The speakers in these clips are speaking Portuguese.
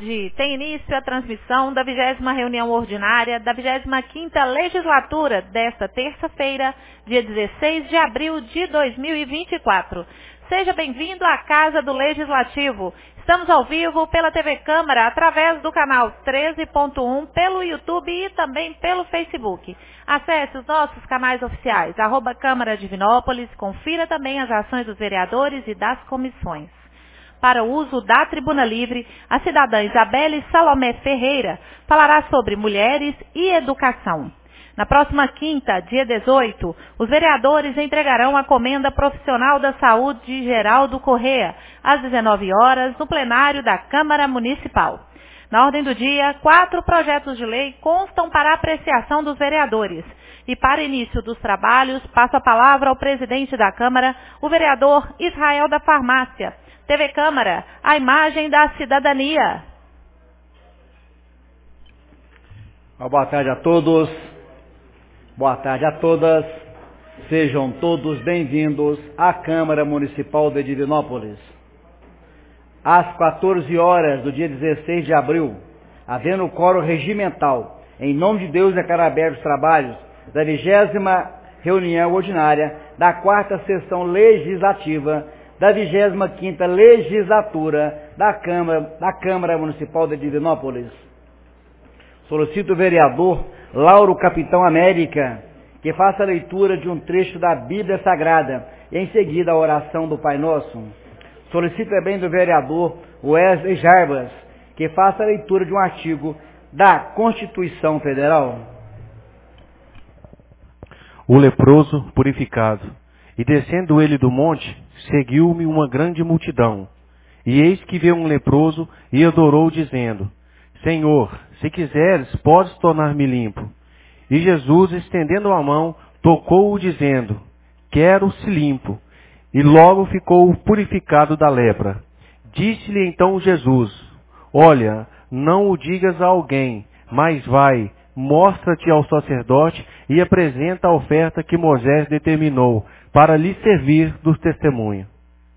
tarde. Tem início a transmissão da 20ª reunião ordinária da 25ª legislatura desta terça-feira, dia 16 de abril de 2024. Seja bem-vindo à Casa do Legislativo. Estamos ao vivo pela TV Câmara, através do canal 13.1, pelo YouTube e também pelo Facebook. Acesse os nossos canais oficiais, @Câmara Divinópolis, confira também as ações dos vereadores e das comissões. Para o uso da Tribuna Livre, a cidadã Isabelle Salomé Ferreira falará sobre mulheres e educação. Na próxima quinta, dia 18, os vereadores entregarão a Comenda Profissional da Saúde Geraldo Corrêa, às 19 horas, no plenário da Câmara Municipal. Na ordem do dia, 4 projetos de lei constam para apreciação dos vereadores. E para início dos trabalhos, passo a palavra ao presidente da Câmara, o vereador Israel da Farmácia. TV Câmara, a imagem da cidadania. Boa tarde a todos. Boa tarde a todas, sejam todos bem-vindos à Câmara Municipal de Divinópolis. Às 14 horas do dia 16 de abril, havendo quórum regimental, em nome de Deus declaro abertos os trabalhos da 20ª reunião ordinária da 4ª sessão legislativa da 25ª legislatura da Câmara Municipal de Divinópolis. Solicito o vereador Lauro Capitão América que faça a leitura de um trecho da Bíblia Sagrada e em seguida a oração do Pai Nosso. Solicito também do vereador Wesley Jarbas que faça a leitura de um artigo da Constituição Federal. O leproso purificado. E descendo ele do monte, seguiu-me uma grande multidão. E eis que veio um leproso e adorou, dizendo: Senhor, se quiseres, podes tornar-me limpo. E Jesus, estendendo a mão, tocou-o, dizendo: Quero-se limpo. E logo ficou purificado da lepra. Disse-lhe então Jesus: Olha, não o digas a alguém, mas vai, mostra-te ao sacerdote e apresenta a oferta que Moisés determinou, para lhe servir dos testemunhos.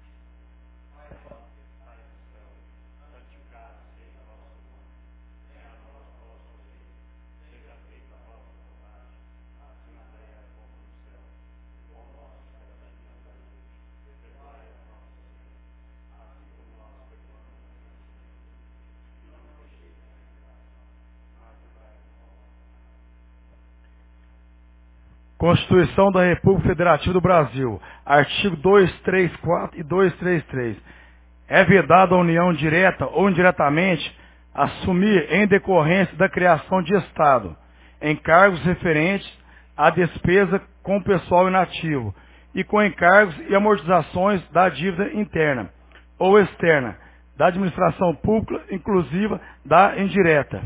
Constituição da República Federativa do Brasil, artigo 234 e 233. É vedado à União direta ou indiretamente assumir, em decorrência da criação de Estado, encargos referentes à despesa com pessoal inativo e com encargos e amortizações da dívida interna ou externa, da administração pública, inclusiva da indireta.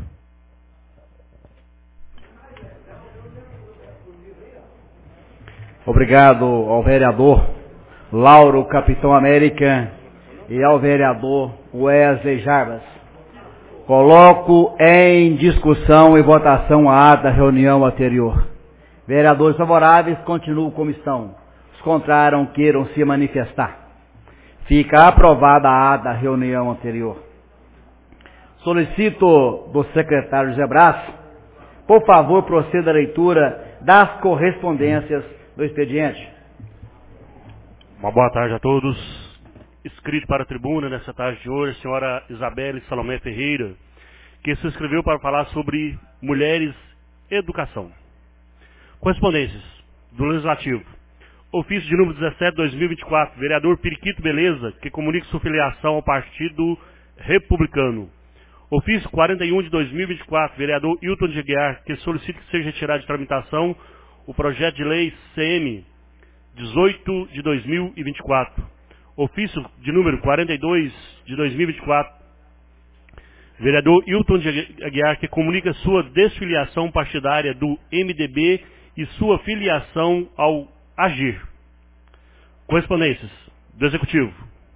Obrigado ao vereador Lauro Capitão América e ao vereador Wesley Jarbas. Coloco em discussão e votação a ata da reunião anterior. Vereadores favoráveis continuam como estão. Os contrários não queiram se manifestar. Fica aprovada a ata da reunião anterior. Solicito do secretário José Brás, por favor, proceda à leitura das correspondências do expediente. Uma boa tarde a todos. Inscrito para a tribuna nessa tarde de hoje, a senhora Isabelle Salomé Ferreira, que se inscreveu para falar sobre mulheres e educação. Correspondências do Legislativo. Ofício de número 17/2024, vereador Periquito Beleza, que comunica sua filiação ao Partido Republicano. Ofício 41 de 2024, vereador Hilton de Aguiar, que solicita que seja retirado de tramitação o projeto de lei CM 18 de 2024. Ofício de número 42 de 2024, vereador Hilton de Aguiar, que comunica sua desfiliação partidária do MDB e sua filiação ao AGIR. Correspondências do Executivo.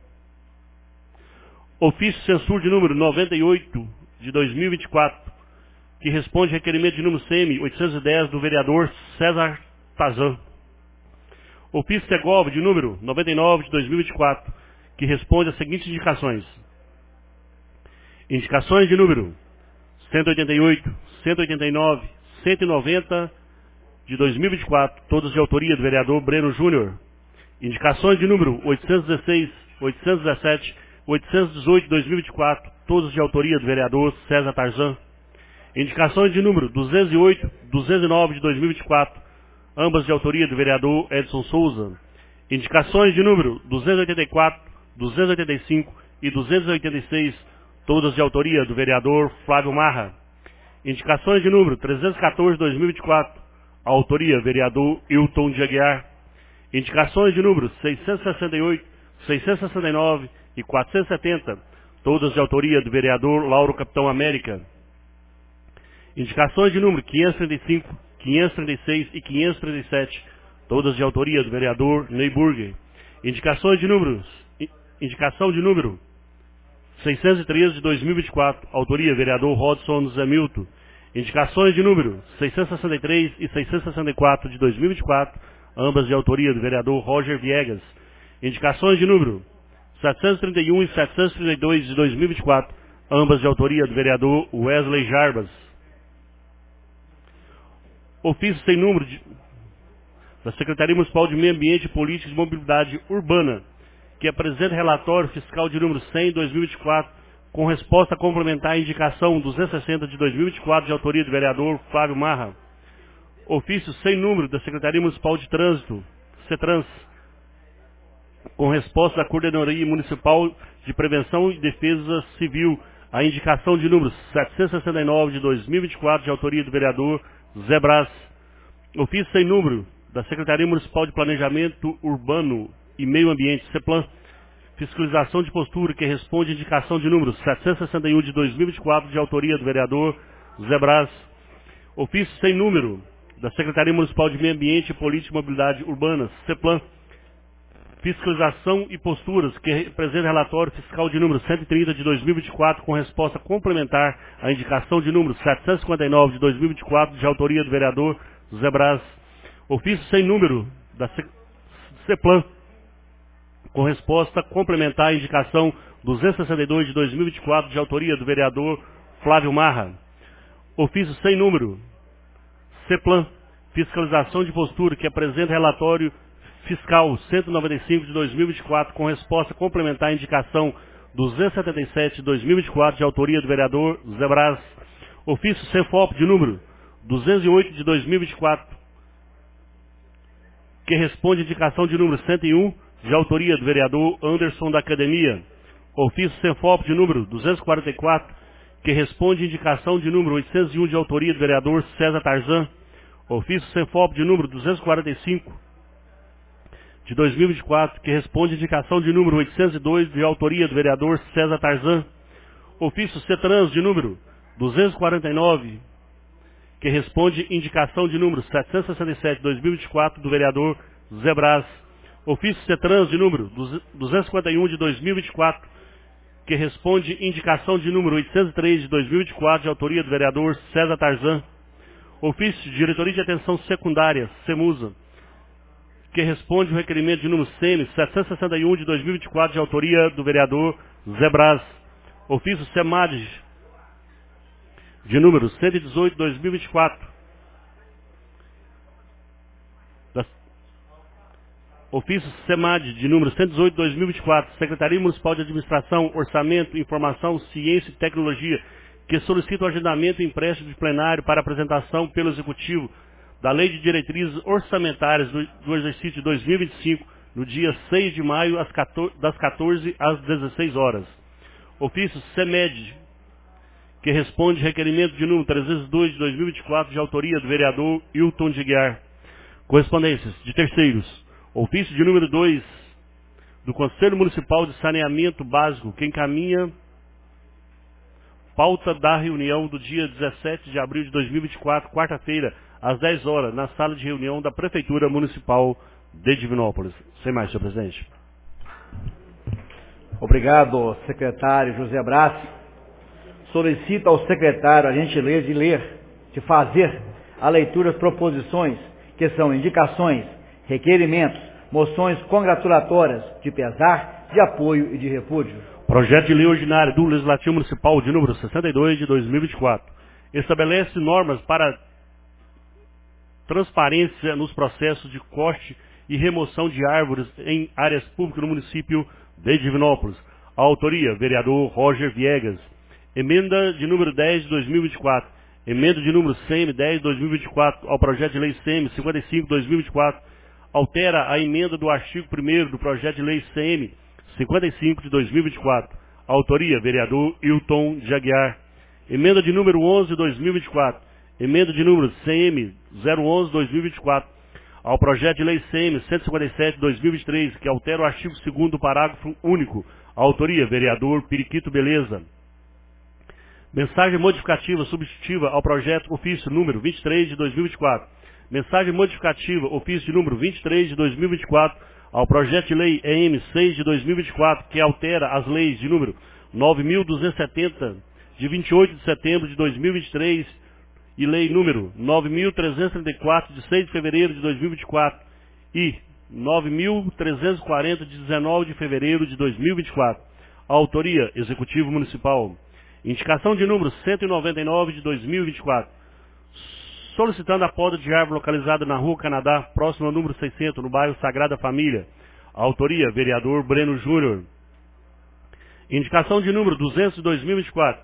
Ofício censur de número 98 de 2024, que responde requerimento de número CM 810 do vereador César Tazan. Ofício Segov de número 99 de 2024, que responde às seguintes indicações: Indicações de número 188, 189, 190 de 2024, todas de autoria do vereador Breno Júnior. Indicações de número 816, 817, 818 de 2024, todas de autoria do vereador César Tarzan. Indicações de número 208, 209 de 2024, ambas de autoria do vereador Edson Souza. Indicações de número 284, 285 e 286, todas de autoria do vereador Flávio Marra. Indicações de número 314 de 2024, autoria vereador Hilton de Aguiar. Indicações de número 668, 669 e 470, todas de autoria do vereador Lauro Capitão América. Indicações de número 535, 536 e 537, todas de autoria do vereador Ney Burger. Indicação de número 613 de 2024, autoria vereador Rodson Zé Milton. Indicações de número 663 e 664 de 2024, ambas de autoria do vereador Roger Viegas. Indicações de número 731 e 732 de 2024, ambas de autoria do vereador Wesley Jarbas. Ofício sem número da Secretaria Municipal de Meio Ambiente, Política e Mobilidade Urbana, que apresenta relatório fiscal de número 100 de 2024, com resposta complementar à indicação 260 de 2024, de autoria do vereador Flávio Marra. Ofício sem número da Secretaria Municipal de Trânsito, CETRANS, com resposta da Coordenadoria Municipal de Prevenção e Defesa Civil, a indicação de número 769 de 2024, de autoria do vereador Zé Brás. Ofício sem número da Secretaria Municipal de Planejamento Urbano e Meio Ambiente, CEPLAN, fiscalização de postura, que responde à indicação de número 761 de 2024, de autoria do vereador Zé Brás. Ofício sem número da Secretaria Municipal de Meio Ambiente, Política e Mobilidade Urbana, CEPLAN, fiscalização e posturas, que representa relatório fiscal de número 130 de 2024, com resposta complementar à indicação de número 759 de 2024, de autoria do vereador Zé Brás. Ofício sem número da CEPLAN, com resposta complementar à indicação 262 de 2024, de autoria do vereador Flávio Marra. Ofício sem número CEPLAN, fiscalização de postura, que apresenta relatório fiscal 195 de 2024, com resposta complementar à indicação 277 de 2024, de autoria do vereador Zé Brás. Ofício CEFOP de número 208 de 2024, que responde à indicação de número 101, de autoria do vereador Anderson da Academia. Ofício CEFOP de número 244, que responde à indicação de número 801, de autoria do vereador César Tarzan. Ofício CEFOP de número 245, de 2024, que responde à indicação de número 802, de autoria do vereador César Tarzan. Ofício CETRANS de número 249, que responde à indicação de número 767, de 2024, do vereador Zé Brás. Ofício CETRANS de número 251, de 2024, que responde à indicação de número 803, de 2024, de autoria do vereador César Tarzan. Ofício de Diretoria de Atenção Secundária, CEMUSA, que responde ao requerimento de número SEMI 761 de 2024, de autoria do vereador Zé Brás. Ofício SEMAD de número 118 de 2024. Ofício SEMAD de número 118 de 2024, Secretaria Municipal de Administração, Orçamento, Informação, Ciência e Tecnologia, que solicita o agendamento e empréstimo de plenário para apresentação pelo Executivo da Lei de Diretrizes Orçamentárias do exercício de 2025, no dia 6 de maio, das 14 às 16 horas. Ofício CEMED, que responde requerimento de número 302 de 2024, de autoria do vereador Hilton de Aguiar. Correspondências de terceiros. Ofício de número 2 do Conselho Municipal de Saneamento Básico, que encaminha pauta da reunião do dia 17 de abril de 2024, quarta-feira, às 10 horas, na sala de reunião da Prefeitura Municipal de Divinópolis. Sem mais, senhor presidente. Obrigado, secretário José Brás. Solicito ao secretário a gentileza de fazer a leitura das proposições, que são indicações, requerimentos, moções congratulatórias de pesar, de apoio e de repúdio. Projeto de Lei Ordinária do Legislativo Municipal de número 62 de 2024. Estabelece normas para transparência nos processos de corte e remoção de árvores em áreas públicas no município de Divinópolis. A autoria, vereador Roger Viegas. Emenda de número 10 de 2024. Emenda de número CM 10 de 2024 ao projeto de lei CM 55 de 2024. Altera a emenda do artigo 1º do projeto de lei CM 55 de 2024. Autoria, vereador Hilton de Aguiar. Emenda de número 11 de 2024. Emenda de número CM 011 de 2024 ao projeto de lei CM 157 de 2023, que altera o artigo 2º do parágrafo único. Autoria, vereador Periquito Beleza. Mensagem modificativa substitutiva ao projeto ofício número 23 de 2024. Mensagem modificativa ofício de número 23 de 2024 ao projeto de lei EM 6 de 2024, que altera as leis de número 9.270 de 28 de setembro de 2023 e lei número 9.334 de 6 de fevereiro de 2024 e 9.340 de 19 de fevereiro de 2024. Autoria, Executivo Municipal. Indicação de número 199 de 2024. Solicitando a poda de árvore localizada na Rua Canadá, próximo ao número 600, no bairro Sagrada Família. Autoria, vereador Breno Júnior. Indicação de número 200 de 2024.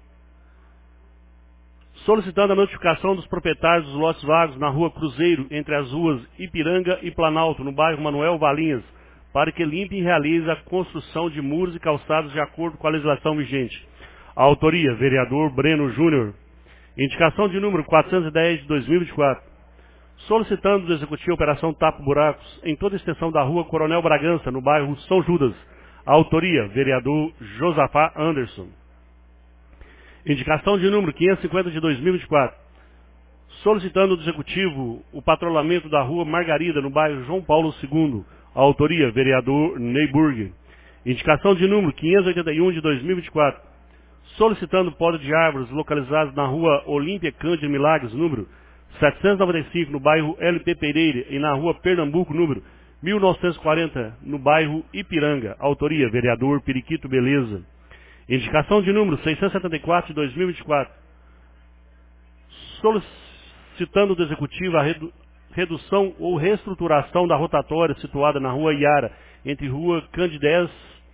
Solicitando a notificação dos proprietários dos lotes vagos na Rua Cruzeiro, entre as ruas Ipiranga e Planalto, no bairro Manuel Valinhas, para que limpe e realize a construção de muros e calçados de acordo com a legislação vigente. Autoria, vereador Breno Júnior. Indicação de número 410 de 2024. Solicitando do Executivo a operação tapa-buracos em toda a extensão da Rua Coronel Bragança, no bairro São Judas. Autoria, vereador Josafá Anderson. Indicação de número 550 de 2024. Solicitando do Executivo o patrulhamento da Rua Margarida, no bairro João Paulo II. Autoria, vereador Neyburg. Indicação de número 581 de 2024. Solicitando poda de árvores localizadas na Rua Olímpia Cândido Milagres, número 795, no bairro LP Pereira, e na Rua Pernambuco, número 1940, no bairro Ipiranga. Autoria, vereador Periquito Beleza. Indicação de número 674 de 2024. Solicitando do Executivo a redução ou reestruturação da rotatória situada na Rua Iara, entre Rua Candidez,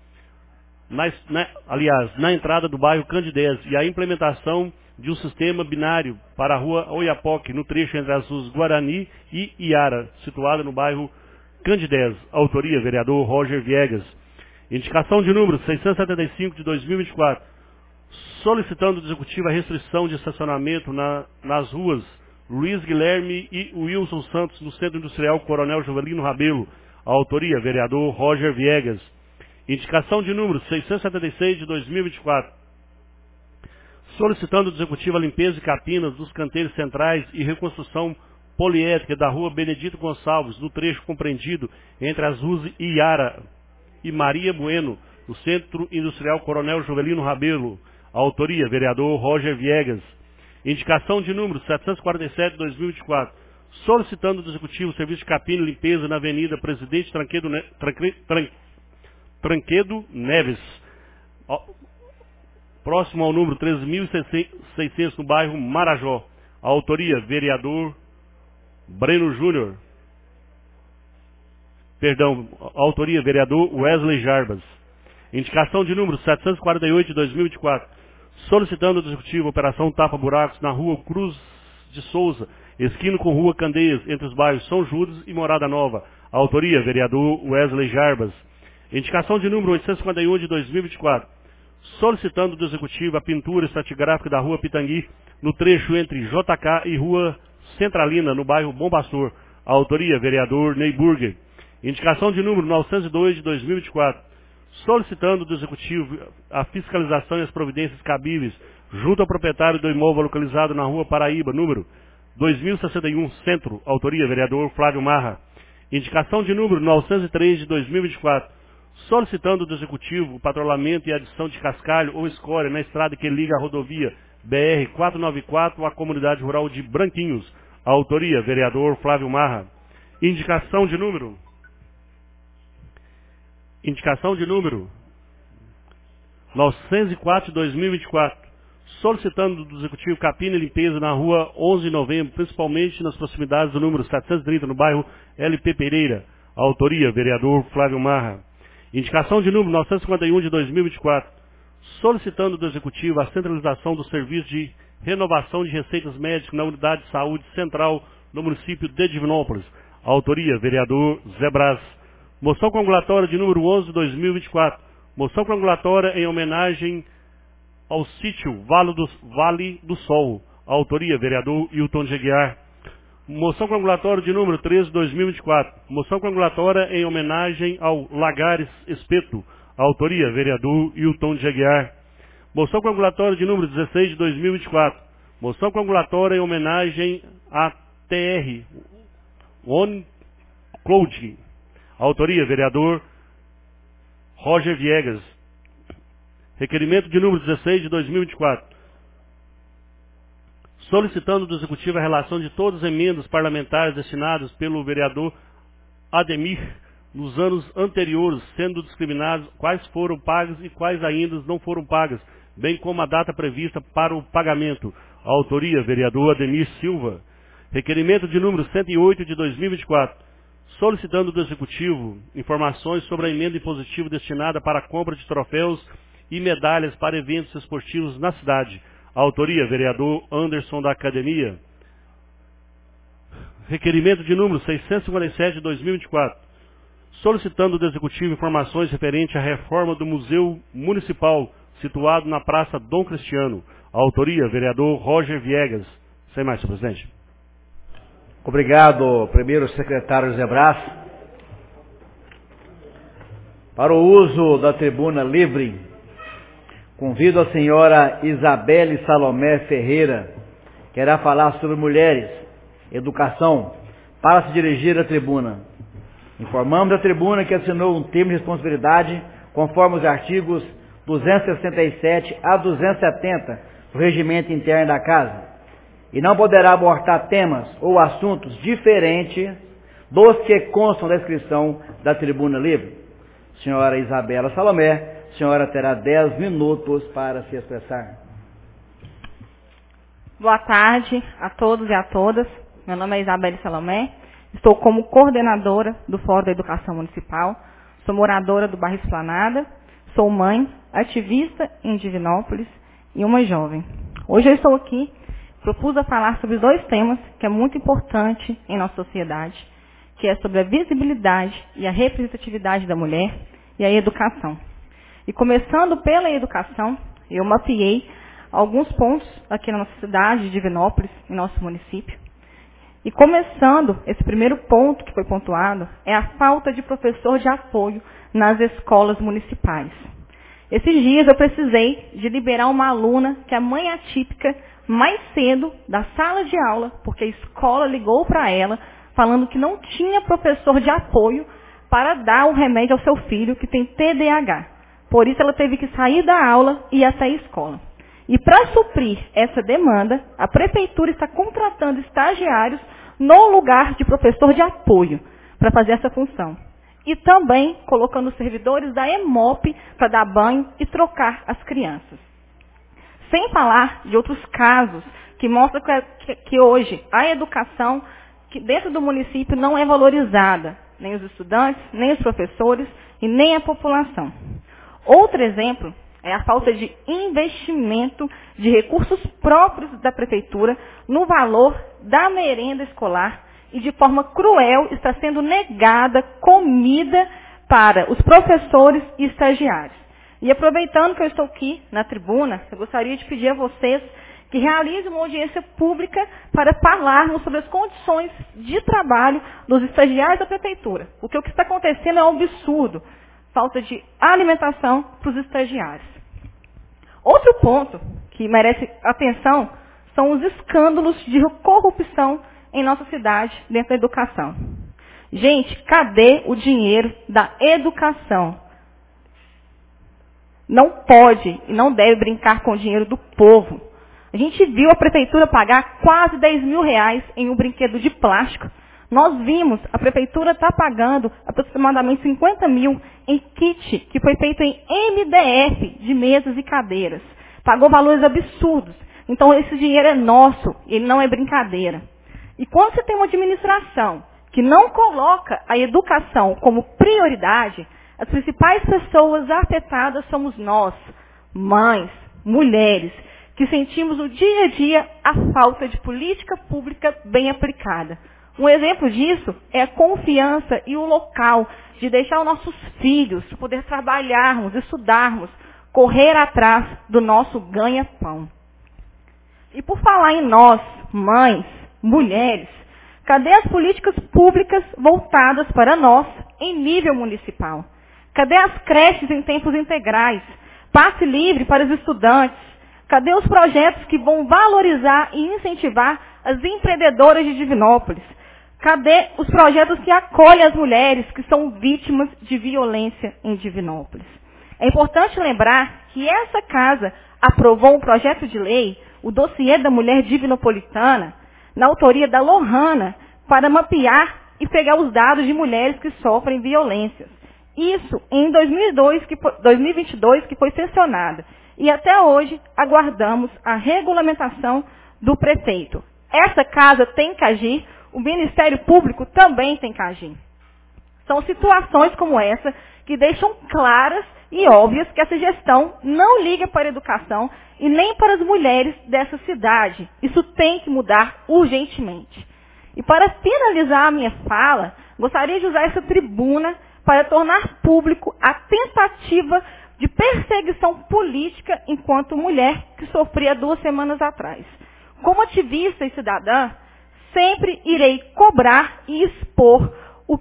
na entrada do bairro Candidez, e a implementação de um sistema binário para a Rua Oiapoque, no trecho entre as ruas Guarani e Iara, situada no bairro Candidez. Autoria, vereador Roger Viegas. Indicação de número 675 de 2024. Solicitando do Executivo a restrição de estacionamento nas ruas Luiz Guilherme e Wilson Santos, no Centro Industrial Coronel Jovelino Rabelo. Autoria, vereador Roger Viegas. Indicação de número 676 de 2024. Solicitando do Executivo a limpeza e capinas dos canteiros centrais e reconstrução poliédrica da Rua Benedito Gonçalves, no trecho compreendido entre as ruas Iara e Maria Bueno, no Centro Industrial Coronel Jovelino Rabelo. Autoria, vereador Roger Viegas. Indicação de número 747 de 2024. Solicitando do Executivo o serviço de capina e limpeza na Avenida Presidente Tranquedo Neves, próximo ao número 13.600, no bairro Marajó. Autoria, vereador Breno Júnior. Autoria, vereador Wesley Jarbas. Indicação de número 748 de 2024. Solicitando do Executivo a operação tapa-buracos na Rua Cruz de Souza, esquina com Rua Candeias, entre os bairros São Judas e Morada Nova. Autoria, vereador Wesley Jarbas. Indicação de número 851 de 2024. Solicitando do Executivo a pintura estratigráfica da Rua Pitangui, no trecho entre JK e Rua Centralina, no bairro Bom Pastor. Autoria, vereador Neyburger. Indicação de número 902 de 2024. Solicitando do Executivo a fiscalização e as providências cabíveis junto ao proprietário do imóvel localizado na Rua Paraíba, número 2061, Centro. Autoria, vereador Flávio Marra. Indicação de número 903 de 2024. Solicitando do Executivo o patrulhamento e adição de cascalho ou escória na estrada que liga a rodovia BR-494 à comunidade rural de Branquinhos. Autoria, vereador Flávio Marra. Indicação de número 904 de 2024, solicitando do Executivo capina e limpeza na rua 11 de novembro, principalmente nas proximidades do número 730, no bairro LP Pereira. Autoria, vereador Flávio Marra. Indicação de número 951 de 2024, solicitando do Executivo a centralização do serviço de renovação de receitas médicas na Unidade de Saúde Central no município de Divinópolis. Autoria, vereador Zé Braz. Moção coagulatória de número 11 de 2024. Moção coagulatória em homenagem ao sítio Vale do Sol. Autoria, vereador Hilton de Aguiar. Moção coagulatória de número 13 de 2024. Moção coagulatória em homenagem ao Lagares Espeto. Autoria, vereador Hilton de Aguiar. Moção coagulatória de número 16 de 2024. Moção coagulatória em homenagem à TR One Cloud. Autoria, vereador Roger Viegas. Requerimento de número 16 de 2024. Solicitando do Executivo a relação de todas as emendas parlamentares destinadas pelo vereador Ademir nos anos anteriores, sendo discriminados quais foram pagas e quais ainda não foram pagas, bem como a data prevista para o pagamento. Autoria, vereador Ademir Silva. Requerimento de número 108 de 2024. Solicitando do Executivo informações sobre a emenda impositiva destinada para a compra de troféus e medalhas para eventos esportivos na cidade. Autoria, vereador Anderson da Academia. Requerimento de número 657 de 2024. Solicitando do Executivo informações referentes à reforma do Museu Municipal, situado na Praça Dom Cristiano. Autoria, vereador Roger Viegas. Sem mais, senhor presidente. Obrigado, primeiro secretário Zé Braz. Para o uso da tribuna livre, convido a senhora Isabelle Salomé Ferreira, que irá falar sobre mulheres, educação, para se dirigir à tribuna. Informamos a tribuna que assinou um termo de responsabilidade conforme os artigos 267 a 270 do Regimento Interno da Casa, e não poderá abordar temas ou assuntos diferentes dos que constam da inscrição da tribuna livre. Senhora Isabela Salomé, a senhora terá 10 minutos para se expressar. Boa tarde a todos e a todas. Meu nome é Isabela Salomé. Estou como coordenadora do Fórum da Educação Municipal. Sou moradora do bairro Esplanada. Sou mãe, ativista em Divinópolis e uma jovem. Hoje eu estou aqui, propus a falar sobre 2 temas que é muito importante em nossa sociedade, que é sobre a visibilidade e a representatividade da mulher e a educação. E começando pela educação, eu mapeei alguns pontos aqui na nossa cidade de Divinópolis, em nosso município. E começando, esse primeiro ponto que foi pontuado, é a falta de professor de apoio nas escolas municipais. Esses dias eu precisei de liberar uma aluna que é mãe atípica mais cedo da sala de aula, porque a escola ligou para ela falando que não tinha professor de apoio para dar o remédio ao seu filho que tem TDAH. Por isso ela teve que sair da aula e ir até a escola. E para suprir essa demanda, a prefeitura está contratando estagiários no lugar de professor de apoio para fazer essa função. E também colocando servidores da EMOP para dar banho e trocar as crianças. Sem falar de outros casos que mostram que hoje a educação que dentro do município não é valorizada, nem os estudantes, nem os professores e nem a população. Outro exemplo é a falta de investimento de recursos próprios da prefeitura no valor da merenda escolar e de forma cruel está sendo negada comida para os professores e estagiários. E aproveitando que eu estou aqui na tribuna, eu gostaria de pedir a vocês que realizem uma audiência pública para falarmos sobre as condições de trabalho dos estagiários da prefeitura. Porque o que está acontecendo é um absurdo. Falta de alimentação para os estagiários. Outro ponto que merece atenção são os escândalos de corrupção em nossa cidade dentro da educação. Gente, cadê o dinheiro da educação? Não pode e não deve brincar com o dinheiro do povo. A gente viu a prefeitura pagar quase 10 mil reais em um brinquedo de plástico Nós vimos, a prefeitura está pagando aproximadamente 50 mil em kit, que foi feito em MDF, de mesas e cadeiras. Pagou valores absurdos. Então, esse dinheiro é nosso, ele não é brincadeira. E quando você tem uma administração que não coloca a educação como prioridade, as principais pessoas afetadas somos nós, mães, mulheres, que sentimos no dia a dia a falta de política pública bem aplicada. Um exemplo disso é a confiança e o local de deixar os nossos filhos poder trabalharmos, estudarmos, correr atrás do nosso ganha-pão. E por falar em nós, mães, mulheres, cadê as políticas públicas voltadas para nós em nível municipal? Cadê as creches em tempos integrais? Passe livre para os estudantes? Cadê os projetos que vão valorizar e incentivar as empreendedoras de Divinópolis? Cadê os projetos que acolhem as mulheres que são vítimas de violência em Divinópolis? É importante lembrar que essa casa aprovou um projeto de lei, o dossiê da mulher divinopolitana, na autoria da Lohana, para mapear e pegar os dados de mulheres que sofrem violências. Isso em 2022, que foi sancionada. E até hoje aguardamos a regulamentação do prefeito. Essa casa tem que agir, o Ministério Público também tem que agir. São situações como essa que deixam claras e óbvias que essa gestão não liga para a educação e nem para as mulheres dessa cidade. Isso tem que mudar urgentemente. E para finalizar a minha fala, gostaria de usar essa tribuna para tornar público a tentativa de perseguição política enquanto mulher que sofria 2 semanas atrás. Como ativista e cidadã, sempre irei cobrar e expor o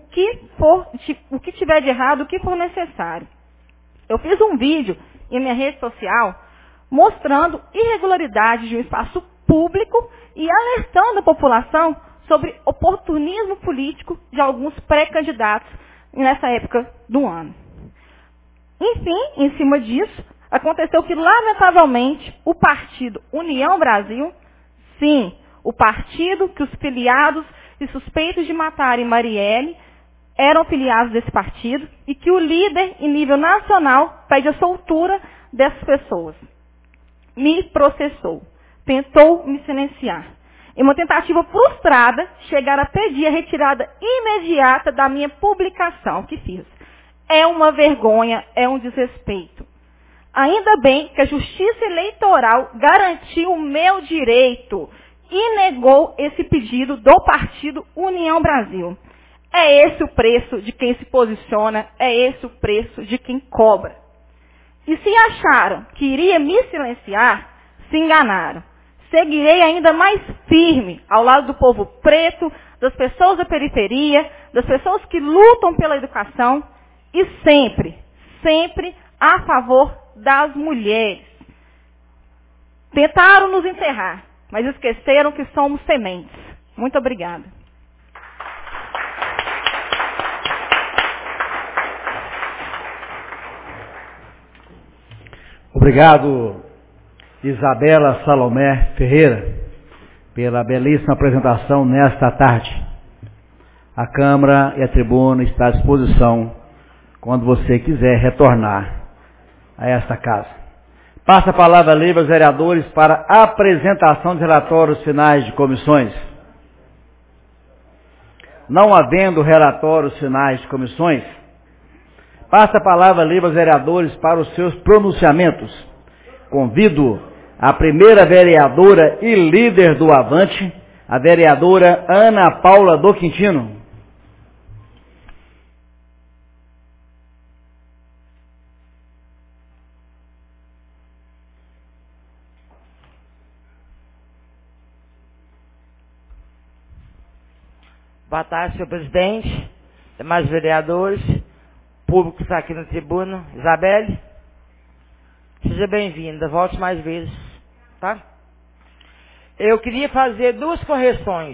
que tiver de errado, o que for necessário. Eu fiz um vídeo em minha rede social mostrando irregularidades de um espaço público e alertando a população sobre oportunismo político de alguns pré-candidatos nessa época do ano. Enfim, em cima disso, aconteceu que, lamentavelmente, o partido União Brasil, sim, o partido que os filiados e suspeitos de matarem Marielle eram filiados desse partido e que o líder, em nível nacional, pede a soltura dessas pessoas. Me processou, tentou me silenciar. Em uma tentativa frustrada, chegaram a pedir a retirada imediata da minha publicação que fiz. É uma vergonha, é um desrespeito. Ainda bem que a Justiça Eleitoral garantiu o meu direito e negou esse pedido do partido União Brasil. É esse o preço de quem se posiciona, é esse o preço de quem cobra. E se acharam que iria me silenciar, se enganaram. Seguirei ainda mais firme ao lado do povo preto, das pessoas da periferia, das pessoas que lutam pela educação e sempre, sempre a favor das mulheres. Tentaram nos enterrar, mas esqueceram que somos sementes. Muito obrigada. Obrigado, Isabela Salomé Ferreira, pela belíssima apresentação nesta tarde. A Câmara e a tribuna está à disposição quando você quiser retornar a esta casa. Passa a palavra livre aos vereadores para a apresentação de relatórios finais de comissões. Não havendo relatórios finais de comissões, passa a palavra livre aos vereadores para os seus pronunciamentos. Convido a primeira vereadora e líder do Avante, a vereadora Ana Paula do Quintino. Boa tarde, senhor presidente, demais vereadores, público que está aqui na tribuna. Isabelle, seja bem-vinda, volte mais vezes, tá? Eu queria fazer 2 correções.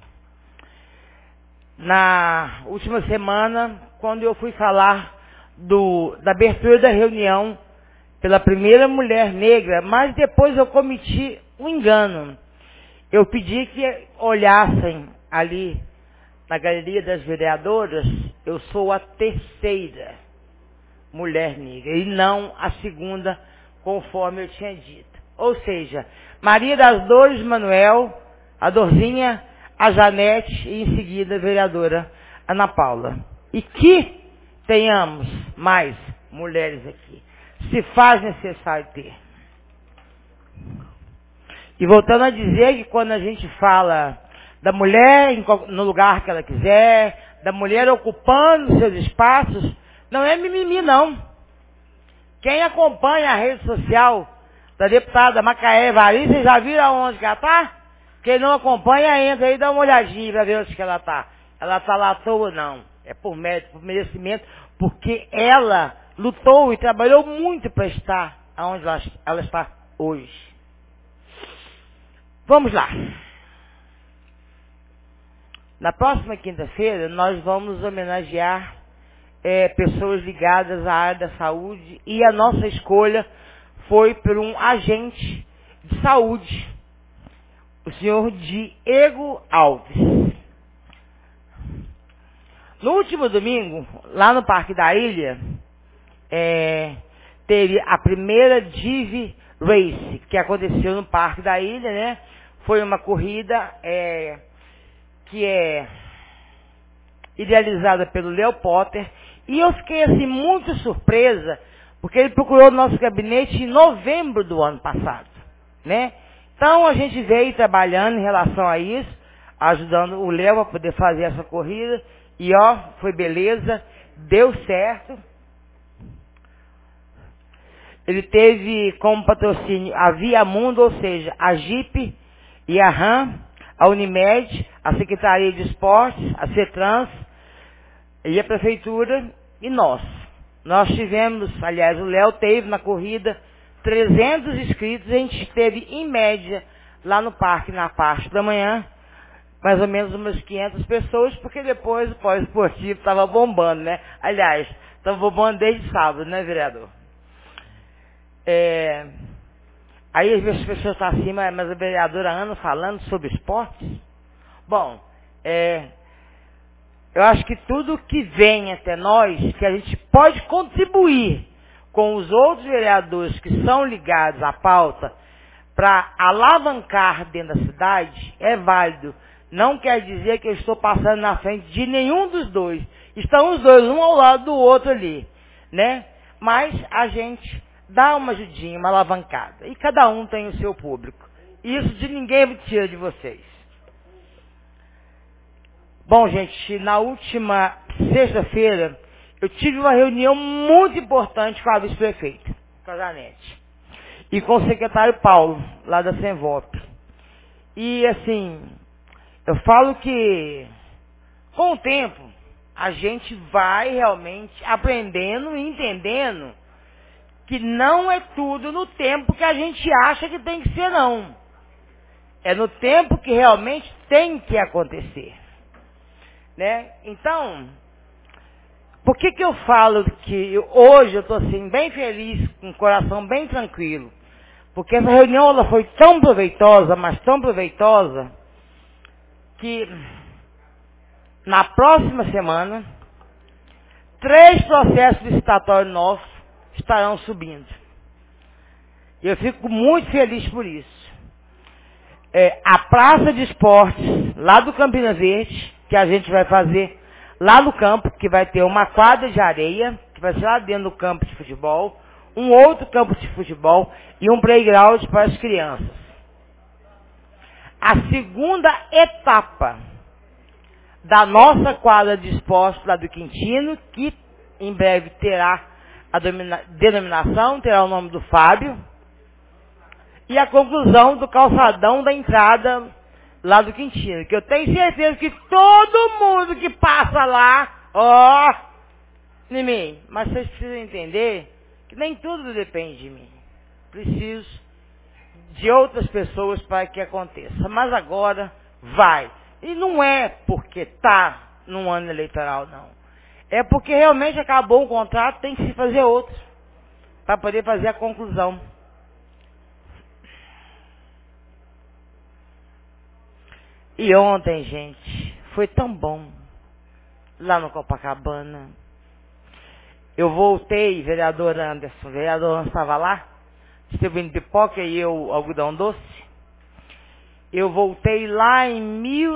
Na última semana, quando eu fui falar da abertura da reunião pela primeira mulher negra, mas depois eu cometi um engano. Eu pedi que olhassem ali na galeria das vereadoras, eu sou a terceira mulher negra e não a segunda, conforme eu tinha dito. Ou seja, Maria das Dores Manuel, a Dorzinha, a Janete e em seguida a vereadora Ana Paula. E que tenhamos mais mulheres aqui, se faz necessário ter. E voltando a dizer que quando a gente fala da mulher no lugar que ela quiser, da mulher ocupando seus espaços, não é mimimi não. Quem acompanha a rede social da deputada Macaé Varim, vocês já viram aonde que ela está? Quem não acompanha, entra aí e dá uma olhadinha para ver onde que ela está. Ela está lá à toa, não. É por mérito, por merecimento, porque ela lutou e trabalhou muito para estar onde ela está hoje. Vamos lá. Na próxima quinta-feira, nós vamos homenagear pessoas ligadas à área da saúde e a nossa escolha foi por um agente de saúde, o senhor Diego Alves. No último domingo, lá no Parque da Ilha, teve a primeira Divi Race, que aconteceu no Parque da Ilha, né? Foi uma corrida que é idealizada pelo Léo Potter, e eu fiquei assim muito surpresa, porque ele procurou o nosso gabinete em novembro do ano passado, né? Então a gente veio trabalhando em relação a isso, ajudando o Léo a poder fazer essa corrida, e ó, foi beleza, deu certo. Ele teve como patrocínio a Via Mundo, ou seja, a Jeep e a RAM, a Unimed, a Secretaria de Esportes, a CETRANS e a Prefeitura e nós. Nós tivemos, aliás, o Léo teve na corrida 300 inscritos, a gente teve em média lá no parque, na parte da manhã, mais ou menos umas 500 pessoas, porque depois o pós-esportivo estava bombando, né? Aliás, estava bombando desde sábado, né, vereador? Aí às vezes as pessoas estão assim, mas a vereadora Ana falando sobre esportes. Bom, eu acho que tudo que vem até nós, que a gente pode contribuir com os outros vereadores que são ligados à pauta para alavancar dentro da cidade, é válido. Não quer dizer que eu estou passando na frente de nenhum dos dois. Estão os dois, um ao lado do outro ali, né? Mas a gente dá uma ajudinha, uma alavancada. E cada um tem o seu público. Isso de ninguém me tira de vocês. Bom, gente, na última sexta-feira, eu tive uma reunião muito importante com a vice-prefeita, com a Janete, e com o secretário Paulo, lá da Senvop. E, assim, eu falo que, com o tempo, a gente vai realmente aprendendo e entendendo que não é tudo no tempo que a gente acha que tem que ser, não. É no tempo que realmente tem que acontecer. Né? Então, por que eu falo que hoje eu estou assim, bem feliz, com o coração bem tranquilo? Porque essa reunião ela foi tão proveitosa, mas tão proveitosa, que na próxima semana, 3 processos licitatórios nossos estarão subindo. E eu fico muito feliz por isso. A Praça de Esportes, lá do Campina Verde, que a gente vai fazer lá no campo, que vai ter uma quadra de areia, que vai ser lá dentro do campo de futebol, um outro campo de futebol e um playground para as crianças. A segunda etapa da nossa quadra de esportes lá do Quintino, que em breve terá a denominação, terá o nome do Fábio, e a conclusão do calçadão da entrada lá do Quintino, que eu tenho certeza que todo mundo que passa lá, em mim. Mas vocês precisam entender que nem tudo depende de mim. Preciso de outras pessoas para que aconteça. Mas agora vai. E não é porque está num ano eleitoral, não. É porque realmente acabou o contrato, tem que se fazer outro para poder fazer a conclusão. E ontem, gente, foi tão bom. Lá no Copacabana. Eu voltei, vereador Anderson. O vereador Anderson estava lá, distribuindo pipoca e eu algodão doce. Eu voltei lá em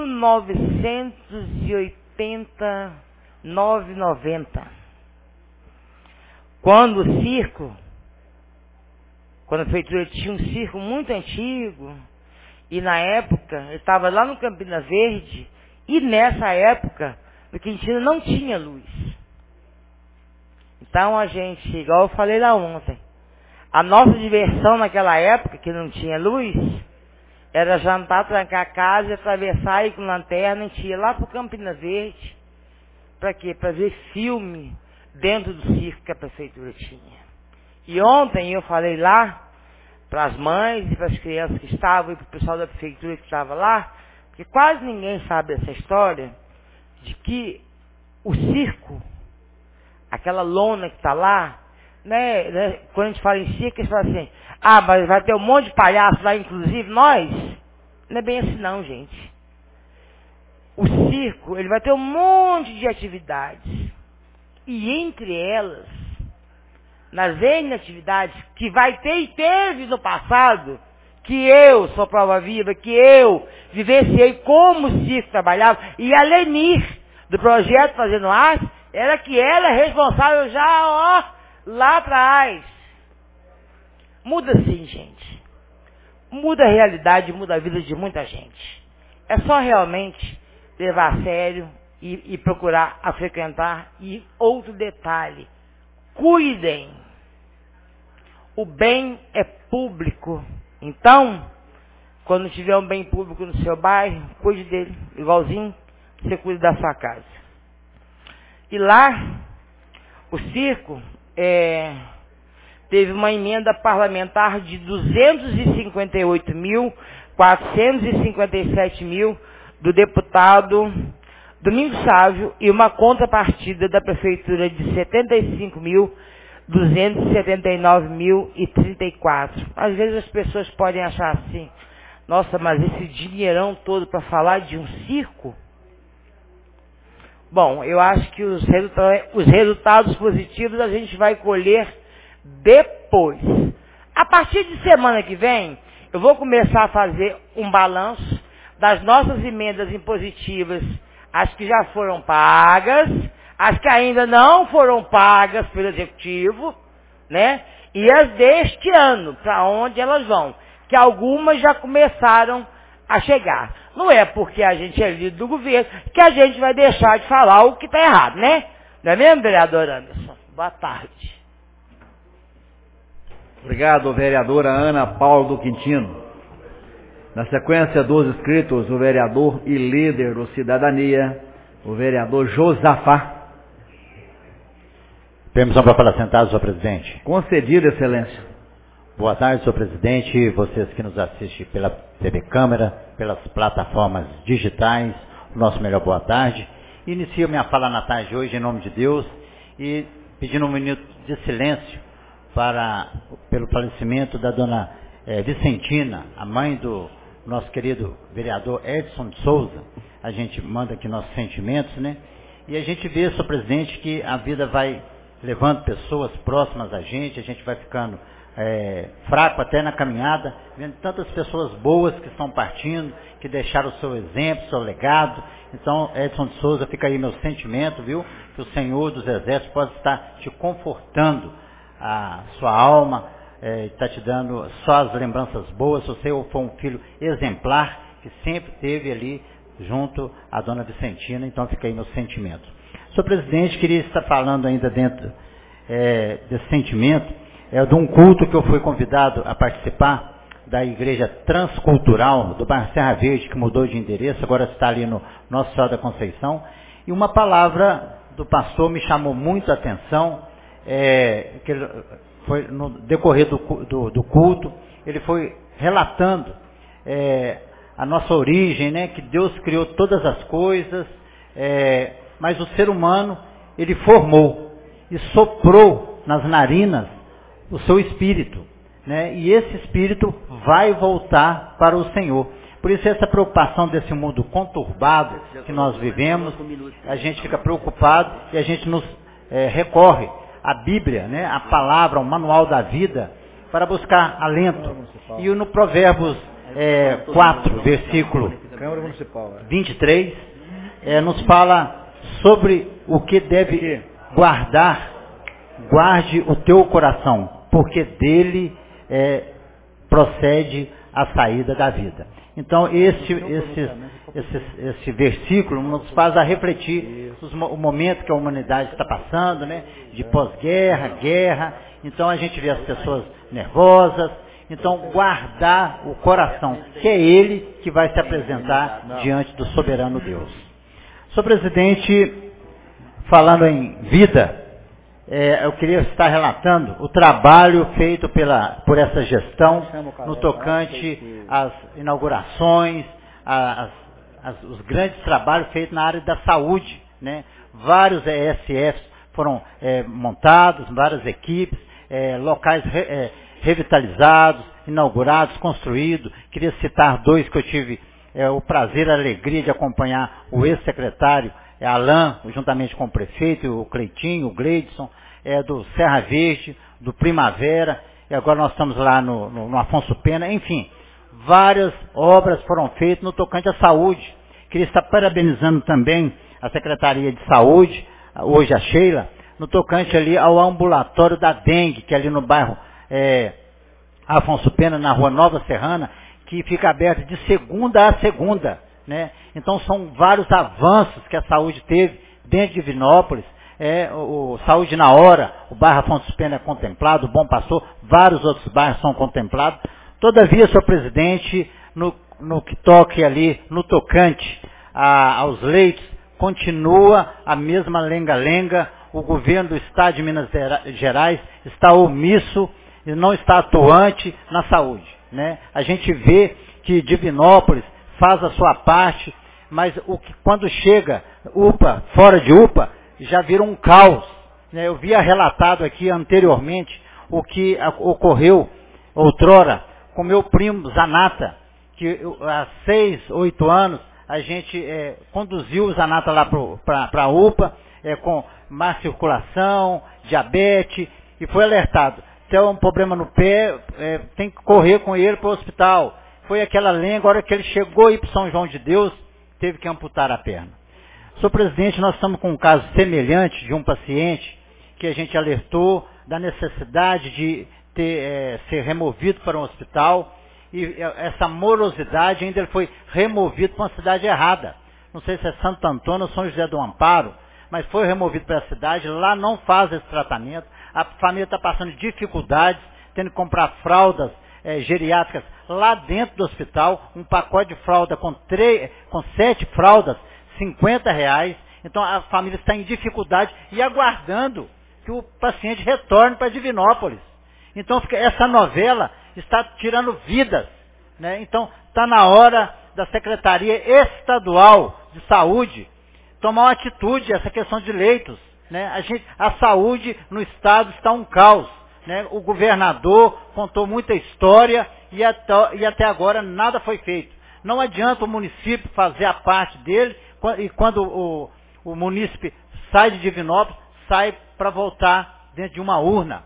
1989, 90. Quando o circo, quando a prefeitura tinha um circo muito antigo, e na época, eu estava lá no Campina Verde, e nessa época, no Quintino não tinha luz. Então a gente, igual eu falei lá ontem, a nossa diversão naquela época, que não tinha luz, era jantar, trancar a casa, atravessar e com lanterna, a gente ia lá pro Campina Verde. Para quê? Para ver filme dentro do circo que a prefeitura tinha. E ontem eu falei lá para as mães e para as crianças que estavam e para o pessoal da prefeitura que estava lá, porque quase ninguém sabe essa história, de que o circo, aquela lona que está lá, né, quando a gente fala em circo, eles falam assim, mas vai ter um monte de palhaço lá, inclusive nós. Não é bem assim não, gente. O circo, ele vai ter um monte de atividades. E entre elas, nas N atividades que vai ter e teve no passado, que eu sou prova viva, que eu vivenciei como o circo trabalhava, e a Lenir, do projeto Fazendo Arte, era que ela é responsável já, lá atrás. Muda sim, gente. Muda a realidade, muda a vida de muita gente. É só realmente levar a sério e procurar a frequentar. E outro detalhe, cuidem. O bem é público. Então, quando tiver um bem público no seu bairro, cuide dele, igualzinho você cuida da sua casa. E lá, o circo teve uma emenda parlamentar de 258.457 do deputado Domingos Sávio e uma contrapartida da prefeitura de 75.279.034. Às vezes as pessoas podem achar assim, nossa, mas esse dinheirão todo para falar de um circo? Bom, eu acho que os resultados positivos a gente vai colher depois. A partir de semana que vem, eu vou começar a fazer um balanço das nossas emendas impositivas, as que já foram pagas, as que ainda não foram pagas pelo Executivo, né? E as deste ano, para onde elas vão, que algumas já começaram a chegar. Não é porque a gente é líder do governo que a gente vai deixar de falar o que está errado, né? Não é mesmo, vereador Anderson? Boa tarde. Obrigado, vereadora Ana Paula do Quintino. Na sequência dos inscritos, o vereador e líder do Cidadania, o vereador Josafá. Permissão para falar sentado, senhor presidente. Concedido, excelência. Boa tarde, senhor presidente, vocês que nos assistem pela TV Câmara, pelas plataformas digitais, o nosso melhor boa tarde. Inicio minha fala na tarde de hoje em nome de Deus e pedindo um minuto de silêncio pelo falecimento da dona Vicentina, a mãe do nosso querido vereador Edson de Souza. A gente manda aqui nossos sentimentos, né? E a gente vê, senhor presidente, que a vida vai levando pessoas próximas a gente vai ficando fraco até na caminhada, vendo tantas pessoas boas que estão partindo, que deixaram o seu exemplo, o seu legado. Então, Edson de Souza, fica aí meu sentimento, viu? Que o Senhor dos Exércitos possa estar te confortando a sua alma, está te dando só as lembranças boas. Você foi um filho exemplar, que sempre esteve ali junto à dona Vicentina, então fica aí meu sentimento. Senhor presidente, queria estar falando ainda dentro desse sentimento, de um culto que eu fui convidado a participar, da igreja transcultural do bairro Serra Verde, que mudou de endereço, agora está ali no Nossa Senhora da Conceição, e uma palavra do pastor me chamou muito a atenção, que ele foi no decorrer do culto, ele foi relatando a nossa origem, né, que Deus criou todas as coisas, mas o ser humano, ele formou e soprou nas narinas o seu espírito, né? E esse espírito vai voltar para o Senhor. Por isso essa preocupação desse mundo conturbado que nós vivemos, a gente fica preocupado e a gente nos recorre à Bíblia, né, a palavra, o manual da vida, para buscar alento. E no Provérbios 4, versículo 23, nos fala sobre o que deve guardar. Guarde o teu coração, porque dele procede a saída da vida. Então esse versículo nos faz a refletir o momento que a humanidade está passando, né? De pós-guerra, guerra. Então a gente vê as pessoas nervosas. Então guardar o coração, que é ele que vai se apresentar diante do soberano Deus. Senhor presidente, falando em vida, eu queria estar relatando o trabalho feito por essa gestão no tocante às inaugurações, os grandes trabalhos feitos na área da saúde, né? Vários ESFs foram montados, várias equipes, locais revitalizados, inaugurados, construídos. Queria citar 2 que eu tive o prazer e a alegria de acompanhar: o ex-secretário Alain, juntamente com o prefeito, o Cleitinho, o Gleidson, do Serra Verde, do Primavera, e agora nós estamos lá no Afonso Pena. Enfim, várias obras foram feitas no tocante à saúde. Queria estar parabenizando também a Secretaria de Saúde, hoje a Sheila, no tocante ali ao ambulatório da dengue, que é ali no bairro Afonso Pena, na rua Nova Serrana, que fica aberto de segunda a segunda, né? Então são vários avanços que a saúde teve dentro de Divinópolis. O Saúde na Hora, o bairro Afonso Pena é contemplado, o Bom Pastor, vários outros bairros são contemplados. Todavia, senhor presidente, no que toque ali, no tocante aos leitos, continua a mesma lenga-lenga. O governo do Estado de Minas Gerais está omisso e não está atuante na saúde, né? A gente vê que Divinópolis faz a sua parte, mas quando chega UPA, fora de UPA, já vira um caos, né? Eu havia relatado aqui anteriormente o que ocorreu outrora com meu primo Zanata, que há 6, 8 anos a gente conduziu o Zanata lá para a UPA, com má circulação, diabetes, e foi alertado: tem um problema no pé, tem que correr com ele para o hospital. Foi aquela lenga, a hora que ele chegou aí para São João de Deus, teve que amputar a perna. Senhor presidente, nós estamos com um caso semelhante de um paciente que a gente alertou da necessidade de ser removido para um hospital, e essa morosidade ainda ele foi removido para uma cidade errada. Não sei se é Santo Antônio ou São José do Amparo, mas foi removido para a cidade, lá não faz esse tratamento, a família está passando dificuldades, tendo que comprar fraldas geriátricas lá dentro do hospital, um pacote de fralda com 7 fraldas, R$50. Então a família está em dificuldade e aguardando que o paciente retorne para Divinópolis. Então essa novela está tirando vidas, né? Então está na hora da Secretaria Estadual de Saúde tomar uma atitude, essa questão de leitos, né? A saúde no estado está um caos, né? O governador contou muita história e até agora nada foi feito. Não adianta o município fazer a parte dele, e quando o munícipe sai de Divinópolis, sai para voltar dentro de uma urna.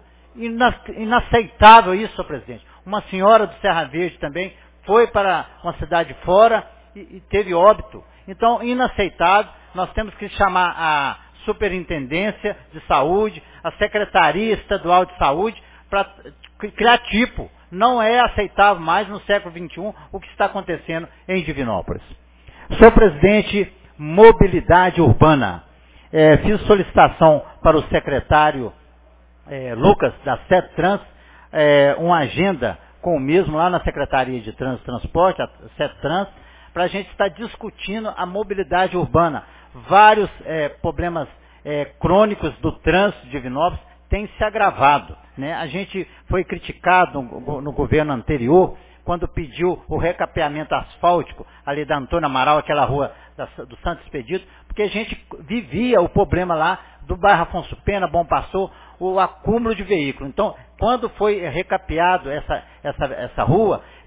Inaceitável isso, senhor presidente. Uma senhora do Serra Verde também foi para uma cidade fora e teve óbito. Então, inaceitável. Nós temos que chamar a Superintendência de Saúde, a Secretaria Estadual de Saúde, para criar tipo. Não é aceitável mais no século XXI o que está acontecendo em Divinópolis. Senhor presidente, mobilidade urbana. Fiz solicitação para o secretário Lucas, da CETRANS, uma agenda com o mesmo lá na Secretaria de Trânsito e Transporte, a CETRANS, para a gente estar discutindo a mobilidade urbana. Vários problemas crônicos do trânsito de Divinópolis têm se agravado, né? A gente foi criticado no governo anterior, quando pediu o recapeamento asfáltico ali da Antônio Amaral, aquela rua do Santo Expedito, porque a gente vivia o problema lá do bairro Afonso Pena, Bom Pastor, o acúmulo de veículos. Então, quando foi recapeado essa rua,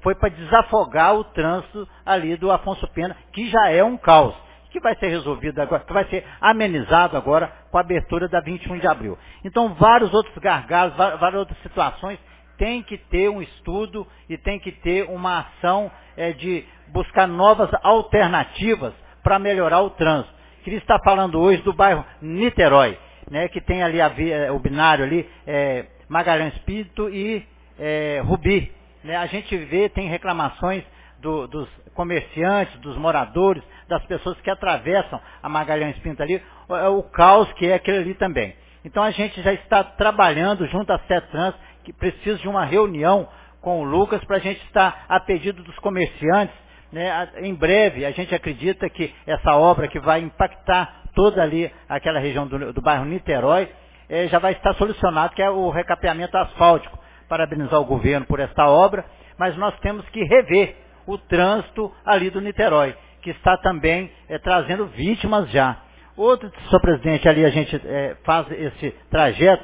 foi para desafogar o trânsito ali do Afonso Pena, que já é um caos, que vai ser resolvido agora, que vai ser amenizado agora com a abertura da 21 de abril. Então, vários outros gargalos, várias outras situações, tem que ter um estudo e tem que ter uma ação de buscar novas alternativas para melhorar o trânsito. Queria estar falando hoje do bairro Niterói, né, que tem ali o binário ali, Magalhães Pinto e Rubi. Né, a gente vê, tem reclamações dos comerciantes, dos moradores, das pessoas que atravessam a Magalhães Pinto ali, o caos que é aquele ali também. Então a gente já está trabalhando junto à CETRANS, que precisa de uma reunião com o Lucas para a gente estar a pedido dos comerciantes, né, em breve. A gente acredita que essa obra que vai impactar toda ali aquela região do bairro Niterói, já vai estar solucionado, que é o recapeamento asfáltico. Parabenizar o governo por esta obra, mas nós temos que rever o trânsito ali do Niterói, que está também trazendo vítimas já. Outro, senhor presidente, ali a gente faz esse trajeto,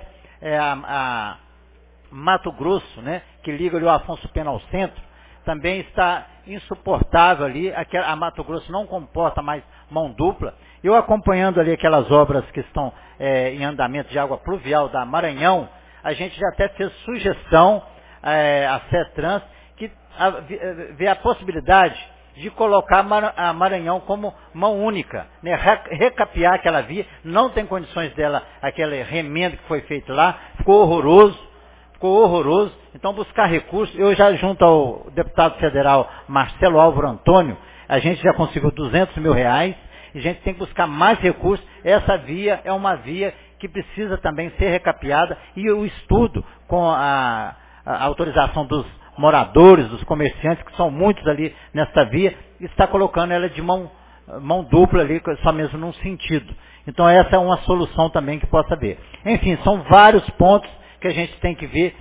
a Mato Grosso, né, que liga ali o Afonso Pena ao centro, também está insuportável ali, a Mato Grosso não comporta mais mão dupla. Eu acompanhando ali aquelas obras que estão em andamento de água pluvial da Maranhão, a gente já até fez sugestão à CETRANS, que vê a possibilidade de colocar a Maranhão como mão única, né, recapear aquela via, não tem condições dela, aquele remendo que foi feito lá, ficou horroroso, então buscar recursos. Eu já junto ao deputado federal Marcelo Álvaro Antônio, a gente já conseguiu R$200 mil, e a gente tem que buscar mais recursos. Essa via é uma via que precisa também ser recapeada, e o estudo com a autorização dos moradores, dos comerciantes, que são muitos ali nesta via, está colocando ela de mão dupla ali, só mesmo num sentido. Então essa é uma solução também que possa haver. Enfim, são vários pontos que a gente tem que ver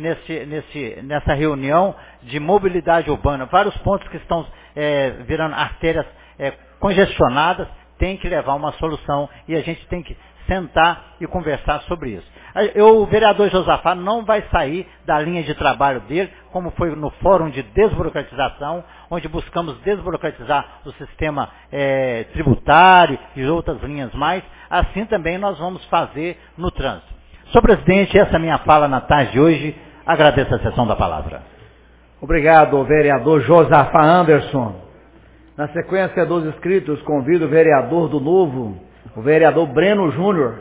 nessa reunião de mobilidade urbana. Vários pontos que estão virando artérias congestionadas, tem que levar uma solução e a gente tem que sentar e conversar sobre isso. O vereador Josafá não vai sair da linha de trabalho dele, como foi no fórum de desburocratização, onde buscamos desburocratizar o sistema tributário e outras linhas mais. Assim também nós vamos fazer no trânsito. Senhor presidente, essa é a minha fala na tarde de hoje. Agradeço a sessão da palavra. Obrigado, vereador Josafá Anderson. Na sequência dos inscritos, convido o vereador do Novo, o vereador Breno Júnior.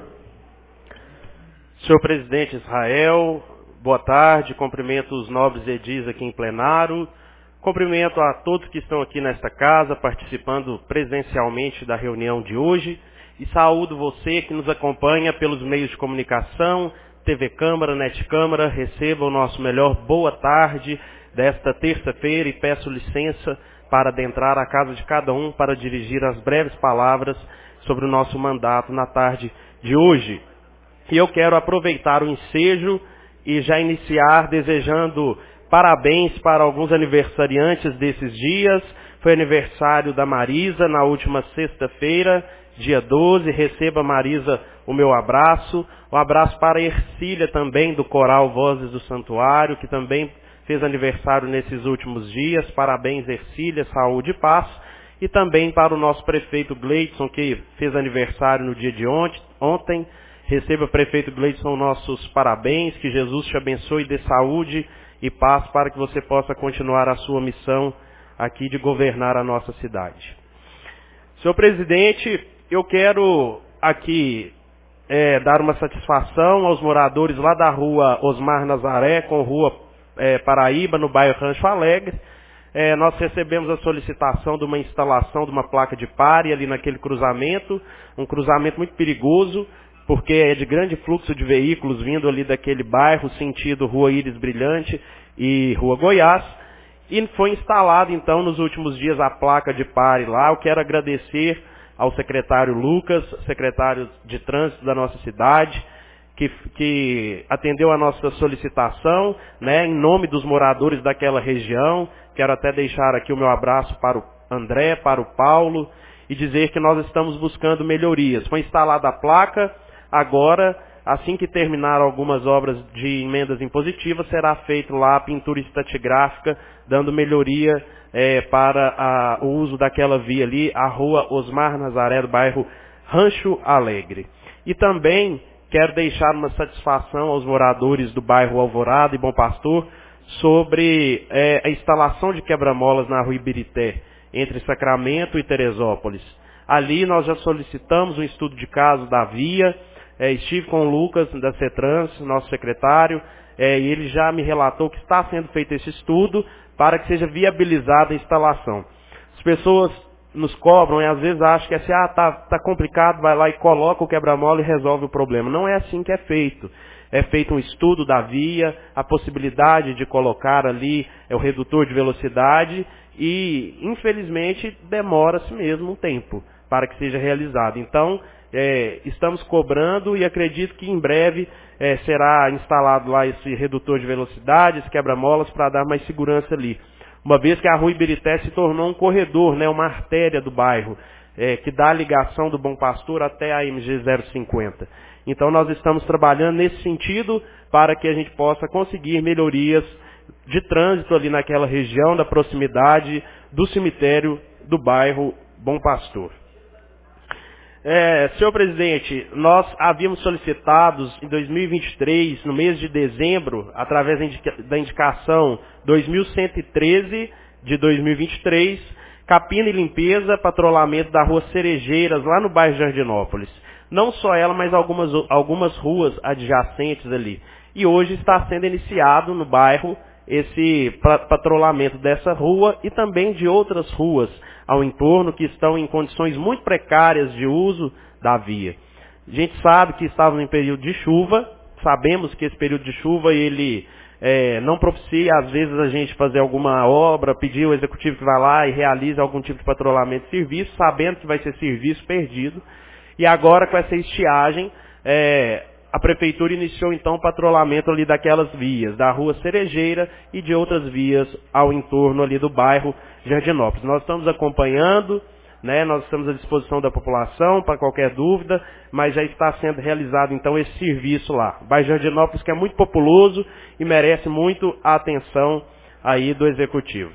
Senhor presidente Israel, boa tarde, cumprimento os nobres edis aqui em plenário, cumprimento a todos que estão aqui nesta casa, participando presencialmente da reunião de hoje, e saúdo você que nos acompanha pelos meios de comunicação, TV Câmara, Net Câmara. Receba o nosso melhor boa tarde desta terça-feira e peço licença para adentrar a casa de cada um para dirigir as breves palavras sobre o nosso mandato na tarde de hoje. E eu quero aproveitar o ensejo e já iniciar desejando parabéns para alguns aniversariantes desses dias. Foi aniversário da Marisa na última sexta-feira, dia 12, receba, Marisa, o meu abraço. Um abraço para a Ercília também, do Coral Vozes do Santuário, que também fez aniversário nesses últimos dias. Parabéns, Ercília, saúde e paz. E também para o nosso prefeito Gleidson, que fez aniversário no dia de ontem. Receba, prefeito Gleidson, nossos parabéns. Que Jesus te abençoe e dê saúde e paz para que você possa continuar a sua missão aqui de governar a nossa cidade. Senhor presidente, eu quero aqui dar uma satisfação aos moradores lá da rua Osmar Nazaré com rua Paraíba, no bairro Rancho Alegre. Nós recebemos a solicitação de uma instalação de uma placa de pare ali naquele cruzamento, um cruzamento muito perigoso, porque é de grande fluxo de veículos vindo ali daquele bairro, sentido Rua Íris Brilhante e Rua Goiás. E foi instalada, então, nos últimos dias a placa de pare lá. Eu quero agradecer ao secretário Lucas, secretário de Trânsito da nossa cidade, que atendeu a nossa solicitação, né, em nome dos moradores daquela região. Quero até deixar aqui o meu abraço para o André, para o Paulo, e dizer que nós estamos buscando melhorias. Foi instalada a placa, agora assim que terminar algumas obras de emendas impositivas, será feito lá a pintura estratigráfica, dando melhoria para o uso daquela via ali, a rua Osmar Nazaré, do bairro Rancho Alegre. E também quero deixar uma satisfação aos moradores do bairro Alvorada e Bom Pastor sobre a instalação de quebra-molas na rua Ibirité, entre Sacramento e Teresópolis. Ali nós já solicitamos um estudo de caso da via, estive com o Lucas da CETRANS, nosso secretário, e ele já me relatou que está sendo feito esse estudo para que seja viabilizada a instalação. As pessoas nos cobram e às vezes acham que tá complicado, vai lá e coloca o quebra-mola e resolve o problema. Não é assim que é feito. É feito um estudo da via, a possibilidade de colocar ali o redutor de velocidade e, infelizmente, demora-se mesmo um tempo para que seja realizado. Então, estamos cobrando e acredito que em breve será instalado lá esse redutor de velocidade, esse quebra-molas, para dar mais segurança ali. Uma vez que a rua Ibirité se tornou um corredor, né, uma artéria do bairro, que dá a ligação do Bom Pastor até a MG 050. Então nós estamos trabalhando nesse sentido para que a gente possa conseguir melhorias de trânsito ali naquela região, da proximidade do cemitério do bairro Bom Pastor. Senhor presidente, nós havíamos solicitado em 2023, no mês de dezembro, através da indicação 2113 de 2023, capina e limpeza, patrulhamento da rua Cerejeiras, lá no bairro Jardinópolis. Não só ela, mas algumas ruas adjacentes ali. E hoje está sendo iniciado no bairro esse patrulhamento dessa rua e também de outras ruas ao entorno que estão em condições muito precárias de uso da via. A gente sabe que estávamos em período de chuva, sabemos que esse período de chuva ele não propicia às vezes a gente fazer alguma obra, pedir ao executivo que vá lá e realize algum tipo de patrulhamento de serviço, sabendo que vai ser serviço perdido. E agora com essa estiagem, a prefeitura iniciou então o patrulhamento ali daquelas vias, da rua Cerejeira e de outras vias ao entorno ali do bairro Jardinópolis. Nós estamos acompanhando, né, nós estamos à disposição da população para qualquer dúvida, mas já está sendo realizado então esse serviço lá. O bairro Jardinópolis que é muito populoso e merece muito a atenção aí do executivo.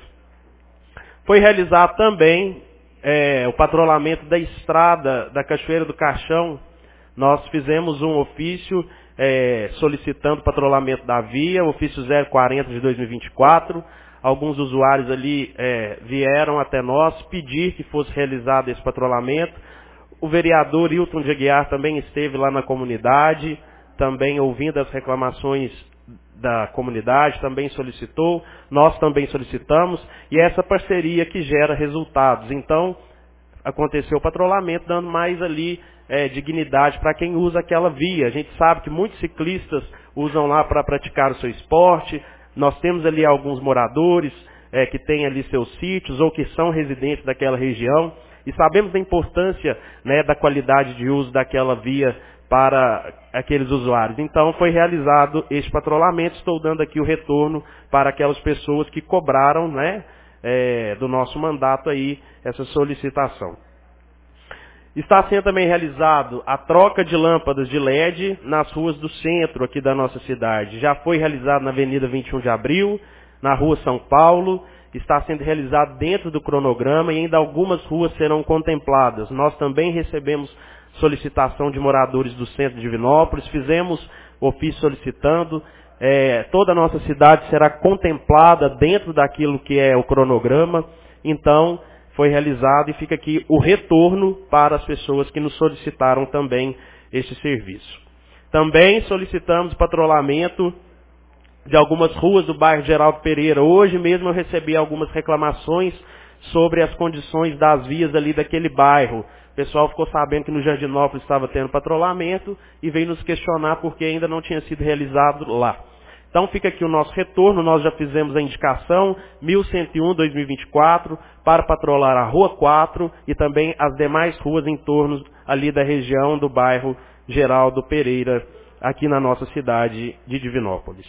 Foi realizado também o patrulhamento da estrada da Cachoeira do Caixão. Nós fizemos um ofício solicitando patrulhamento da via, ofício 040 de 2024. Alguns usuários ali vieram até nós pedir que fosse realizado esse patrulhamento. O vereador Hilton de Aguiar também esteve lá na comunidade, também ouvindo as reclamações da comunidade, também solicitou, nós também solicitamos, e essa parceria que gera resultados. Então, aconteceu o patrulhamento, dando mais ali dignidade para quem usa aquela via. A gente sabe que muitos ciclistas usam lá para praticar o seu esporte. Nós temos ali alguns moradores que têm ali seus sítios ou que são residentes daquela região. E sabemos da importância, né, da qualidade de uso daquela via para aqueles usuários. Então foi realizado este patrulhamento. Estou dando aqui o retorno para aquelas pessoas que cobraram, né, do nosso mandato aí essa solicitação. Está sendo também realizado a troca de lâmpadas de LED nas ruas do centro aqui da nossa cidade. Já foi realizado na Avenida 21 de Abril, na Rua São Paulo, está sendo realizado dentro do cronograma e ainda algumas ruas serão contempladas. Nós também recebemos solicitação de moradores do centro de Divinópolis, fizemos ofício solicitando, toda a nossa cidade será contemplada dentro daquilo que é o cronograma. Então, foi realizado e fica aqui o retorno para as pessoas que nos solicitaram também este serviço. Também solicitamos patrulhamento de algumas ruas do bairro Geraldo Pereira. Hoje mesmo eu recebi algumas reclamações sobre as condições das vias ali daquele bairro. O pessoal ficou sabendo que no Jardinópolis estava tendo patrulhamento e veio nos questionar porque ainda não tinha sido realizado lá. Então fica aqui o nosso retorno, nós já fizemos a indicação 1101-2024 para patrolar a Rua 4 e também as demais ruas em torno ali da região do bairro Geraldo Pereira, aqui na nossa cidade de Divinópolis.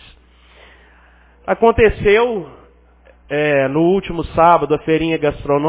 Aconteceu no último sábado a feirinha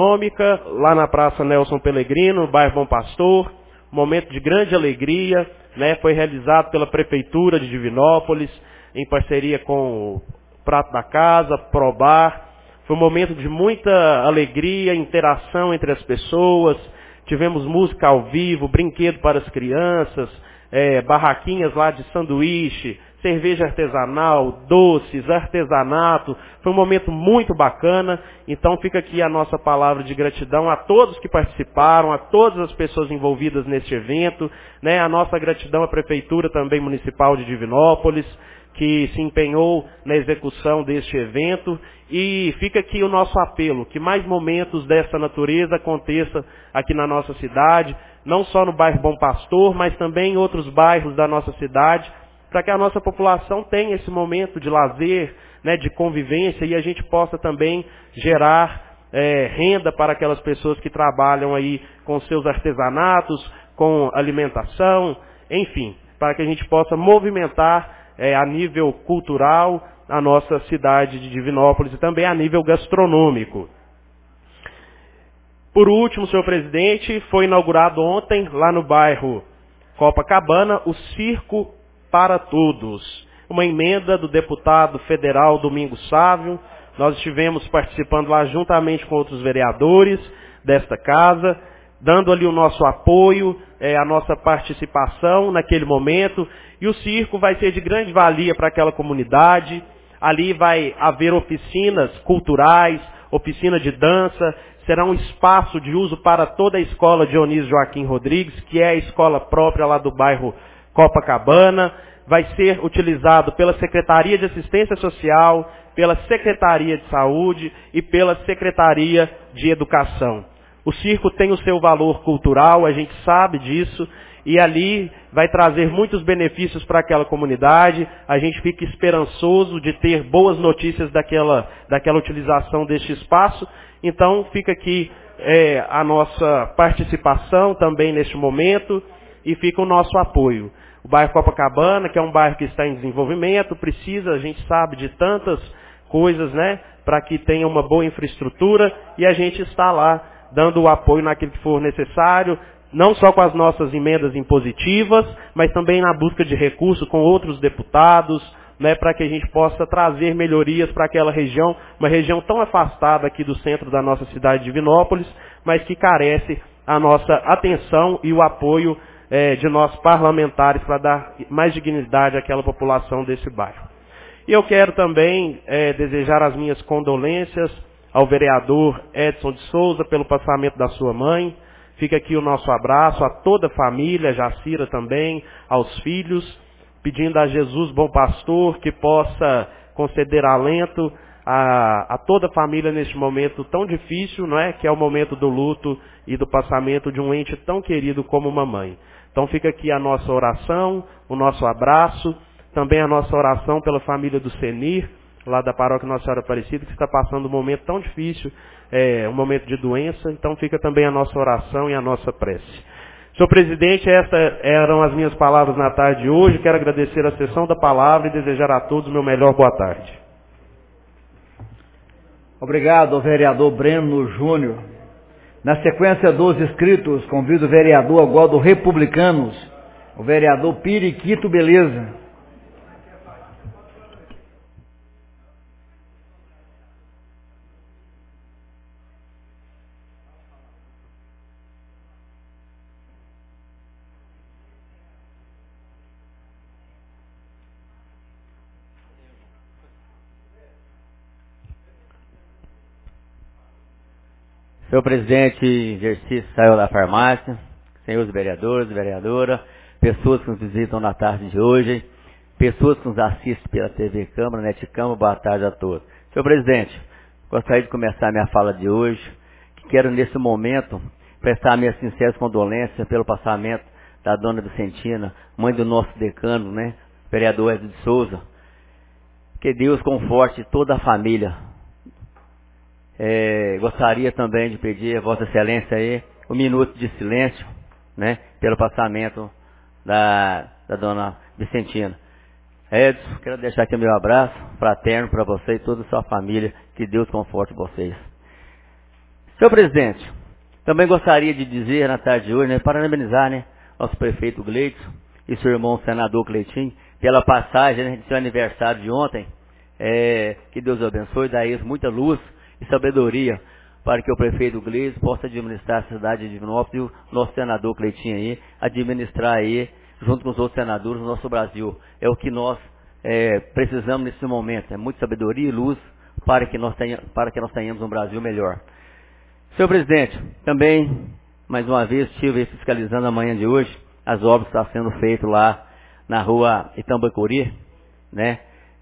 gastronômica, lá na Praça Nelson Pellegrino, no bairro Bom Pastor, momento de grande alegria, né, foi realizado pela Prefeitura de Divinópolis, em parceria com o Prato da Casa, Probar. Foi um momento de muita alegria, interação entre as pessoas. Tivemos música ao vivo, brinquedo para as crianças, barraquinhas lá de sanduíche, cerveja artesanal, doces, artesanato. Foi um momento muito bacana. Então fica aqui a nossa palavra de gratidão a todos que participaram, a todas as pessoas envolvidas neste evento, né? A nossa gratidão à Prefeitura também Municipal de Divinópolis, que se empenhou na execução deste evento. E fica aqui o nosso apelo, que mais momentos dessa natureza aconteça aqui na nossa cidade, não só no bairro Bom Pastor, mas também em outros bairros da nossa cidade, para que a nossa população tenha esse momento de lazer, né, de convivência, e a gente possa também gerar renda para aquelas pessoas que trabalham aí com seus artesanatos, com alimentação, enfim, para que a gente possa movimentar a nível cultural a nossa cidade de Divinópolis e também a nível gastronômico. Por último, senhor presidente, foi inaugurado ontem, lá no bairro Copacabana, o Circo para Todos. Uma emenda do deputado federal Domingos Sávio. Nós estivemos participando lá juntamente com outros vereadores desta casa, dando ali o nosso apoio, a nossa participação naquele momento. E o circo vai ser de grande valia para aquela comunidade. Ali vai haver oficinas culturais, oficina de dança, será um espaço de uso para toda a escola Dionísio Joaquim Rodrigues, que é a escola própria lá do bairro Copacabana. Vai ser utilizado pela Secretaria de Assistência Social, pela Secretaria de Saúde e pela Secretaria de Educação. O circo tem o seu valor cultural, a gente sabe disso, e ali vai trazer muitos benefícios para aquela comunidade. A gente fica esperançoso de ter boas notícias daquela utilização deste espaço. Então fica aqui a nossa participação também neste momento e fica o nosso apoio. O bairro Copacabana, que é um bairro que está em desenvolvimento, precisa, a gente sabe, de tantas coisas, né, para que tenha uma boa infraestrutura, e a gente está lá dando o apoio naquilo que for necessário, não só com as nossas emendas impositivas, mas também na busca de recursos com outros deputados, né, para que a gente possa trazer melhorias para aquela região, uma região tão afastada aqui do centro da nossa cidade de Divinópolis, mas que carece a nossa atenção e o apoio de nós parlamentares para dar mais dignidade àquela população desse bairro. E eu quero também desejar as minhas condolências ao vereador Edson de Souza pelo passamento da sua mãe. Fica aqui o nosso abraço a toda a família, Jacira também, aos filhos, pedindo a Jesus Bom Pastor que possa conceder alento a toda a família neste momento tão difícil, não é? Que é o momento do luto e do passamento de um ente tão querido como uma mãe. Então fica aqui a nossa oração, o nosso abraço, também a nossa oração pela família do Senir, lá da paróquia Nossa Senhora Aparecida, que está passando um momento tão difícil, um momento de doença. Então fica também a nossa oração e a nossa prece. Senhor presidente, essas eram as minhas palavras na tarde de hoje. Quero agradecer a sessão da palavra e desejar a todos o meu melhor boa tarde. Obrigado ao vereador Breno Júnior. Na sequência dos inscritos, convido o vereador agora do Republicanos, o vereador Periquito Beleza. Senhor presidente em exercício saiu da farmácia, senhores vereadores e vereadora, pessoas que nos visitam na tarde de hoje, pessoas que nos assistem pela TV Câmara, NET Câmara, boa tarde a todos. Senhor presidente, gostaria de começar minha fala de hoje, que quero nesse momento prestar minhas sinceras condolências pelo passamento da dona Vicentina, mãe do nosso decano, né, vereador Edson de Souza. Que Deus conforte toda a família. Gostaria também de pedir a Vossa Excelência aí um minuto de silêncio, né, pelo passamento da dona Vicentina. Edson, quero deixar aqui meu abraço fraterno para você e toda a sua família, que Deus conforte vocês. Senhor presidente, também gostaria de dizer na tarde de hoje, né, parabenizar, né, nosso prefeito Gleidson e seu irmão senador Cleitinho, pela passagem, né, de seu aniversário de ontem. Que Deus abençoe, dá a eles muita luz e sabedoria para que o prefeito Gleis possa administrar a cidade de Divinópolis e o nosso senador Cleitinho aí, administrar aí, junto com os outros senadores do nosso Brasil. É o que nós precisamos nesse momento, é muita sabedoria e luz para que nós tenhamos um Brasil melhor. Senhor presidente, também, mais uma vez, estive fiscalizando a manhã de hoje as obras que estão sendo feitas lá na rua Itambacuri, né?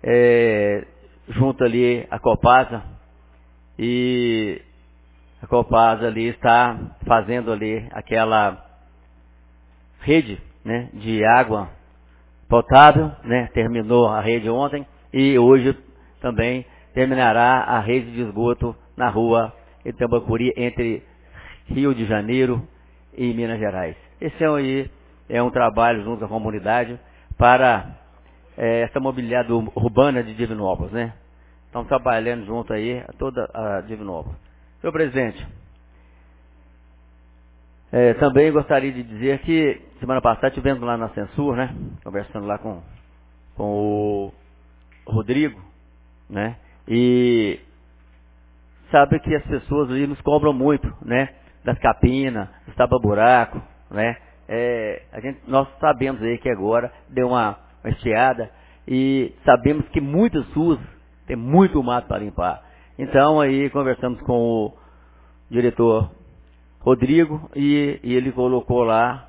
Junto ali a Copasa, e a Copasa ali está fazendo ali aquela rede, né, de água potável, né? Terminou a rede ontem e hoje também terminará a rede de esgoto na rua Itambacuri, entre Rio de Janeiro e Minas Gerais. Esse aí é um trabalho junto à comunidade para essa mobilidade urbana de Divinópolis, né? Estamos trabalhando junto aí a toda a Divinópolis. Senhor presidente, também gostaria de dizer que semana passada estivemos lá na Censur, né? Conversando lá com o Rodrigo, né? E sabe que as pessoas ali nos cobram muito, né? Das capinas, dos tapa-buraco, né? Nós sabemos aí que agora deu uma estiada e sabemos que muitas ruas tem muito mato para limpar. Então aí conversamos com o diretor Rodrigo e ele colocou lá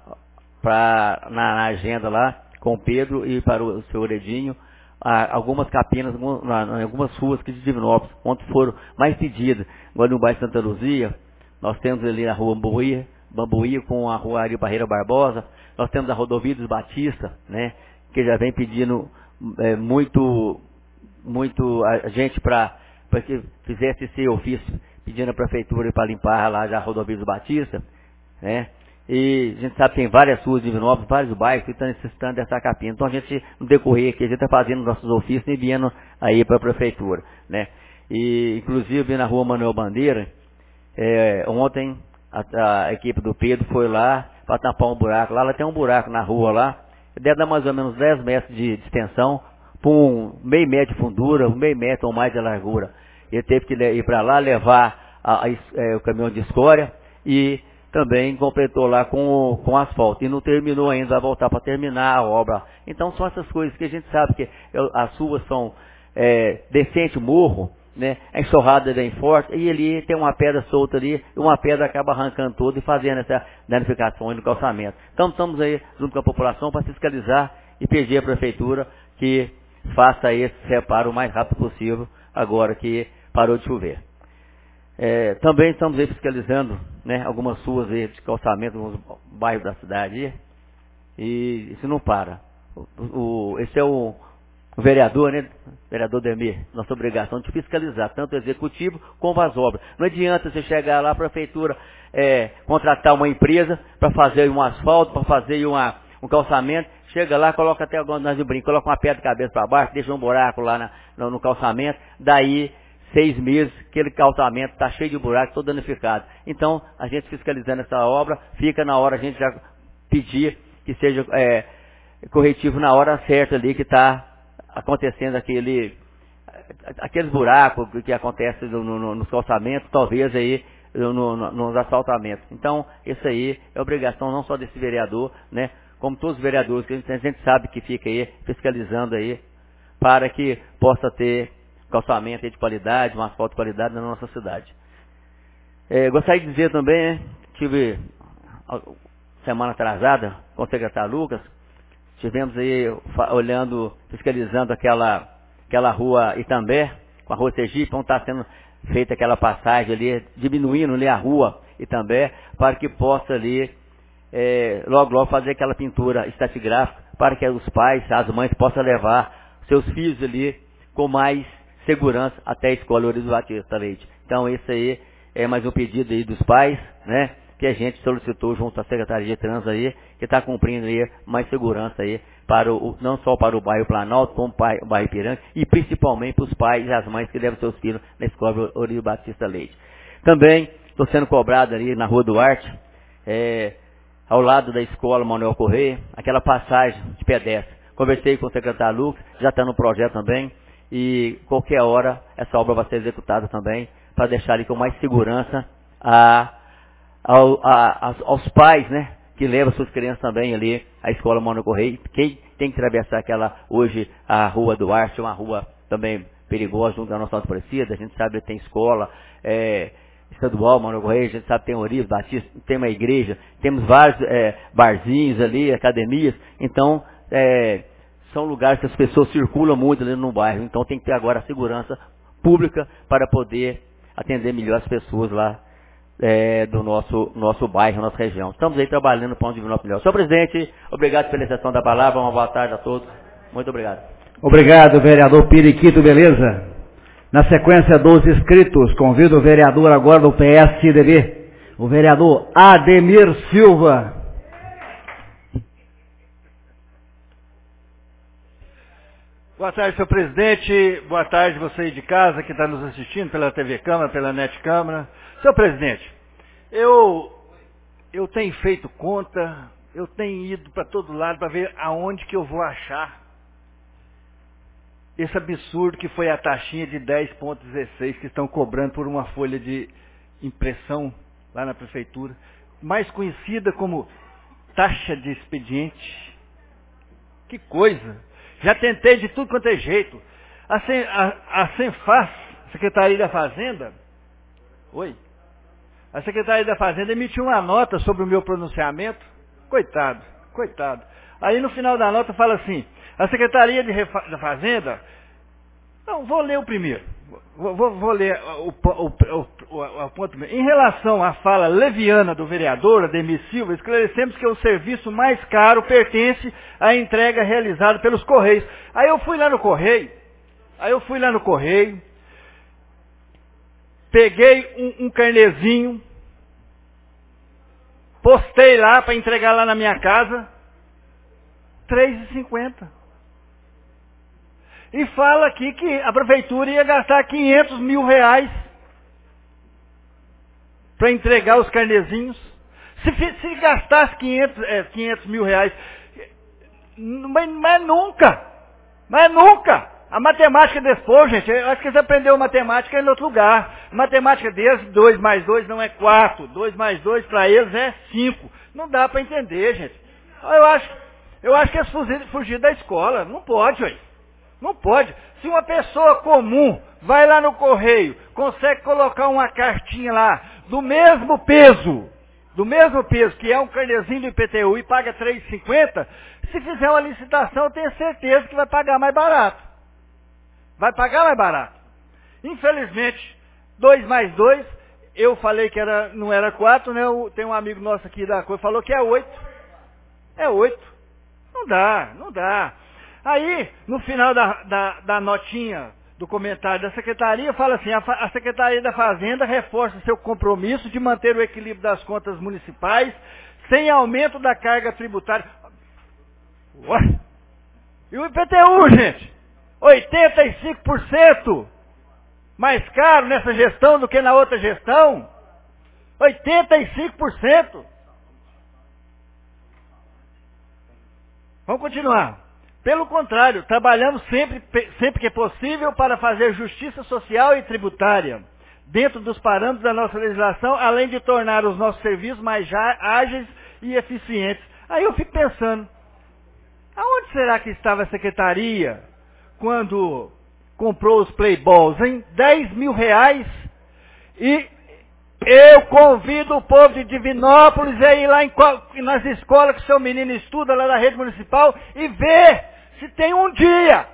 na agenda lá com o Pedro e para o senhor Edinho algumas capinas em algumas ruas que de Divinópolis, onde foram mais pedidas. Agora no bairro Santa Luzia, nós temos ali a rua Bambuí com a rua Ari Barreira Barbosa, nós temos a rodovia dos Batista, né, que já vem pedindo muito a gente para que fizesse esse ofício, pedindo a prefeitura para limpar lá já a rodovia dos Batista, né? E a gente sabe que tem várias ruas de Divinópolis, vários bairros que estão necessitando dessa capina. Então a gente, no decorrer aqui, a gente está fazendo nossos ofícios e enviando aí para a prefeitura, né? E inclusive na rua Manuel Bandeira, ontem a equipe do Pedro foi lá para tampar um buraco. Lá tem um buraco na rua lá, deve dar mais ou menos 10 metros de extensão, por meio metro de fundura, meio metro ou mais de largura. Ele teve que ir para lá, levar o caminhão de escória e também completou lá com asfalto. E não terminou ainda, vai voltar para terminar a obra. Então são essas coisas que a gente sabe que as ruas são descente morro, né? A enxurrada bem forte, e ali tem uma pedra solta ali, e uma pedra acaba arrancando tudo e fazendo essa danificação no calçamento. Então estamos aí junto com a população para fiscalizar e pedir à prefeitura que faça esse reparo o mais rápido possível, agora que parou de chover. Também estamos aí fiscalizando, né, algumas ruas aí de calçamento nos bairros da cidade, e isso não para. Esse é o vereador, né, vereador Demir, nossa obrigação de fiscalizar tanto o executivo como as obras. Não adianta você chegar lá, a prefeitura contratar uma empresa para fazer um asfalto, para fazer um calçamento, chega lá, coloca até agora nós de brinco, coloca uma pedra de cabeça para baixo, deixa um buraco lá no calçamento, daí 6 meses, aquele calçamento está cheio de buraco, todo danificado. Então, a gente fiscalizando essa obra, fica na hora a gente já pedir que seja corretivo na hora certa ali que está acontecendo aqueles buracos que acontecem nos calçamentos, talvez aí nos asfaltamentos. Então, isso aí é obrigação não só desse vereador, né, como todos os vereadores, que a gente sabe que fica aí fiscalizando aí, para que possa ter calçamento de qualidade, um asfalto de qualidade na nossa cidade. Gostaria de dizer também, né, tive semana atrasada com o secretário Lucas, estivemos aí fiscalizando aquela rua Itambé, com a rua Sergipe, onde está sendo feita aquela passagem ali, diminuindo ali a rua Itambé, para que possa ali, logo fazer aquela pintura estratigráfica, para que os pais, as mães possam levar seus filhos ali com mais segurança até a escola Eurico Batista Leite. Então esse aí é mais um pedido aí dos pais, né, que a gente solicitou junto à Secretaria de Trânsito aí, que está cumprindo aí mais segurança aí, não só para o bairro Planalto, como para o bairro Ipiranga, e principalmente para os pais e as mães que levam seus filhos na escola Eurico Batista Leite. Também estou sendo cobrado ali na Rua Duarte, ao lado da escola Manuel Correia, aquela passagem de pedestre. Conversei com o secretário Lucas, já está no projeto também, e qualquer hora essa obra vai ser executada também, para deixar ali com mais segurança aos pais, né, que levam suas crianças também ali à escola Manuel Correia. Quem tem que atravessar aquela, hoje, a Rua Duarte, uma rua também perigosa, junto da nossa Aparecida, a gente sabe que tem escola, estadual, Manuel Correia, a gente sabe que tem Orives, Batista, tem uma igreja, temos vários barzinhos ali, academias, então são lugares que as pessoas circulam muito ali no bairro, então tem que ter agora a segurança pública para poder atender melhor as pessoas lá do nosso bairro, nossa região. Estamos aí trabalhando para um Divinópolis melhor. Senhor presidente, obrigado pela exceção da palavra, uma boa tarde a todos, muito obrigado. Obrigado, vereador Periquito, beleza? Na sequência dos inscritos, convido o vereador agora do PSDB, o vereador Ademir Silva. Boa tarde, senhor presidente. Boa tarde, você de casa que está nos assistindo pela TV Câmara, pela NET Câmara. Senhor presidente, eu tenho feito conta, eu tenho ido para todo lado para ver aonde que eu vou achar esse absurdo que foi a taxinha de 10,16 que estão cobrando por uma folha de impressão lá na prefeitura, mais conhecida como taxa de expediente. Que coisa! Já tentei de tudo quanto é jeito. A Senfaz, Secretaria da Fazenda, a Secretaria da Fazenda emitiu uma nota sobre o meu pronunciamento. Coitado. Aí no final da nota fala assim, a Secretaria da Fazenda, não, vou ler o primeiro, vou ler o ponto primeiro. Em relação à fala leviana do vereador Ademir Silva, esclarecemos que o serviço mais caro pertence à entrega realizada pelos Correios. Aí eu fui lá no Correio, peguei um carnezinho, postei lá para entregar lá na minha casa, R$3,50. E fala aqui que a prefeitura ia gastar R$500 mil para entregar os carnezinhos. Se gastasse 500 mil reais, mas nunca. A matemática desse povo, gente, eu acho que eles aprenderam matemática em outro lugar. A matemática deles, 2 mais 2 não é 4, 2 mais 2 para eles é 5. Não dá para entender, gente. Eu acho que eles fugiram da escola. Não pode, ué. Não pode. Se uma pessoa comum vai lá no correio, consegue colocar uma cartinha lá do mesmo peso que é um carnezinho do IPTU e paga R$3,50, se fizer uma licitação, eu tenho certeza que vai pagar mais barato. Infelizmente, 2 mais 2, eu falei que não era 4, né? Tem um amigo nosso aqui da coisa, falou que é 8. É 8. Não dá. Aí, no final da notinha do comentário da Secretaria, fala assim, a Secretaria da Fazenda reforça seu compromisso de manter o equilíbrio das contas municipais sem aumento da carga tributária. Ué? E o IPTU, gente? 85% mais caro nessa gestão do que na outra gestão? 85%. Vamos continuar. Pelo contrário, trabalhamos sempre que é possível para fazer justiça social e tributária, dentro dos parâmetros da nossa legislação, além de tornar os nossos serviços mais ágeis e eficientes. Aí eu fico pensando, aonde será que estava a Secretaria quando comprou os Playballs, hein? R$10 mil. E eu convido o povo de Divinópolis a ir lá nas escolas que seu menino estuda lá na rede municipal e ver se tem um dia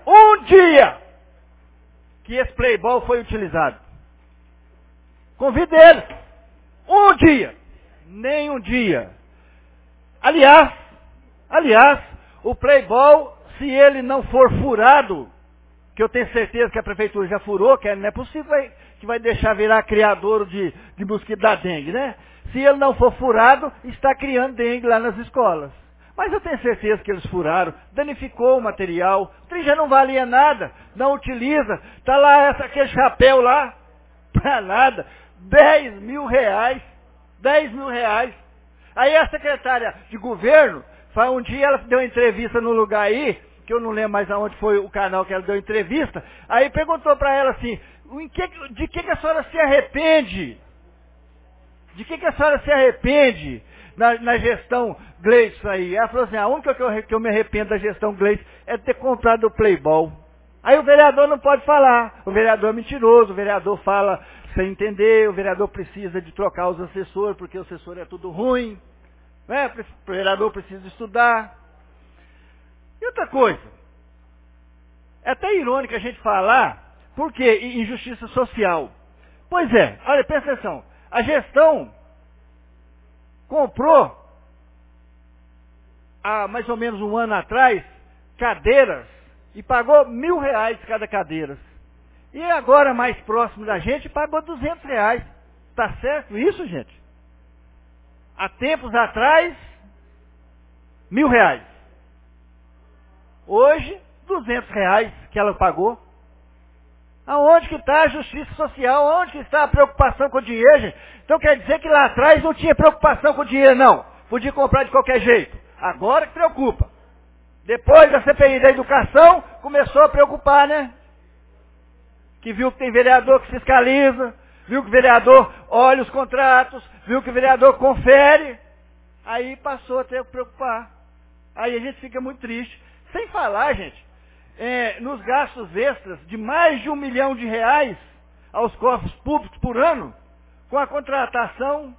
que esse Playball foi utilizado. Convido eles. Um dia. Nem um dia. Aliás, o Playball, se ele não for furado, que eu tenho certeza que a prefeitura já furou, que não é possível que vai deixar virar criador de mosquito da dengue, né? Se ele não for furado, está criando dengue lá nas escolas. Mas eu tenho certeza que eles furaram, danificou o material, o trem já não valia nada, não utiliza, está lá aquele chapéu lá, para nada, R$10 mil. Aí a secretária de governo, um dia ela deu uma entrevista num lugar aí, que eu não lembro mais aonde foi o canal que ela deu entrevista, aí perguntou para ela assim, de que a senhora se arrepende? De que a senhora se arrepende na gestão Gleison aí? Ela falou assim, a única que eu me arrependo da gestão Gleison é de ter comprado o Playboy. Aí o vereador não pode falar, o vereador é mentiroso, o vereador fala sem entender, o vereador precisa de trocar os assessores, porque o assessor é tudo ruim, né? O vereador precisa estudar. E outra coisa, é até irônico a gente falar, por quê? Injustiça social. Pois é, olha, presta atenção, a gestão comprou, há mais ou menos um ano atrás, cadeiras, e pagou R$1.000 cada cadeira. E agora, mais próximo da gente, pagou R$200. Tá certo isso, gente? Há tempos atrás, R$1.000. Hoje, R$200 que ela pagou. Aonde que está a justiça social? Aonde que está a preocupação com o dinheiro, gente? Então quer dizer que lá atrás não tinha preocupação com o dinheiro, não. Podia comprar de qualquer jeito. Agora que preocupa. Depois da CPI da educação, começou a preocupar, né? Que viu que tem vereador que fiscaliza, viu que o vereador olha os contratos, viu que o vereador confere. Aí passou a ter que preocupar. Aí a gente fica muito triste. Sem falar, gente, nos gastos extras de mais de R$1 milhão aos cofres públicos por ano, com a contratação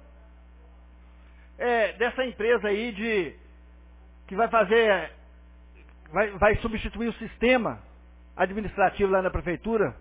dessa empresa aí que vai fazer, vai substituir o sistema administrativo lá na prefeitura.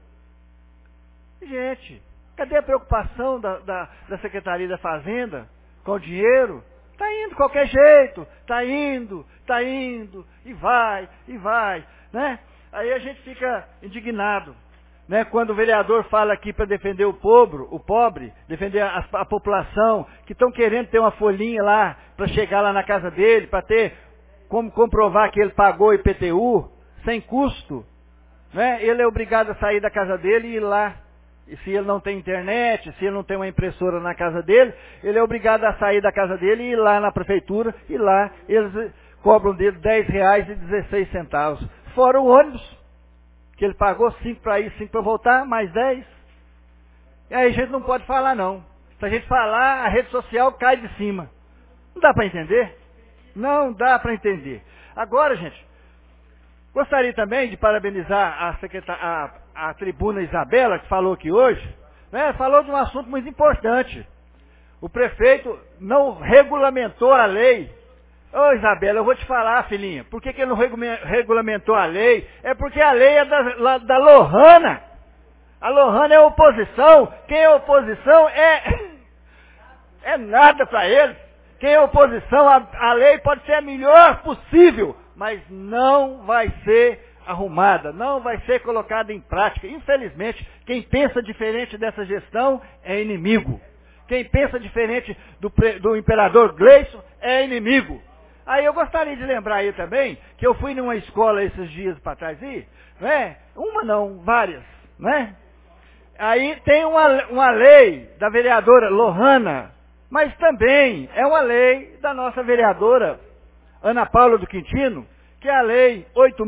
Gente, cadê a preocupação da Secretaria da Fazenda com o dinheiro? Está indo de qualquer jeito, está indo, e vai, né? Aí a gente fica indignado, né? Quando o vereador fala aqui para defender o pobre, defender a população, que estão querendo ter uma folhinha lá, para chegar lá na casa dele, para ter como comprovar que ele pagou IPTU, sem custo, né? Ele é obrigado a sair da casa dele e ir lá. E se ele não tem internet, se ele não tem uma impressora na casa dele, ele é obrigado a sair da casa dele e ir lá na prefeitura, e lá eles cobram dele R$10,16. Fora o ônibus, que ele pagou 5 para ir, 5 para voltar, mais 10. E aí a gente não pode falar não. Se a gente falar, a rede social cai de cima. Não dá para entender? Não dá para entender. Agora, gente, gostaria também de parabenizar a tribuna Isabela, que falou aqui hoje, né? Falou de um assunto muito importante. O prefeito não regulamentou a lei. Ô Isabela, eu vou te falar, filhinha, por que ele não regulamentou a lei? É porque a lei é da Lohana. A Lohana é oposição. Quem é oposição é nada para eles. Quem é oposição, a lei pode ser a melhor possível, mas não vai ser arrumada, não vai ser colocada em prática. Infelizmente, quem pensa diferente dessa gestão é inimigo. Quem pensa diferente do imperador Gleison é inimigo. Aí eu gostaria de lembrar aí também, que eu fui numa escola esses dias para trás aí, né? Uma não, várias, né? Aí tem uma lei da vereadora Lohana, mas também é uma lei da nossa vereadora Ana Paula do Quintino, que é a lei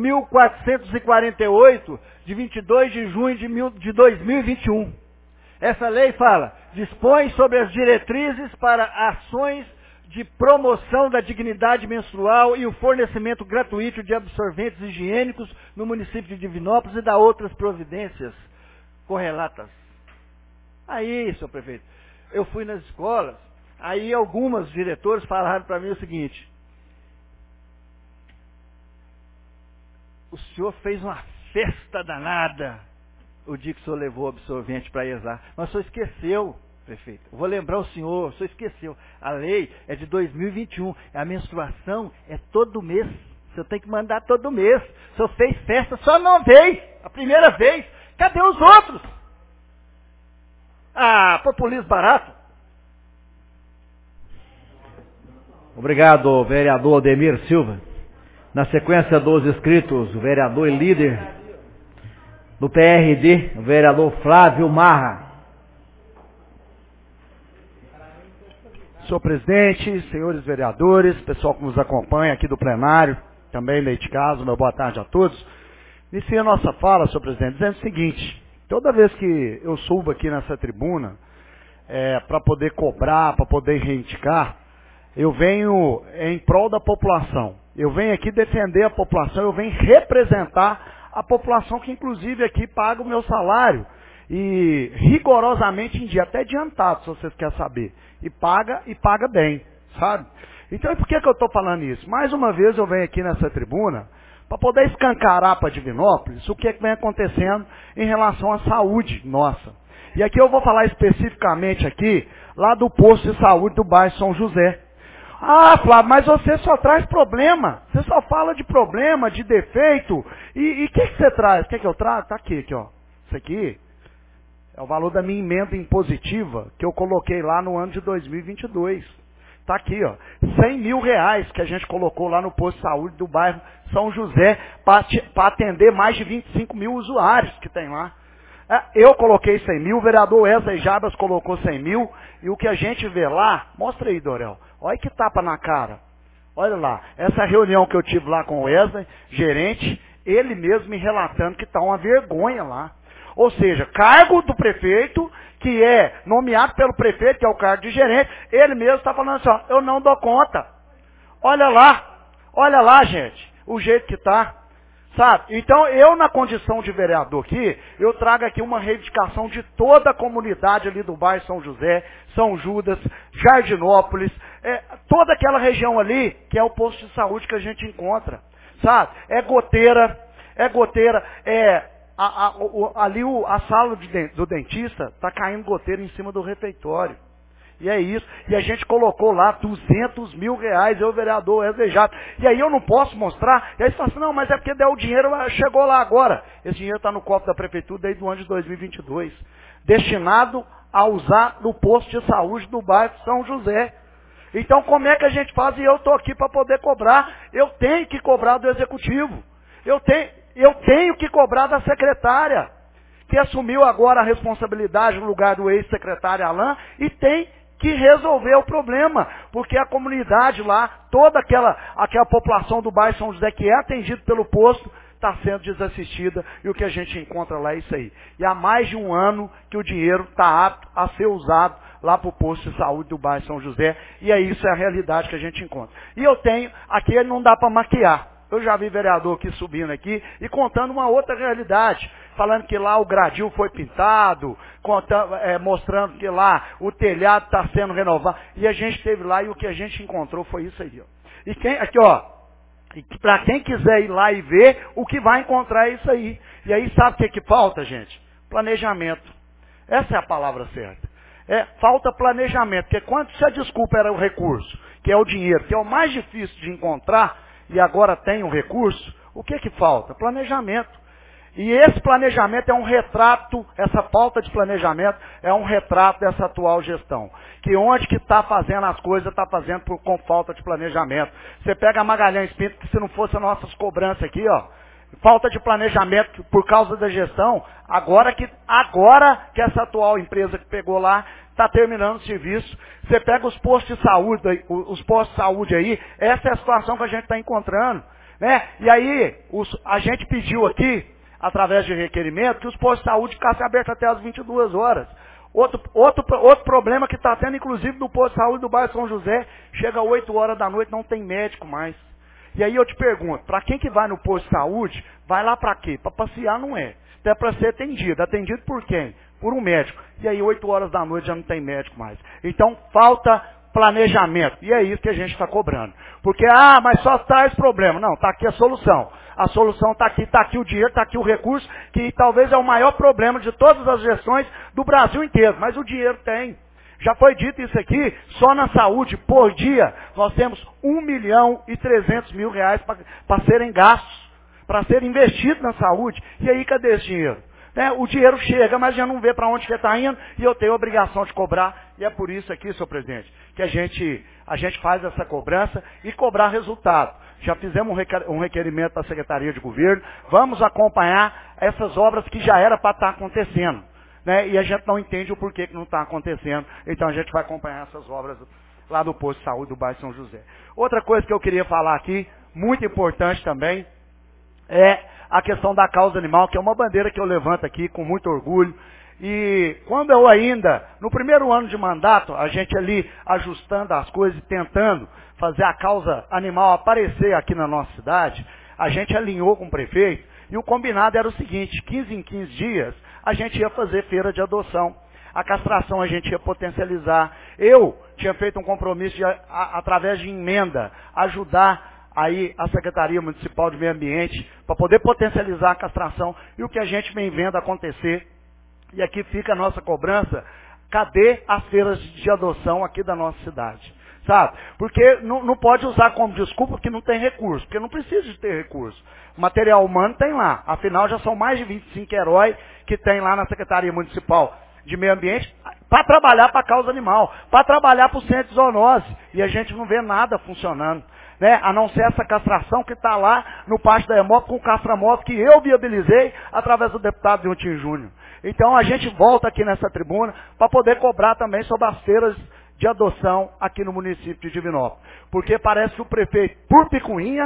8.448, de 22 de junho de 2021. Essa lei fala, dispõe sobre as diretrizes para ações de promoção da dignidade menstrual e o fornecimento gratuito de absorventes higiênicos no município de Divinópolis e da outras providências correlatas. Aí, senhor prefeito, eu fui nas escolas, aí algumas diretores falaram para mim o seguinte: o senhor fez uma festa danada o dia que o senhor levou absorvente para eles lá. Mas o senhor esqueceu, prefeito. Eu vou lembrar o senhor esqueceu. A lei é de 2021. A menstruação é todo mês. O senhor tem que mandar todo mês. O senhor fez festa só uma vez. A primeira vez. Cadê os outros? Ah, populismo barato. Obrigado, vereador Ademir Silva. Na sequência dos inscritos, o vereador e líder do PRD, o vereador Flávio Marra. Senhor presidente, senhores vereadores, pessoal que nos acompanha aqui do plenário, também leite caso, meu boa tarde a todos. Inicia a nossa fala, senhor presidente, dizendo o seguinte: toda vez que eu subo aqui nessa tribuna, para poder cobrar, para poder reivindicar, eu venho em prol da população. Eu venho aqui defender a população, eu venho representar a população que inclusive aqui paga o meu salário. E rigorosamente em dia, até adiantado, se vocês querem saber. E paga bem, sabe? Então, por que eu estou falando isso? Mais uma vez eu venho aqui nessa tribuna para poder escancarar para Divinópolis o que é que vem acontecendo em relação à saúde nossa. E aqui eu vou falar especificamente aqui, lá do posto de saúde do bairro São José. Ah, Flávio, mas você só traz problema. Você só fala de problema, de defeito. E o que você traz? O que eu trago? Tá aqui, ó. Isso aqui é o valor da minha emenda impositiva que eu coloquei lá no ano de 2022. Tá aqui, ó. 100 mil reais que a gente colocou lá no posto de saúde do bairro São José para atender mais de 25 mil usuários que tem lá. Eu coloquei 100 mil, o vereador Wesley Jabas colocou 100 mil, e o que a gente vê lá, mostra aí, Dorel, olha que tapa na cara. Olha lá, essa reunião que eu tive lá com o Wesley, gerente, ele mesmo me relatando que está uma vergonha lá. Ou seja, cargo do prefeito, que é nomeado pelo prefeito, que é o cargo de gerente, ele mesmo está falando assim, ó, eu não dou conta. Olha lá, gente, o jeito que está. Sabe? Então, eu na condição de vereador aqui, eu trago aqui uma reivindicação de toda a comunidade ali do bairro São José, São Judas, Jardinópolis, toda aquela região ali, que é o posto de saúde que a gente encontra. Sabe? É goteira, ali a sala do dentista está caindo goteira em cima do refeitório. E é isso. E a gente colocou lá 200 mil reais, eu, vereador Wesley Jabas. E aí eu não posso mostrar. E aí você fala assim, não, mas é porque deu o dinheiro, chegou lá agora. Esse dinheiro está no cofre da prefeitura desde o ano de 2022. Destinado a usar no posto de saúde do bairro São José. Então como é que a gente faz? E eu estou aqui para poder cobrar. Eu tenho que cobrar do executivo. Eu tenho que cobrar da secretária, que assumiu agora a responsabilidade no lugar do ex-secretário Alain, e tem que resolver o problema, porque a comunidade lá, toda aquela população do bairro São José que é atendida pelo posto, está sendo desassistida, e o que a gente encontra lá é isso aí. E há mais de um ano que o dinheiro está apto a ser usado lá para o posto de saúde do bairro São José, e isso é a realidade que a gente encontra. E eu tenho, aqui não dá para maquiar. Eu já vi vereador aqui subindo aqui e contando uma outra realidade, falando que lá o gradil foi pintado, mostrando que lá o telhado está sendo renovado. E a gente esteve lá e o que a gente encontrou foi isso aí, ó. E para quem quiser ir lá e ver, o que vai encontrar é isso aí. E aí sabe o que falta, gente? Planejamento. Essa é a palavra certa. Falta planejamento, porque se a desculpa era o recurso, que é o dinheiro, que é o mais difícil de encontrar, e agora tem um recurso, o que falta? Planejamento. E esse planejamento é um retrato, essa falta de planejamento é um retrato dessa atual gestão. Que onde que está fazendo as coisas, está fazendo com falta de planejamento. Você pega a Magalhães Pinto, que se não fosse as nossas cobranças aqui, ó, falta de planejamento por causa da gestão, agora que essa atual empresa que pegou lá está terminando o serviço. Você pega os postos de saúde aí, essa é a situação que a gente está encontrando, né? E aí, a gente pediu aqui, através de requerimento, que os postos de saúde ficassem abertos até as 22 horas. Outro problema que está tendo, inclusive, no posto de saúde do bairro São José, chega às 8 horas da noite, não tem médico mais. E aí eu te pergunto, para quem que vai no posto de saúde, vai lá para quê? Para passear não é. É para ser atendido. Atendido por quem? Por um médico. E aí 8 horas da noite já não tem médico mais. Então falta planejamento. E é isso que a gente está cobrando. Porque, mas só traz problema. Não, está aqui a solução. A solução está aqui o dinheiro, está aqui o recurso, que talvez é o maior problema de todas as gestões do Brasil inteiro. Mas o dinheiro tem. Já foi dito isso aqui, só na saúde, por dia, nós temos 1.300.000 reais para serem gastos, para serem investidos na saúde. E aí, cadê esse dinheiro? O dinheiro chega, mas já não vê para onde que está indo, e eu tenho a obrigação de cobrar, e é por isso aqui, senhor presidente, que a gente faz essa cobrança e cobrar resultado. Já fizemos um requerimento para a Secretaria de Governo, vamos acompanhar essas obras que já era para estar acontecendo. E a gente não entende o porquê que não está acontecendo, então a gente vai acompanhar essas obras lá do posto de saúde do bairro São José. Outra coisa que eu queria falar aqui, muito importante também, é a questão da causa animal, que é uma bandeira que eu levanto aqui com muito orgulho. E quando eu ainda, no primeiro ano de mandato, a gente ali ajustando as coisas e tentando fazer a causa animal aparecer aqui na nossa cidade, a gente alinhou com o prefeito e o combinado era o seguinte, 15 em 15 dias a gente ia fazer feira de adoção. A castração a gente ia potencializar. Eu tinha feito um compromisso de, através de emenda, ajudar aí a Secretaria Municipal de Meio Ambiente para poder potencializar a castração e o que a gente vem vendo acontecer. E aqui fica a nossa cobrança, cadê as feiras de adoção aqui da nossa cidade? Sabe? Porque não pode usar como desculpa que não tem recurso, porque não precisa de ter recurso. Material humano tem lá, afinal já são mais de 25 heróis que tem lá na Secretaria Municipal de Meio Ambiente para trabalhar para a causa animal, para trabalhar para o centro de zoonose, e a gente não vê nada funcionando. Né, a não ser essa castração que está lá no pátio da Hemop com o castramóvel que eu viabilizei através do deputado Dilton Júnior. Então a gente volta aqui nessa tribuna para poder cobrar também sobre as feiras de adoção aqui no município de Divinópolis. Porque parece que o prefeito, por picuinha,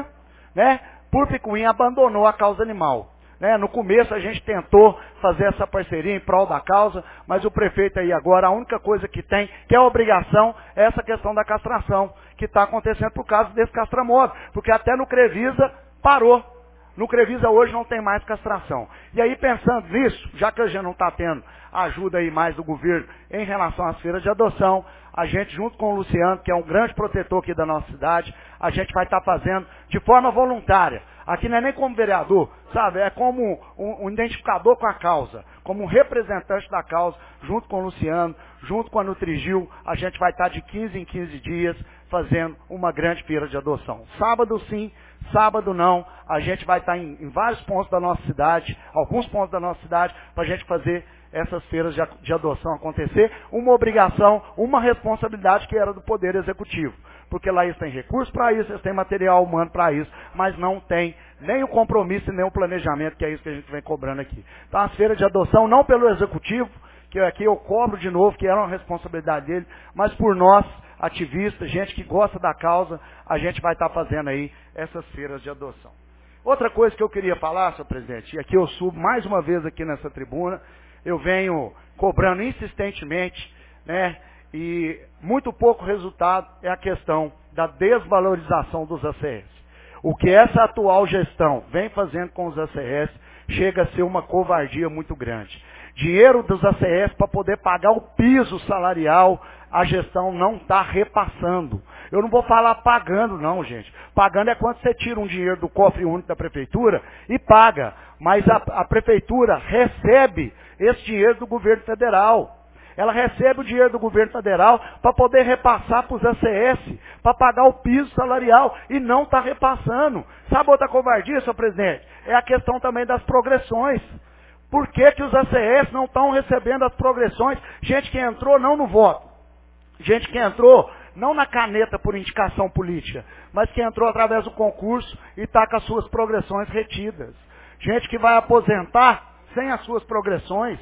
abandonou a causa animal. Né? No começo a gente tentou fazer essa parceria em prol da causa, mas o prefeito aí agora, a única coisa que tem, que é obrigação, é essa questão da castração, que está acontecendo por causa desse castramóvel, porque até no Crevisa parou. No Crevisa hoje não tem mais castração. E aí pensando nisso, já que a gente não está tendo ajuda aí mais do governo em relação às feiras de adoção, a gente junto com o Luciano, que é um grande protetor aqui da nossa cidade, a gente vai estar fazendo de forma voluntária. Aqui não é nem como vereador, sabe? É como um identificador com a causa, como um representante da causa, junto com o Luciano, junto com a Nutrigil, a gente vai estar de 15 em 15 dias fazendo uma grande feira de adoção. Sábado sim, sábado não, a gente vai estar em vários pontos da nossa cidade, alguns pontos da nossa cidade, para a gente fazer essas feiras de adoção acontecer, uma obrigação, uma responsabilidade que era do Poder Executivo. Porque lá eles têm recursos para isso, eles têm material humano para isso, mas não tem nem o compromisso e nem o planejamento, que é isso que a gente vem cobrando aqui. Então as feiras de adoção, não pelo Executivo, que aqui eu cobro de novo, que era uma responsabilidade dele, mas por nós, ativistas, gente que gosta da causa, a gente vai estar fazendo aí essas feiras de adoção. Outra coisa que eu queria falar, senhor presidente, e aqui eu subo mais uma vez aqui nessa tribuna, eu venho cobrando insistentemente, né, e muito pouco resultado é a questão da desvalorização dos ACS. O que essa atual gestão vem fazendo com os ACS chega a ser uma covardia muito grande. Dinheiro dos ACS para poder pagar o piso salarial, a gestão não está repassando. Eu não vou falar pagando não, gente. Pagando é quando você tira um dinheiro do cofre único da prefeitura e paga. Mas a prefeitura recebe esse dinheiro do governo federal. Ela recebe o dinheiro do governo federal para poder repassar para os ACS, para pagar o piso salarial, e não está repassando. Sabe outra covardia, senhor presidente? É a questão também das progressões. Por que que os ACS não estão recebendo as progressões? Gente que entrou não no voto, gente que entrou não na caneta por indicação política, mas que entrou através do concurso e está com as suas progressões retidas. Gente que vai aposentar sem as suas progressões.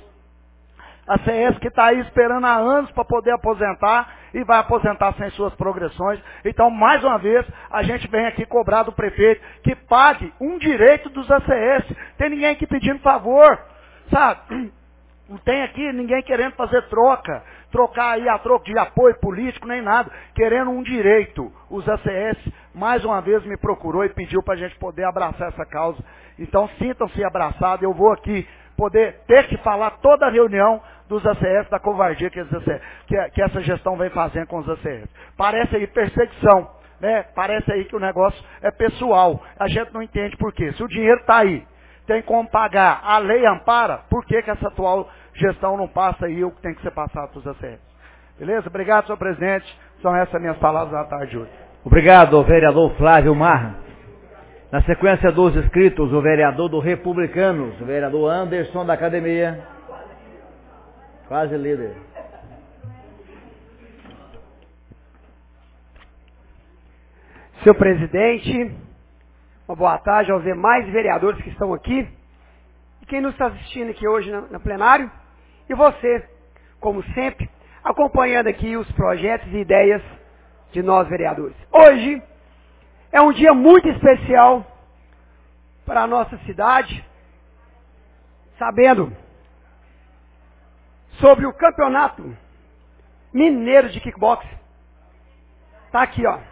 A CS que está aí esperando há anos para poder aposentar e vai aposentar sem suas progressões. Então, mais uma vez, a gente vem aqui cobrar do prefeito que pague um direito dos ACS. Tem ninguém aqui pedindo favor, sabe? Não tem aqui ninguém querendo fazer trocar aí a troco de apoio político, nem nada, querendo um direito. Os ACS, mais uma vez, me procurou e pediu para a gente poder abraçar essa causa. Então, sintam-se abraçados, eu vou aqui poder ter que falar toda a reunião dos ACS, da covardia que essa gestão vem fazendo com os ACS. Parece aí perseguição, né? Parece aí que o negócio é pessoal. A gente não entende por quê. Se o dinheiro está aí, tem como pagar, a lei ampara, por que que essa atual gestão não passa aí o que tem que ser passado para os ACS? Beleza? Obrigado, senhor presidente. São essas minhas palavras na tarde de hoje. Obrigado, vereador Flávio Marra. Na sequência dos inscritos, o vereador do Republicanos, o vereador Anderson da Academia. Quase líder. Senhor presidente, uma boa tarde aos demais vereadores que estão aqui e quem nos está assistindo aqui hoje no plenário, e você, como sempre, acompanhando aqui os projetos e ideias de nós vereadores. Hoje é um dia muito especial para a nossa cidade, sabendo sobre o Campeonato Mineiro de Kickbox. Está aqui, ó.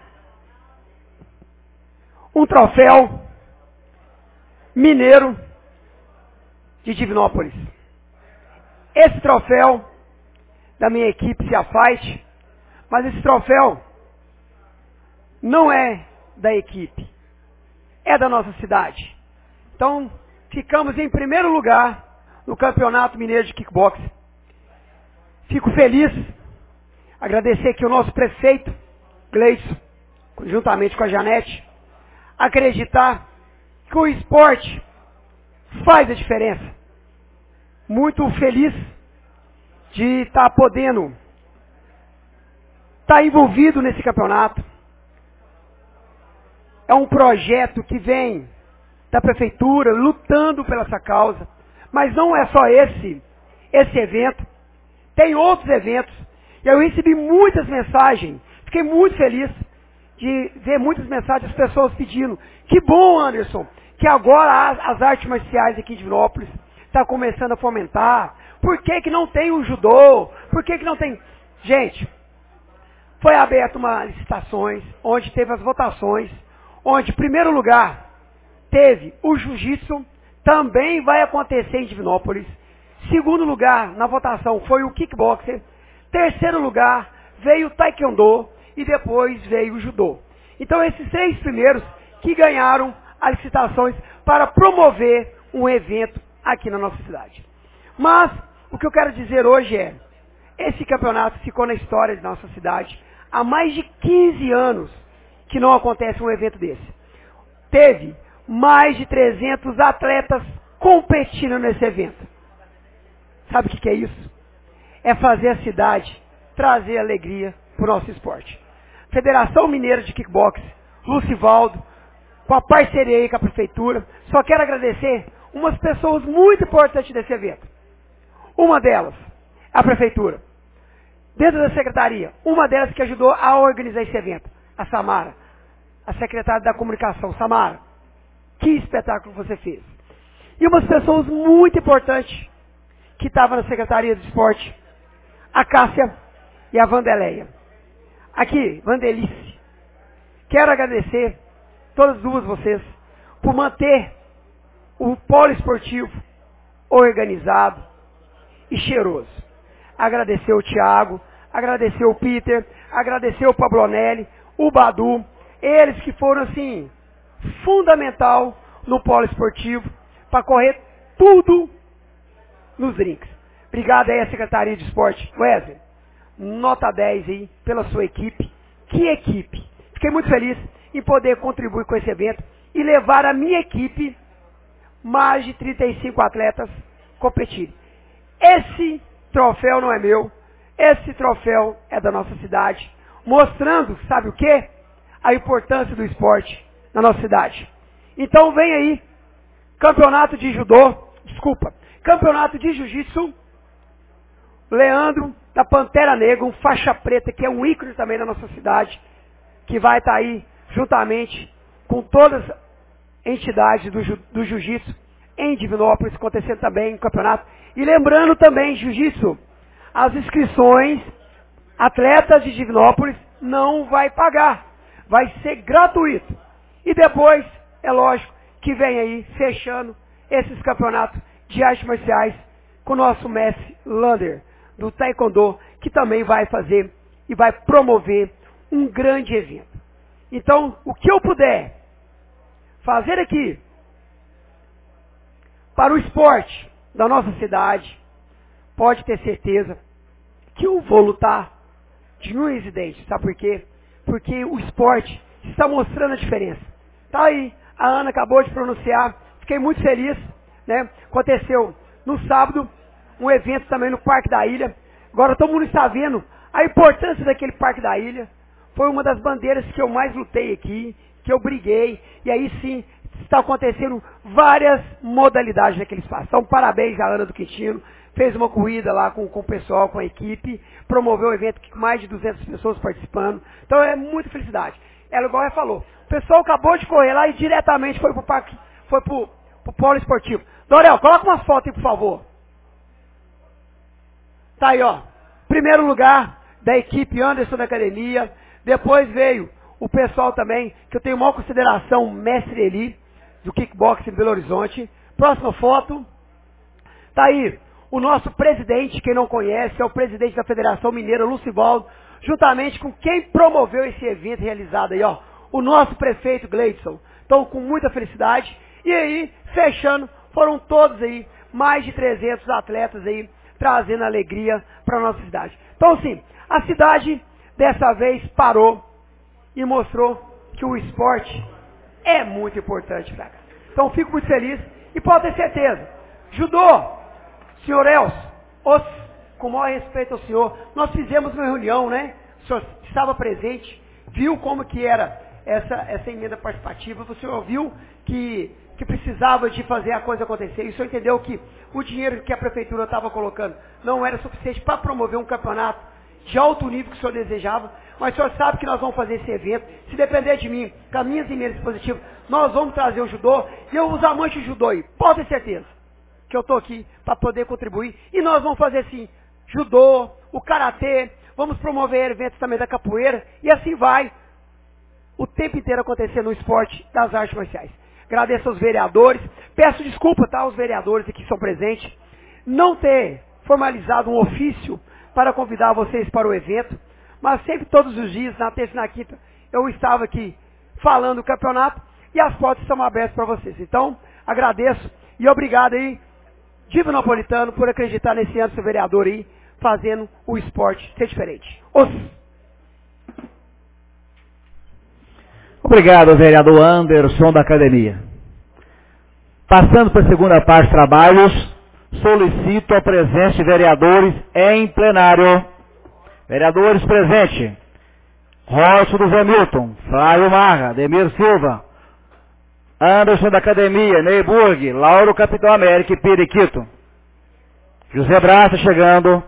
Um troféu mineiro de Divinópolis. Esse troféu da minha equipe se Fight, mas esse troféu não é da equipe, é da nossa cidade. Então, ficamos em primeiro lugar no Campeonato Mineiro de Kickbox. Fico feliz, agradecer aqui o nosso prefeito, Gleison, juntamente com a Janete, acreditar que o esporte faz a diferença. Muito feliz de estar podendo estar envolvido nesse campeonato. É um projeto que vem da prefeitura lutando pela essa causa, mas não é só esse evento, tem outros eventos. E eu recebi muitas mensagens, fiquei muito feliz de ver muitas mensagens das pessoas pedindo: que bom, Anderson, que agora as artes marciais aqui em Divinópolis está começando a fomentar. Por que não tem o judô? Por que não tem... Gente, foi aberta uma licitações, onde teve as votações, onde, em primeiro lugar, teve o jiu-jitsu, também vai acontecer em Divinópolis. Segundo lugar, na votação, foi o kickboxer. Terceiro lugar, veio o taekwondo e depois veio o judô. Então, esses 3 primeiros que ganharam as licitações para promover um evento aqui na nossa cidade. Mas, o que eu quero dizer hoje é, esse campeonato ficou na história de nossa cidade há mais de 15 anos que não acontece um evento desse. Teve mais de 300 atletas competindo nesse evento. Sabe o que é isso? É fazer a cidade trazer alegria para o nosso esporte. Federação Mineira de Kickbox, Lucivaldo, com a parceria aí com a prefeitura, só quero agradecer umas pessoas muito importantes desse evento. Uma delas, a prefeitura. Dentro da secretaria, uma delas que ajudou a organizar esse evento, a Samara, a secretária da comunicação. Samara, que espetáculo você fez. E umas pessoas muito importantes que estavam na Secretaria do Esporte, a Cássia e a Vandeleia. Aqui, Vandelice, quero agradecer todas duas vocês por manter o polo esportivo organizado e cheiroso. Agradecer o Thiago, agradecer o Peter, agradecer o Pablonelli, o Badu, eles que foram assim, fundamental no polo esportivo, para correr tudo nos drinks. Obrigado aí à Secretaria de Esporte. Wesley, nota 10 aí pela sua equipe. Que equipe! Fiquei muito feliz em poder contribuir com esse evento e levar a minha equipe, mais de 35 atletas, competirem. Esse troféu não é meu, esse troféu é da nossa cidade, mostrando, sabe o quê? A importância do esporte na nossa cidade. Então vem aí, campeonato de jiu-jitsu, Leandro, da Pantera Negra, um faixa preta, que é um ícone também na nossa cidade, que vai estar aí, juntamente com todas as entidades do jiu-jitsu, em Divinópolis, acontecendo também um campeonato. E lembrando também, jiu-jitsu, as inscrições, atletas de Divinópolis, não vai pagar, vai ser gratuito. E depois, é lógico, que vem aí, fechando esses campeonatos de artes marciais, com o nosso mestre Lander, do Taekwondo, que também vai fazer e vai promover um grande evento. Então, o que eu puder fazer aqui para o esporte da nossa cidade, pode ter certeza que eu vou lutar de unhas e dentes. Sabe por quê? Porque o esporte está mostrando a diferença. Tá aí, a Ana acabou de pronunciar, fiquei muito feliz, né? Aconteceu no sábado, um evento também no Parque da Ilha. Agora todo mundo está vendo a importância daquele Parque da Ilha. Foi uma das bandeiras que eu mais lutei aqui, que eu briguei, e aí sim está acontecendo várias modalidades naquele espaço. Então parabéns à Ana do Quintino, fez uma corrida lá com o pessoal, com a equipe, promoveu um evento com mais de 200 pessoas participando. Então é muita felicidade. Ela, igual ela falou, o pessoal acabou de correr lá e diretamente foi pro parque, foi pro polo esportivo. Dorel, coloca umas fotos aí, por favor. Tá aí, ó. Primeiro lugar da equipe Anderson da academia. Depois veio o pessoal também, que eu tenho maior consideração, o mestre Eli, do kickboxing em Belo Horizonte. Próxima foto. Tá aí o nosso presidente, quem não conhece, é o presidente da Federação Mineira, Lucivaldo, juntamente com quem promoveu esse evento realizado aí, ó, o nosso prefeito Gleidson. Então, com muita felicidade. E aí, fechando, foram todos aí, mais de 300 atletas aí, trazendo alegria para a nossa cidade. Então, assim, a cidade, dessa vez, parou e mostrou que o esporte é muito importante para cá. Então, fico muito feliz e pode ter certeza. Judô, senhor Elcio, com o maior respeito ao senhor, nós fizemos uma reunião, né? O senhor estava presente, viu como que era essa emenda participativa, o senhor viu que precisava de fazer a coisa acontecer, e o senhor entendeu que o dinheiro que a prefeitura estava colocando não era suficiente para promover um campeonato de alto nível que o senhor desejava, mas o senhor sabe que nós vamos fazer esse evento, se depender de mim, com as minhas emendas positivas, nós vamos trazer o judô, e os amantes de judô aí, pode ter certeza que eu estou aqui para poder contribuir, e nós vamos fazer assim, judô, o karatê, vamos promover eventos também da capoeira, e assim vai o tempo inteiro acontecer no esporte das artes marciais. Agradeço aos vereadores, peço desculpa, tá, aos vereadores aqui que estão presentes, não ter formalizado um ofício para convidar vocês para o evento, mas sempre todos os dias, na terça e na quinta, eu estava aqui falando do campeonato, e as portas estão abertas para vocês. Então, agradeço e obrigado aí, Divinopolitano, por acreditar nesse ano, seu vereador aí, fazendo o esporte ser diferente. Obrigado, vereador Anderson da academia. Passando para a segunda parte de trabalhos, solicito a presença de vereadores em plenário. Vereadores presentes. Rosso do Zé Milton, Flávio Marra, Demir Silva, Anderson da academia, Neyburg, Lauro Capitão América e Periquito. José Braça chegando.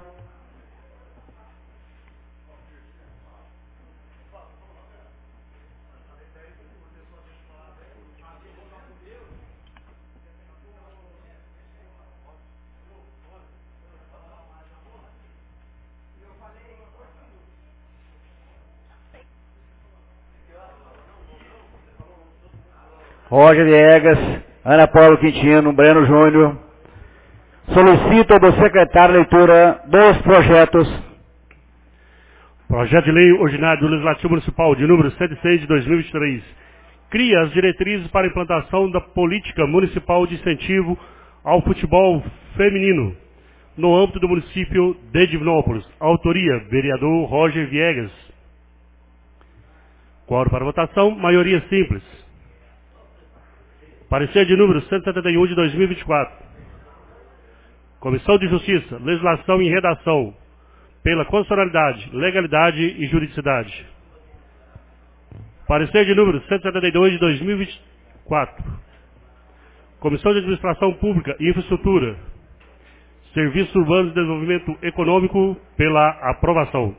Roger Viegas, Ana Paula Quintino, Breno Júnior. Solicito do secretário a leitura dos projetos. Projeto de Lei Ordinária do Legislativo Municipal de número 106 de 2023. Cria as diretrizes para a implantação da política municipal de incentivo ao futebol feminino no âmbito do município de Divinópolis. Autoria, vereador Roger Viegas. Quórum para votação, maioria simples. Parecer de número 171 de 2024. Comissão de Justiça, Legislação e Redação. Pela constitucionalidade, legalidade e juridicidade. Parecer de número 172 de 2024. Comissão de Administração Pública e Infraestrutura. Serviços Urbanos e Desenvolvimento Econômico, pela aprovação.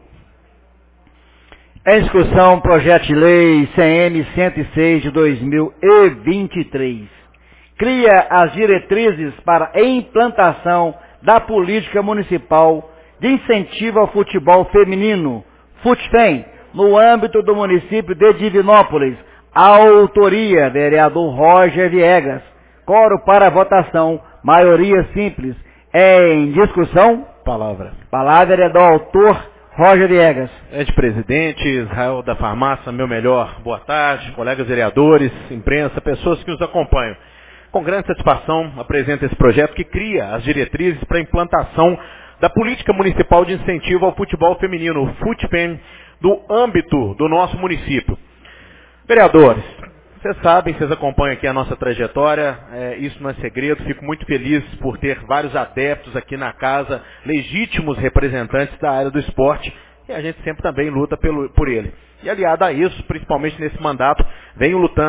Em discussão, projeto de lei CM 106 de 2023. Cria as diretrizes para a implantação da política municipal de incentivo ao futebol feminino, FUTFEM, no âmbito do município de Divinópolis. Autoria, vereador Roger Viegas. Coro para votação, maioria simples. Em discussão, Palavra, vereador autor Roger Viegas. presidente, Israel da Farmácia, meu melhor. Boa tarde, colegas vereadores, imprensa, pessoas que nos acompanham. Com grande satisfação, apresento esse projeto que cria as diretrizes para a implantação da política municipal de incentivo ao futebol feminino, o FUTFEM, do âmbito do nosso município. Vereadores, vocês sabem, vocês acompanham aqui a nossa trajetória, isso não é segredo, fico muito feliz por ter vários adeptos aqui na casa, legítimos representantes da área do esporte, e a gente sempre também luta por ele. E aliado a isso, principalmente nesse mandato, venho lutando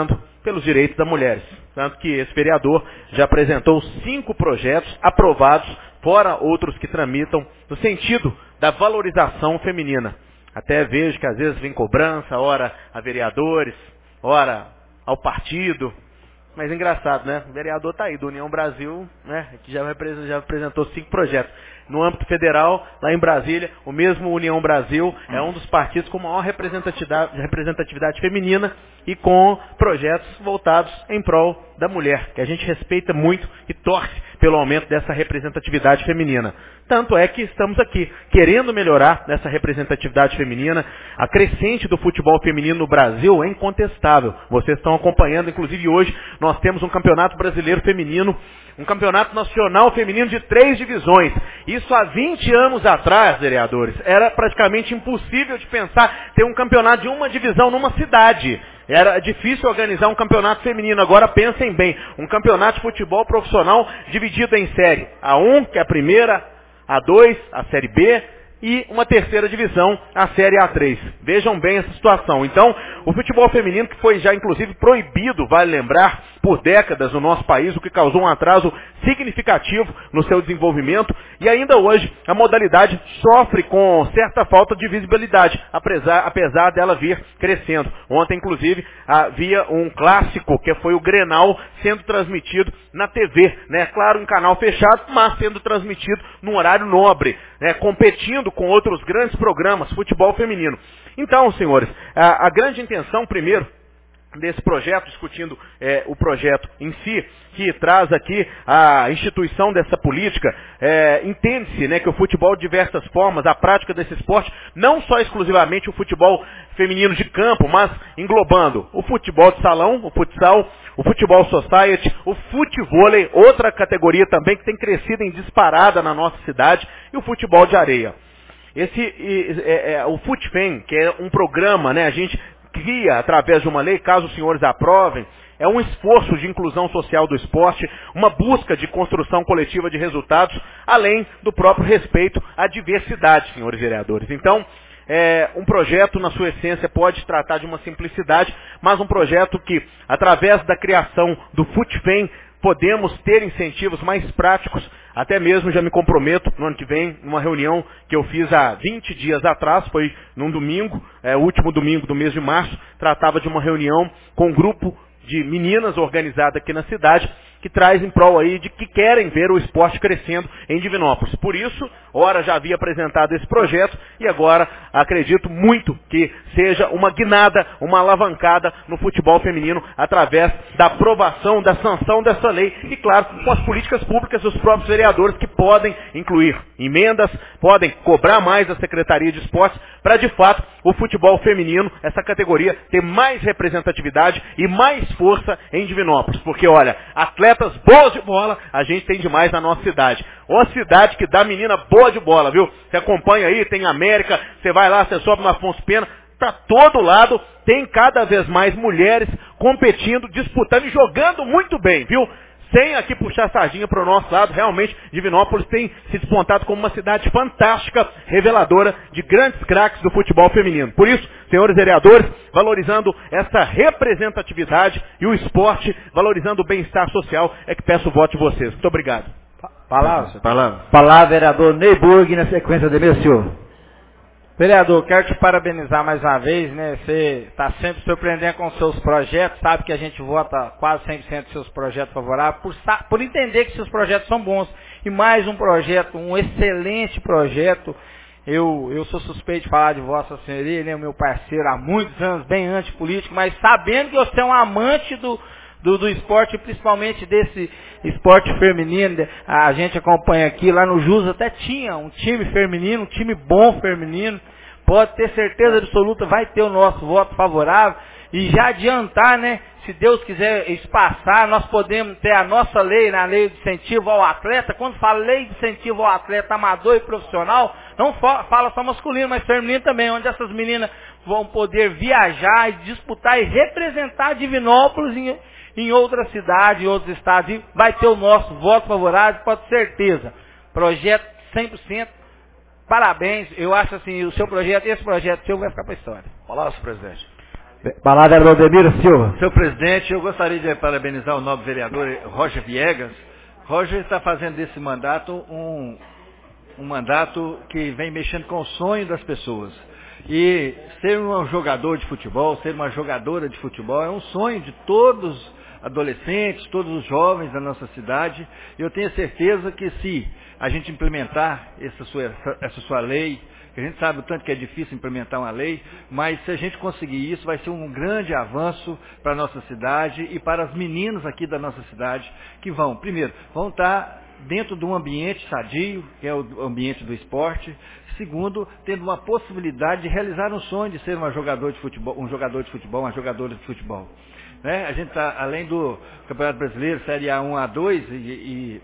pelos direitos das mulheres. Tanto que esse vereador já apresentou 5 projetos aprovados, fora outros que tramitam, no sentido da valorização feminina. Até vejo que às vezes vem cobrança, ora a vereadores, ora ao partido. Mas engraçado, né? O vereador está aí, do União Brasil, né? Que já apresentou 5 projetos. No âmbito federal, lá em Brasília, o mesmo União Brasil é um dos partidos com maior representatividade feminina e com projetos voltados em prol da mulher, que a gente respeita muito e torce pelo aumento dessa representatividade feminina. Tanto é que estamos aqui, querendo melhorar essa representatividade feminina. A crescente do futebol feminino no Brasil é incontestável. Vocês estão acompanhando, inclusive hoje, nós temos um campeonato brasileiro feminino, um campeonato nacional feminino de 3 divisões. Isso há 20 anos atrás, vereadores, era praticamente impossível de pensar ter um campeonato de uma divisão numa cidade. Era difícil organizar um campeonato feminino. Agora pensem bem, um campeonato de futebol profissional dividido em série A1, que é a primeira, A2, a série B, e uma terceira divisão, a série A3. Vejam bem essa situação. Então, o futebol feminino, que foi já inclusive proibido, vale lembrar, por décadas no nosso país, o que causou um atraso significativo no seu desenvolvimento, e ainda hoje a modalidade sofre com certa falta de visibilidade, apesar dela vir crescendo. Ontem, inclusive, havia um clássico, que foi o Grenal, sendo transmitido na TV, né? Claro, em canal fechado, mas sendo transmitido num horário nobre, né? Competindo com outros grandes programas, futebol feminino. Então, senhores, a grande intenção, primeiro, desse projeto, discutindo o projeto em si, que traz aqui a instituição dessa política, entende-se, né, que o futebol de diversas formas, a prática desse esporte, não só exclusivamente o futebol feminino de campo, mas englobando o futebol de salão, o futsal, o futebol society, o futevôlei, outra categoria também que tem crescido em disparada na nossa cidade, e o futebol de areia. O FUTFEM, que é um programa, né, a gente cria através de uma lei, caso os senhores aprovem, é um esforço de inclusão social do esporte, uma busca de construção coletiva de resultados, além do próprio respeito à diversidade, senhores vereadores. Então, um projeto, na sua essência, pode tratar de uma simplicidade, mas um projeto que, através da criação do FUTFEM, podemos ter incentivos mais práticos. Até mesmo já me comprometo no ano que vem, numa reunião que eu fiz há 20 dias atrás, foi num domingo, o último domingo do mês de março, tratava de uma reunião com um grupo de meninas organizada aqui na cidade, que traz em prol aí de que querem ver o esporte crescendo em Divinópolis. Por isso, ora já havia apresentado esse projeto e agora acredito muito que seja uma guinada, uma alavancada no futebol feminino através da aprovação, da sanção dessa lei e, claro, com as políticas públicas dos próprios vereadores que podem incluir emendas, podem cobrar mais a Secretaria de Esportes para, de fato, o futebol feminino, essa categoria, ter mais representatividade e mais força em Divinópolis. Porque, olha, atletas boas de bola, a gente tem demais na nossa cidade. Uma cidade que dá menina boa de bola, viu? Você acompanha aí, tem América, você vai lá, você sobe no Afonso Pena, para todo lado tem cada vez mais mulheres competindo, disputando e jogando muito bem, viu? Sem aqui puxar a sardinha para o nosso lado, realmente Divinópolis tem se despontado como uma cidade fantástica, reveladora de grandes craques do futebol feminino. Por isso, senhores vereadores, valorizando essa representatividade e o esporte, valorizando o bem-estar social, é que peço o voto de vocês. Muito obrigado. Palavra, vereador Neyburg, na sequência de meu senhor. Vereador, quero te parabenizar mais uma vez, né? Você está sempre surpreendendo com os seus projetos, sabe que a gente vota quase 100% dos seus projetos favoráveis, por entender que seus projetos são bons. E mais um projeto, um excelente projeto. Eu sou suspeito de falar de Vossa Senhoria, né? O meu parceiro há muitos anos, bem antipolítico, mas sabendo que você é um amante do esporte, principalmente desse esporte feminino, a gente acompanha aqui, lá no Jus até tinha um time feminino, um time bom feminino, pode ter certeza absoluta, vai ter o nosso voto favorável, e já adiantar, né, se Deus quiser espaçar, nós podemos ter a nossa lei, na lei de incentivo ao atleta. Quando fala lei de incentivo ao atleta amador e profissional, não fala só masculino, mas feminino também, onde essas meninas vão poder viajar e disputar e representar Divinópolis em outra cidade, em outros estados, e vai ter o nosso voto favorável, pode ter certeza. Projeto 100%, parabéns, eu acho assim, esse projeto seu vai ficar para a história. Palavra, presidente. Palavra do Ademir Silva. Senhor presidente, eu gostaria de parabenizar o nobre vereador Roger Viegas. Roger está fazendo desse mandato um mandato que vem mexendo com o sonho das pessoas. E ser um jogador de futebol, ser uma jogadora de futebol é um sonho de todos os adolescentes, todos os jovens da nossa cidade. E eu tenho certeza que se a gente implementar essa sua lei, que a gente sabe o tanto que é difícil implementar uma lei, mas se a gente conseguir isso, vai ser um grande avanço para a nossa cidade e para as meninas aqui da nossa cidade, que vão estar dentro de um ambiente sadio, que é o ambiente do esporte. Segundo, tendo uma possibilidade de realizar um sonho de ser um jogador de futebol, uma jogadora de futebol. Né? A gente está, além do Campeonato Brasileiro, Série A1, A2,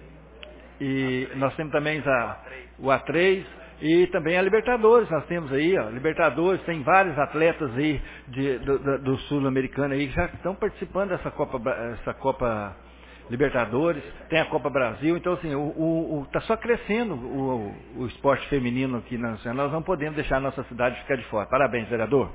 e nós temos também o A3, e também a Libertadores, nós temos aí, Libertadores, tem vários atletas aí do Sul-Americano aí que já estão participando dessa Copa Libertadores, tem a Copa Brasil, então assim, está só crescendo o esporte feminino aqui na cidade, nós não podemos deixar a nossa cidade ficar de fora. Parabéns, vereador.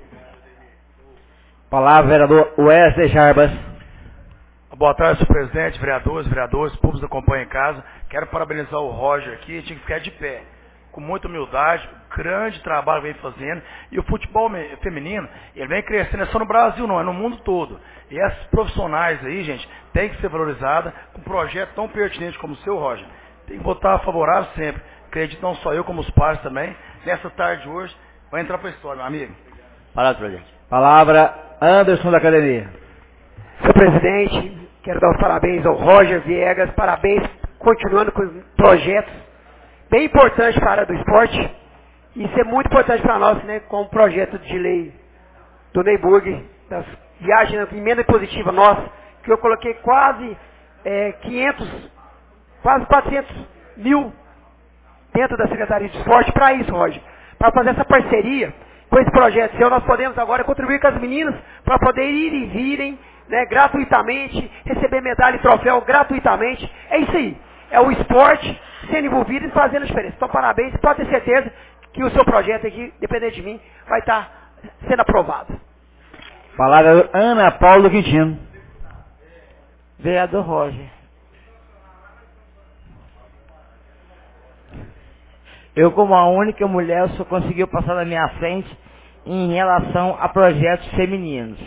Palavra, vereador Wesley Jarbas. Boa tarde, senhor presidente, vereadores, públicos que acompanham em casa. Quero parabenizar o Roger aqui, tinha que ficar de pé. Com muita humildade, grande trabalho vem fazendo. E o futebol feminino, ele vem crescendo, não é só no Brasil não, é no mundo todo. E essas profissionais aí, gente, tem que ser valorizada com um projeto tão pertinente como o seu, Roger. Tem que votar favorável sempre. Acredito não só eu, como os pais também. Nessa tarde de hoje, vai entrar para a história, meu amigo. Palavra, presidente. Palavra, Anderson da Academia. Senhor presidente, quero dar os parabéns ao Roger Viegas, parabéns, continuando com projetos bem importantes para a área do esporte. Isso é muito importante para nós, né, com o projeto de lei do Neyburg, das viagens, emenda positiva nossa, que eu coloquei quase 400 mil dentro da Secretaria de Esporte para isso, Roger. Para fazer essa parceria com esse projeto seu, nós podemos agora contribuir com as meninas para poder ir e virem, né, gratuitamente, receber medalha e troféu gratuitamente. É isso aí. É o esporte sendo envolvido e fazendo a diferença. Então, parabéns. Pode ter certeza que o seu projeto aqui, dependendo de mim, vai estar sendo aprovado. Palavra, Ana Paula Quintino. Vereador Roger. Eu, como a única mulher, só conseguiu passar na minha frente em relação a projetos femininos.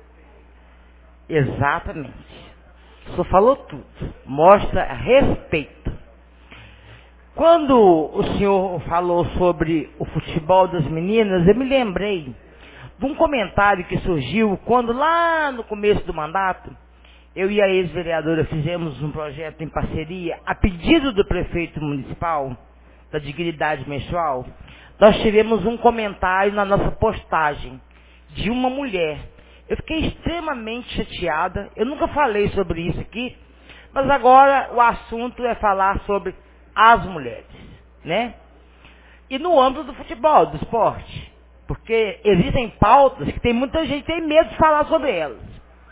Exatamente. Só falou tudo. Mostra respeito. Quando o senhor falou sobre o futebol das meninas, eu me lembrei de um comentário que surgiu quando lá no começo do mandato, eu e a ex-vereadora fizemos um projeto em parceria, a pedido do prefeito municipal, da dignidade menstrual. Nós tivemos um comentário na nossa postagem de uma mulher. Eu fiquei extremamente chateada. Eu nunca falei sobre isso aqui, mas agora o assunto é falar sobre as mulheres, né? E no âmbito do futebol, do esporte, porque existem pautas que tem muita gente que tem medo de falar sobre elas.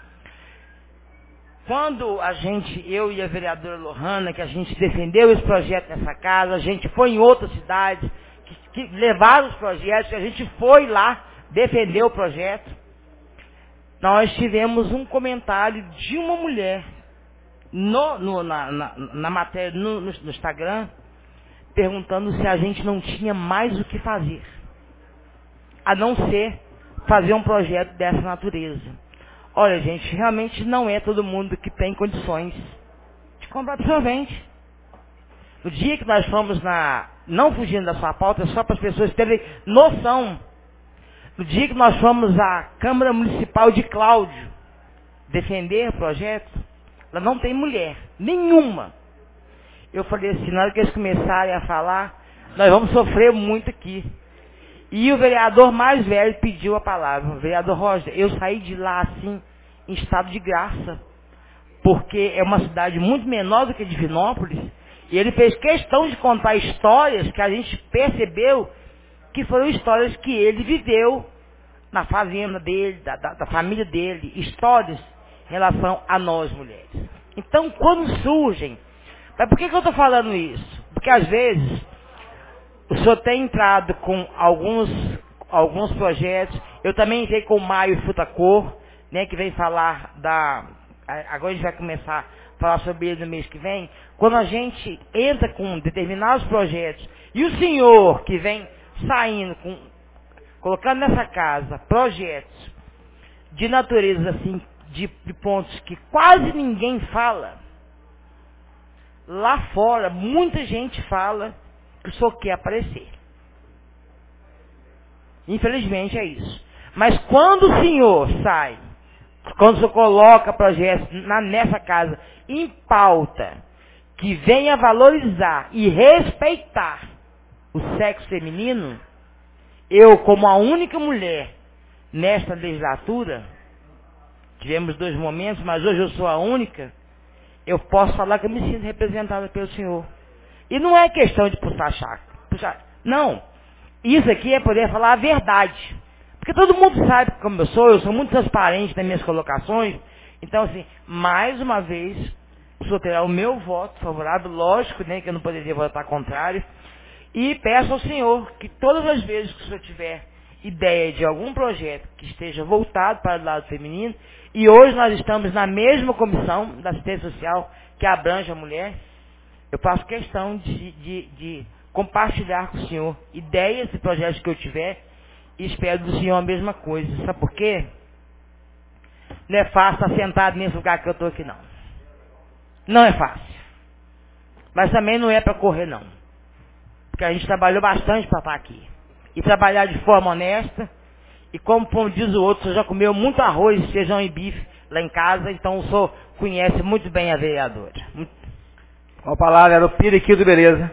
Quando eu e a vereadora Lohana, que a gente defendeu esse projeto nessa casa, a gente foi em outras cidades que levaram os projetos, a gente foi lá defender o projeto. Nós tivemos um comentário de uma mulher na matéria no Instagram, perguntando se a gente não tinha mais o que fazer, a não ser fazer um projeto dessa natureza. Olha, gente, realmente não é todo mundo que tem condições de comprar absorvente. No dia que nós fomos não fugindo da sua pauta, só para as pessoas terem noção, no dia que nós fomos à Câmara Municipal de Cláudio defender o projeto, ela não tem mulher, nenhuma. Eu falei assim, na hora que eles começarem a falar, nós vamos sofrer muito aqui. E o vereador mais velho pediu a palavra. O vereador Roger, eu saí de lá assim, em estado de graça, porque é uma cidade muito menor do que Divinópolis, e ele fez questão de contar histórias que a gente percebeu que foram histórias que ele viveu na fazenda dele, da família dele, histórias em relação a nós mulheres. Então, quando surgem, mas por que eu estou falando isso? Porque às vezes o senhor tem entrado com alguns projetos, Eu também entrei com o Maio Futacor, né, que vem falar agora a gente vai começar a falar sobre ele no mês que vem. Quando a gente entra com determinados projetos, e o senhor que vem saindo, colocando nessa casa projetos de natureza assim, de pontos que quase ninguém fala, lá fora muita gente fala que o senhor quer aparecer. Infelizmente é isso. Mas quando o senhor sai, quando o senhor coloca projetos nessa casa em pauta, que venha valorizar e respeitar o sexo feminino, eu, como a única mulher nesta legislatura, tivemos 2 momentos, mas hoje eu sou a única, eu posso falar que eu me sinto representada pelo senhor. E não é questão de puxar saco. Não. Isso aqui é poder falar a verdade. Porque todo mundo sabe como eu sou muito transparente nas minhas colocações. Então, assim, mais uma vez, o senhor terá o meu voto favorável, lógico, né, que eu não poderia votar contrário. E peço ao senhor que todas as vezes que o senhor tiver ideia de algum projeto que esteja voltado para o lado feminino, e hoje nós estamos na mesma comissão da assistência social que abrange a mulher, eu faço questão de compartilhar com o senhor ideias e projetos que eu tiver, e espero do senhor a mesma coisa. Sabe por quê? Não é fácil estar sentado nesse lugar que eu estou aqui, não. Não é fácil. Mas também não é para correr, não. Porque a gente trabalhou bastante para estar aqui. E trabalhar de forma honesta. E como diz o outro, o senhor já comeu muito arroz, feijão e bife lá em casa, então o senhor conhece muito bem a vereadora. Com a palavra era o Periquito, beleza?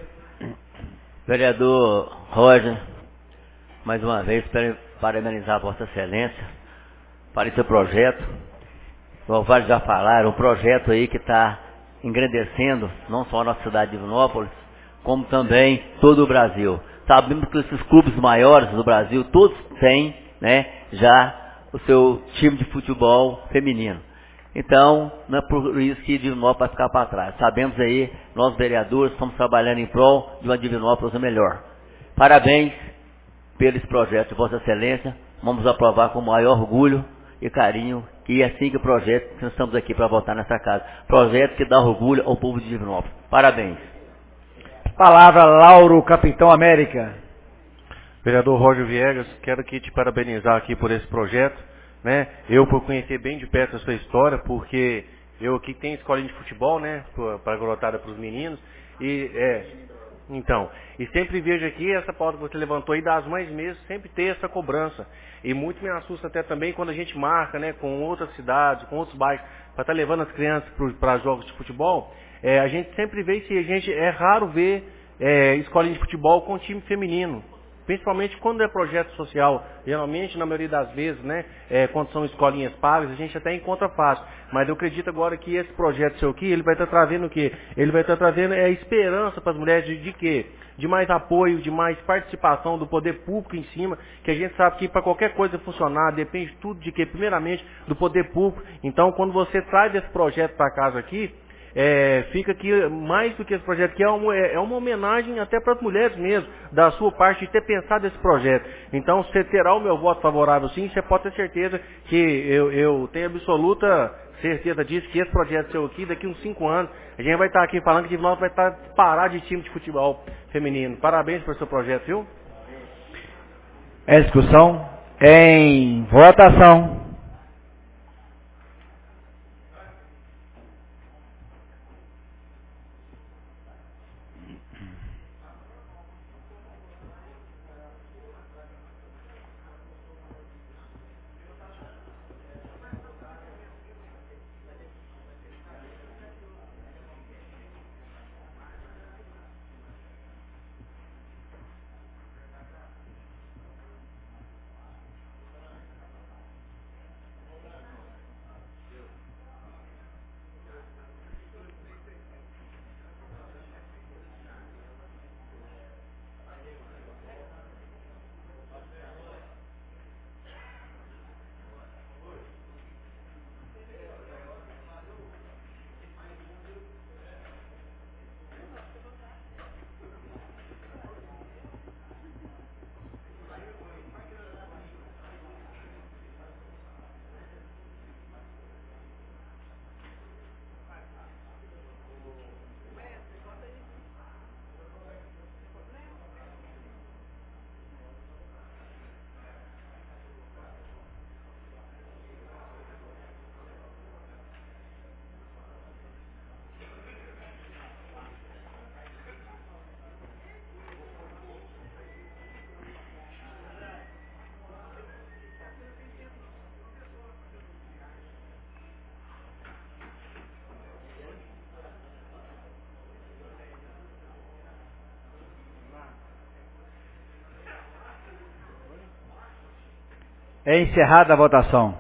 Vereador Roger, mais uma vez, parabenizar a Vossa Excelência para esse projeto. Como vários já falaram, um projeto aí que está engrandecendo não só a nossa cidade de Divinópolis, como também todo o Brasil. Sabemos que esses clubes maiores do Brasil, todos têm, né, já o seu time de futebol feminino. Então, não é por isso que Divinópolis vai ficar para trás. Sabemos aí, nós vereadores estamos trabalhando em prol de uma Divinópolis melhor. Parabéns pelo esse projeto de Vossa Excelência. Vamos aprovar com o maior orgulho e carinho. E é assim que o projeto, que nós estamos aqui para votar nessa casa. Projeto que dá orgulho ao povo de Divinópolis. Parabéns. Palavra, Lauro, Capitão América. Vereador Roger Viegas, quero aqui te parabenizar aqui por esse projeto, né? Eu por conhecer bem de perto a sua história, porque eu aqui tenho escolinha de futebol, né? Para garotada, para os meninos. Então, e sempre vejo aqui essa pauta que você levantou aí das mães mesmo, sempre ter essa cobrança. E muito me assusta até também quando a gente marca, né, com outras cidades, com outros bairros, para estar levando as crianças para jogos de futebol. A gente sempre vê é raro ver escolinha de futebol com time feminino. Principalmente quando é projeto social. Geralmente, na maioria das vezes, né, quando são escolinhas pagas, a gente até encontra fácil. Mas eu acredito agora que esse projeto seu aqui, ele vai estar trazendo o quê? Ele vai estar trazendo esperança para as mulheres de quê? De mais apoio, de mais participação do poder público em cima, que a gente sabe que para qualquer coisa funcionar, depende tudo de quê? Primeiramente, do poder público. Então, quando você traz esse projeto para casa aqui, fica aqui, mais do que esse projeto aqui, é uma homenagem até para as mulheres mesmo, da sua parte, de ter pensado nesse projeto. Então, você terá o meu voto favorável sim, você pode ter certeza que eu tenho absoluta certeza disso, que esse projeto seu aqui, daqui uns 5 anos, a gente vai estar aqui falando que nós vai estar parado de time de futebol feminino. Parabéns pelo seu projeto, viu? Discussão em votação. É encerrada a votação.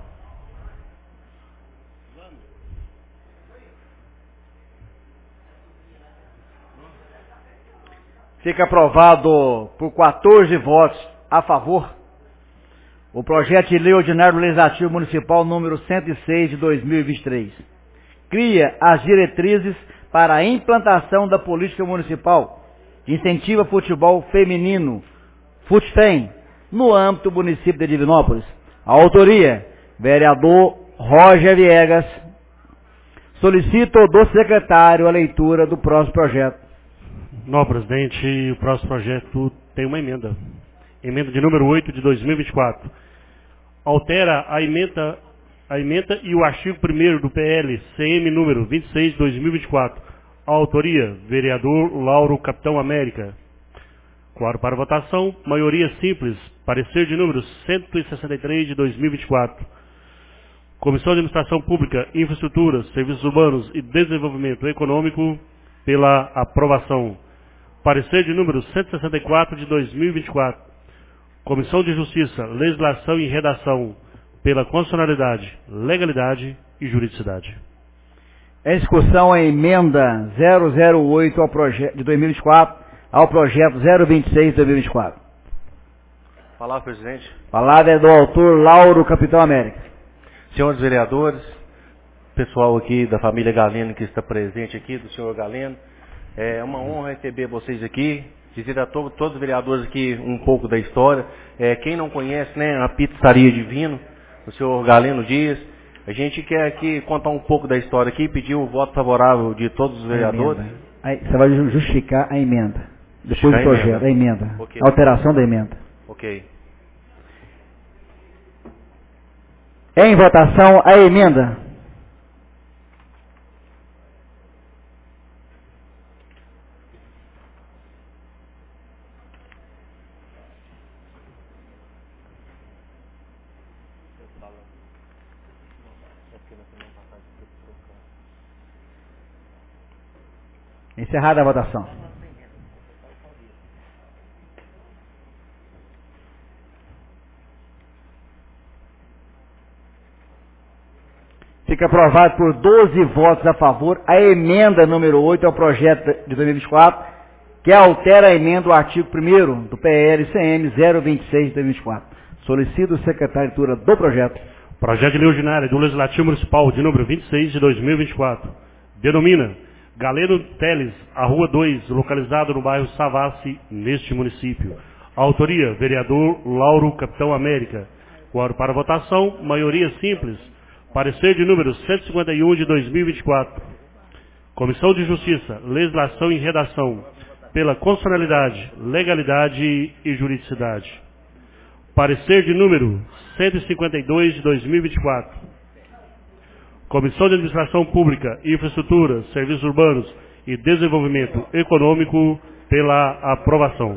Fica aprovado por 14 votos a favor o projeto de lei ordinário legislativo municipal número 106 de 2023. Cria as diretrizes para a implantação da política municipal de incentivo ao futebol feminino, FUTFEM, no âmbito do município de Divinópolis. A autoria, vereador Roger Viegas. Solicito do secretário a leitura do próximo projeto. Não, presidente, o próximo projeto tem uma emenda. Emenda de número 8 de 2024. Altera a emenda e o artigo 1º do PL CM número 26 de 2024. A autoria, vereador Lauro Capitão América. Quadro para votação, maioria simples, parecer de número 163 de 2024. Comissão de Administração Pública, Infraestrutura, Serviços Urbanos e Desenvolvimento Econômico, pela aprovação. Parecer de número 164 de 2024. Comissão de Justiça, Legislação e Redação, pela constitucionalidade, legalidade e juridicidade. Em discussão a emenda 008 ao projeto de 2024 ao projeto 026 de 2024. Palavra, presidente. Palavra é do autor Lauro Capitão América. Senhores vereadores, pessoal aqui da família Galeno que está presente aqui, do senhor Galeno, é uma honra receber vocês aqui, dizer a todos os vereadores aqui um pouco da história. Quem não conhece, né, a Pizzaria Divino, o senhor Galeno Dias, a gente quer aqui contar um pouco da história aqui, pedir o voto favorável de todos os vereadores. Aí, você vai justificar a emenda, depois do projeto, a emenda, okay. A alteração da emenda. Ok. Em votação a emenda. Encerrada a votação. Fica aprovado por 12 votos a favor a emenda número 8 ao projeto de 2024, que altera a emenda do artigo 1º do PL-CM 026 de 2024. Solicito o secretário de leitura do projeto. Projeto de lei ordinária do Legislativo Municipal de número 26 de 2024. Denomina Galeno Teles, a Rua 2, localizado no bairro Savassi, neste município. Autoria, vereador Lauro Capitão América. Quadro para votação, maioria simples. Parecer de número 151 de 2024. Comissão de Justiça, Legislação e Redação, pela constitucionalidade, legalidade e juridicidade. Parecer de número 152 de 2024. Comissão de Administração Pública, Infraestrutura, Serviços Urbanos e Desenvolvimento Econômico, pela aprovação.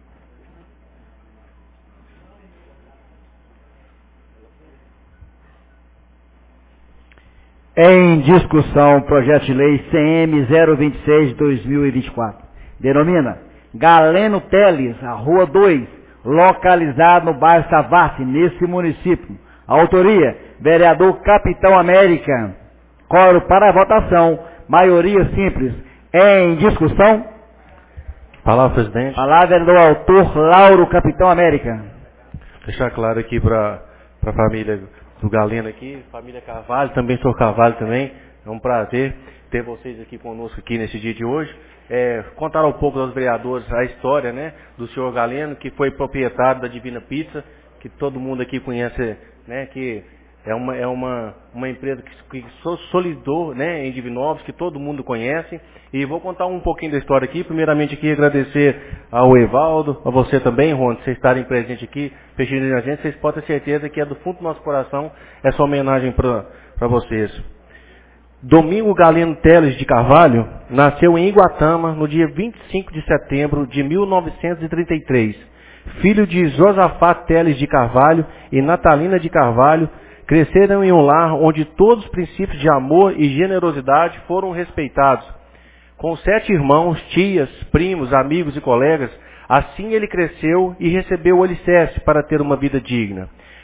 Em discussão, projeto de lei CM 026 de 2024. Denomina Galeno Teles, a Rua 2, localizado no bairro Savassi, nesse município. Autoria, vereador Capitão América. Coro para a votação, maioria simples. Em discussão. Palavra, presidente. Palavra do autor Lauro Capitão América. Deixar claro aqui para a família do Galeno aqui, família Carvalho, também sou Carvalho também. É um prazer ter vocês aqui conosco aqui nesse dia de hoje. Contar um pouco aos vereadores a história, né, do senhor Galeno, que foi proprietário da Divina Pizza, que todo mundo aqui conhece, né, que é uma empresa que consolidou, né, em Divinópolis, que todo mundo conhece. E vou contar um pouquinho da história aqui. Primeiramente aqui agradecer ao Evaldo, a você também, Ron, vocês estarem presentes aqui, prestigiando a gente. Vocês podem ter certeza que é do fundo do nosso coração essa homenagem para vocês. Domingo Galeno Teles de Carvalho nasceu em Iguatama no dia 25 de setembro de 1933. Filho de Josafá Teles de Carvalho e Natalina de Carvalho, cresceram em um lar onde todos os princípios de amor e generosidade foram respeitados. Com 7 irmãos, tias, primos, amigos e colegas, assim ele cresceu e recebeu o alicerce para ter uma vida digna.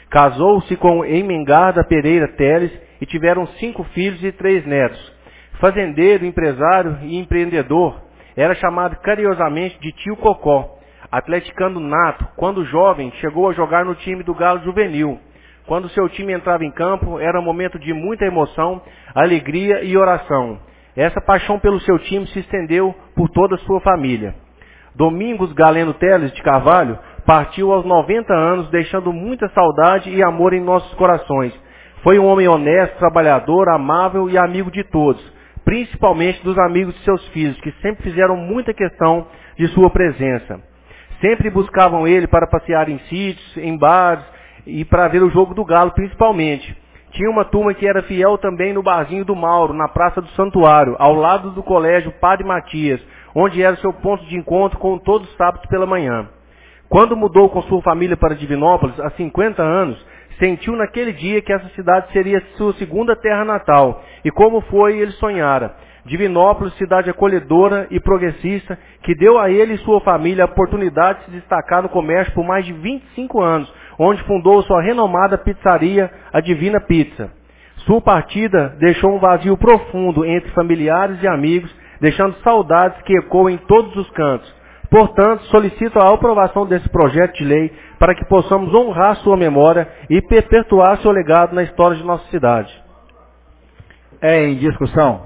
Casou-se com Emengarda Pereira Teles e tiveram 5 filhos e 3 netos. Fazendeiro, empresário e empreendedor, era chamado carinhosamente de Tio Cocó. Atleticano nato, quando jovem, chegou a jogar no time do Galo Juvenil. Quando seu time entrava em campo, era um momento de muita emoção, alegria e oração. Essa paixão pelo seu time se estendeu por toda a sua família. Domingos Galeno Teles de Carvalho partiu aos 90 anos, deixando muita saudade e amor em nossos corações. Foi um homem honesto, trabalhador, amável e amigo de todos, principalmente dos amigos de seus filhos, que sempre fizeram muita questão de sua presença. Sempre buscavam ele para passear em sítios, em bares e para ver o jogo do Galo, principalmente. Tinha uma turma que era fiel também no barzinho do Mauro, na Praça do Santuário, ao lado do colégio Padre Matias, onde era seu ponto de encontro com todos os sábados pela manhã. Quando mudou com sua família para Divinópolis, há 50 anos, sentiu naquele dia que essa cidade seria sua segunda terra natal, e como foi, ele sonhara. Divinópolis, cidade acolhedora e progressista, que deu a ele e sua família a oportunidade de se destacar no comércio por mais de 25 anos, onde fundou sua renomada pizzaria, a Divina Pizza. Sua partida deixou um vazio profundo entre familiares e amigos, deixando saudades que ecoam em todos os cantos. Portanto, solicito a aprovação desse projeto de lei para que possamos honrar sua memória e perpetuar seu legado na história de nossa cidade. Em discussão.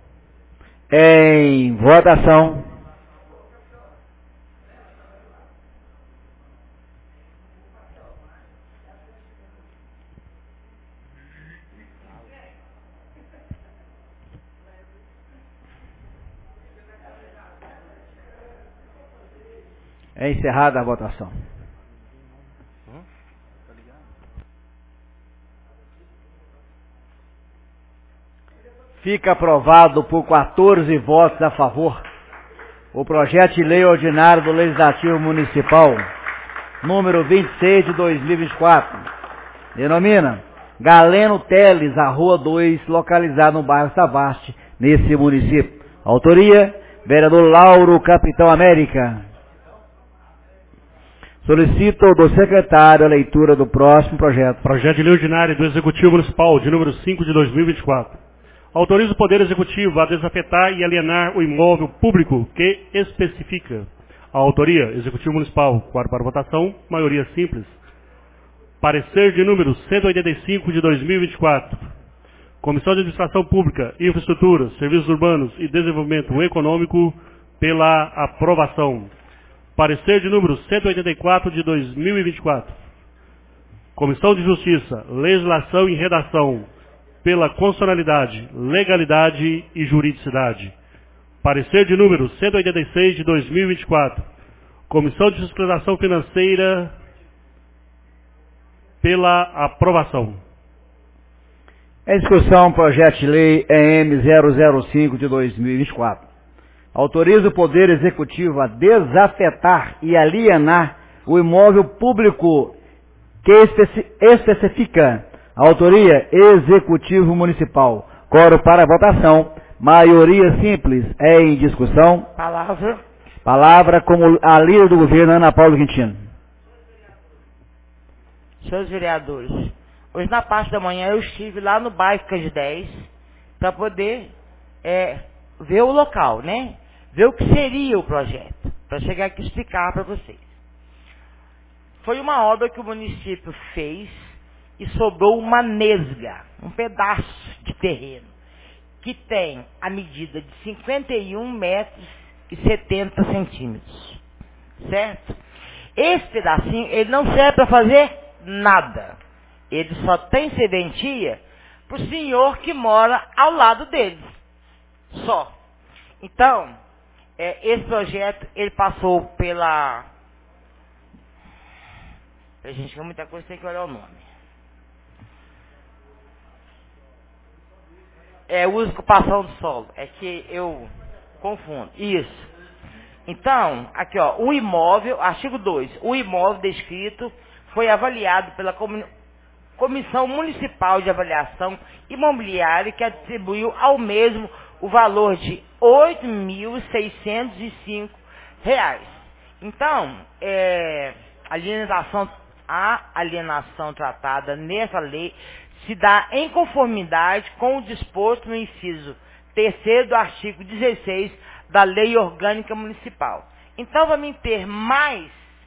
Em votação. É encerrada a votação. Fica aprovado por 14 votos a favor o projeto de lei ordinário do Legislativo Municipal, número 26 de 2024. Denomina Galeno Teles, a Rua 2, localizada no bairro Savassi, nesse município. Autoria, vereador Lauro Capitão América. Solicito do secretário a leitura do próximo projeto. Projeto de lei ordinário do Executivo Municipal, de número 5 de 2024. Autoriza o Poder Executivo a desafetar e alienar o imóvel público que especifica. A autoria, Executivo Municipal, quadro para votação, maioria simples. Parecer de número 185 de 2024. Comissão de Administração Pública, Infraestrutura, Serviços Urbanos e Desenvolvimento Econômico, pela aprovação. Parecer de número 184 de 2024. Comissão de Justiça, Legislação e Redação, pela constitucionalidade, legalidade e juridicidade. Parecer de número 186 de 2024. Comissão de Fiscalização Financeira, pela aprovação. Em discussão, projeto de lei EM 005 de 2024. Autoriza o Poder Executivo a desafetar e alienar o imóvel público que especifica. Autoria, Executivo Municipal. Coro para votação. Maioria simples. É em discussão. Palavra como a líder do governo, Ana Paula Quintino. Senhores vereadores, hoje na parte da manhã eu estive lá no bairro Candidez para poder ver o local, né? Ver o que seria o projeto, para chegar aqui e explicar para vocês. Foi uma obra que o município fez e sobrou uma nesga, um pedaço de terreno, que tem a medida de 51 metros e 70 centímetros. Certo? Esse pedacinho, ele não serve para fazer nada. Ele só tem serventia para o senhor que mora ao lado dele. Só. Então, esse projeto, ele passou pela... A gente, que é muita coisa, tem que olhar o nome. Uso de ocupação do solo. É que eu confundo. Isso. Então, aqui ó, o imóvel, artigo 2, o imóvel descrito foi avaliado pela Comissão Municipal de Avaliação Imobiliária, que atribuiu ao mesmo o valor de R$ 8.605. Então, a a alienação tratada nessa lei se dá em conformidade com o disposto no inciso 3º do artigo 16 da Lei Orgânica Municipal. Então, vai me ter mais,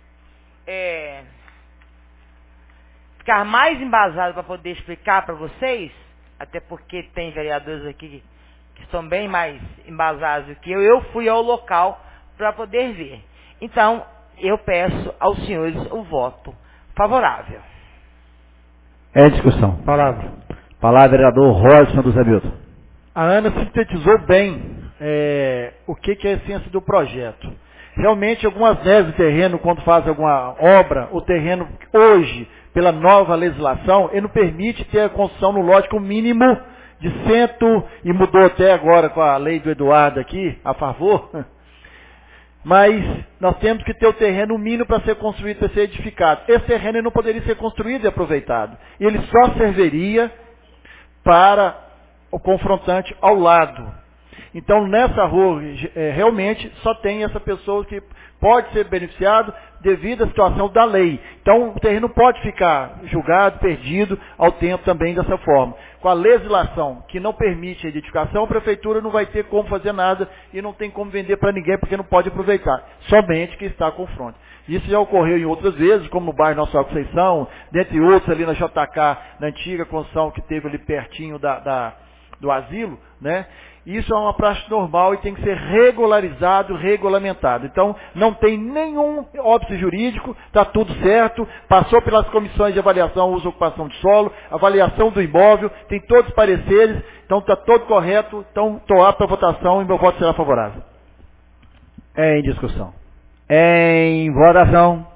ficar mais embasado para poder explicar para vocês, até porque tem vereadores aqui que estão bem mais embasados do que eu. Eu fui ao local para poder ver. Então, eu peço aos senhores o voto favorável. É discussão. Palavra. Palavra, vereador Rodson do Zé Milton. A Ana sintetizou bem o que é a essência do projeto. Realmente, algumas vezes o terreno, quando faz alguma obra, o terreno hoje, pela nova legislação, ele não permite ter a construção no lote com mínimo de 100, e mudou até agora com a lei do Eduardo aqui, a favor, mas nós temos que ter o terreno mínimo para ser construído, para ser edificado. Esse terreno não poderia ser construído e aproveitado. E ele só serviria para o confrontante ao lado. Então, nessa rua, realmente, só tem essa pessoa que pode ser beneficiado devido à situação da lei. Então, o terreno pode ficar julgado, perdido ao tempo também dessa forma. Com a legislação que não permite a edificação, a prefeitura não vai ter como fazer nada e não tem como vender para ninguém porque não pode aproveitar. Somente quem está com fronte. Isso já ocorreu em outras vezes, como no bairro Nossa Conceição, dentre outros ali na JK, na antiga construção que teve ali pertinho do asilo, né? Isso é uma prática normal e tem que ser regularizado, regulamentado. Então, não tem nenhum óbice jurídico, está tudo certo, passou pelas comissões de avaliação, uso e ocupação de solo, avaliação do imóvel, tem todos os pareceres, então está todo correto, então estou apto à votação e meu voto será favorável. Em discussão. Em votação.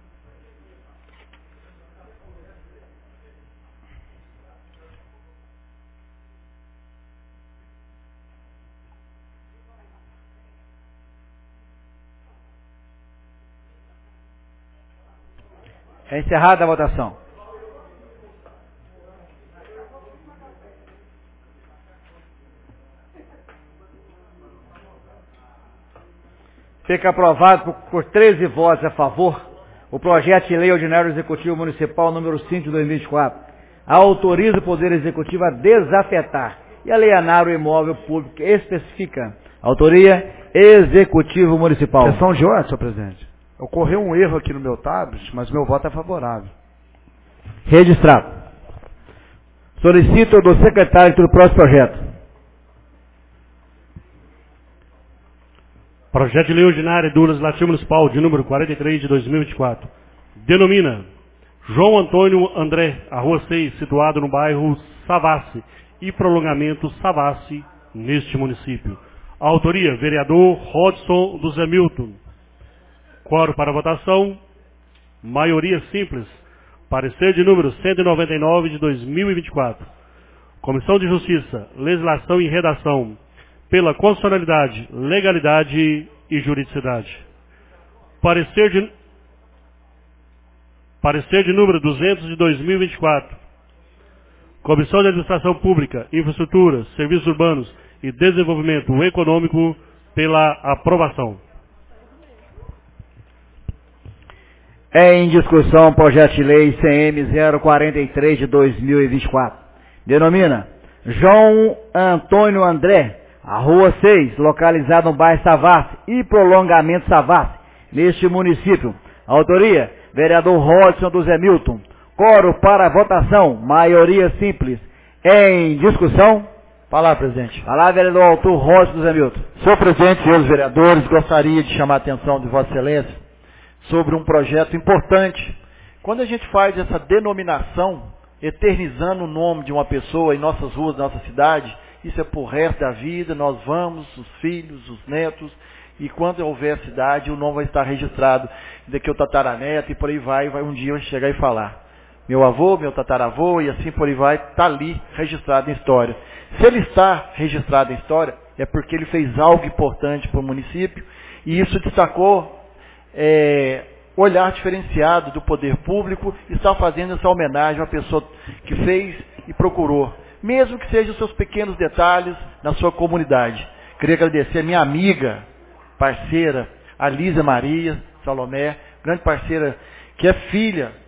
É encerrada a votação. Fica aprovado por 13 votos a favor o projeto de lei ordinário executivo municipal número 5 de 2024. Autoriza o Poder Executivo a desafetar e alienar o imóvel público especificando. Autoria, Executivo Municipal. Sessão de ordem, senhor presidente. Ocorreu um erro aqui no meu tablet, mas meu voto é favorável. Registrado. Solicito do secretário do próximo projeto. Projeto de lei ordinária do Legislativo Municipal de número 43 de 2024. Denomina João Antônio André, a Rua 6, situado no bairro Savassi, e prolongamento Savassi, neste município. Autoria, vereador Rodson do Zé Milton. Quórum para votação, maioria simples. Parecer de número 199 de 2024. Comissão de Justiça, Legislação e Redação, pela constitucionalidade, legalidade e juridicidade. Parecer de número 200 de 2024. Comissão de Administração Pública, Infraestrutura, Serviços Urbanos e Desenvolvimento Econômico, pela aprovação. Em discussão, projeto de lei CM 043 de 2024. Denomina João Antônio André, a Rua 6, localizada no bairro Savassi e prolongamento Savassi, neste município. Autoria, vereador Rodson do Zé Milton. Quórum para votação, maioria simples. Em discussão. Palavra, presidente. Palavra, vereador Arthur Rodson do Zé Milton. Senhor presidente, senhores vereadores, gostaria de chamar a atenção de Vossa Excelência sobre um projeto importante. Quando a gente faz essa denominação, eternizando o nome de uma pessoa em nossas ruas, na nossa cidade, isso é por resto da vida, nós vamos, os filhos, os netos, e quando houver cidade, o nome vai estar registrado, daqui o tataraneto, e por aí vai um dia chegar e falar. Meu avô, meu tataravô, e assim por aí vai, está ali registrado em história. Se ele está registrado em história, é porque ele fez algo importante para o município, e isso destacou olhar diferenciado do poder público, está fazendo essa homenagem a uma pessoa que fez e procurou, mesmo que sejam os seus pequenos detalhes na sua comunidade. Queria agradecer a minha amiga, parceira, a Lísia Maria Salomé, grande parceira, que é filha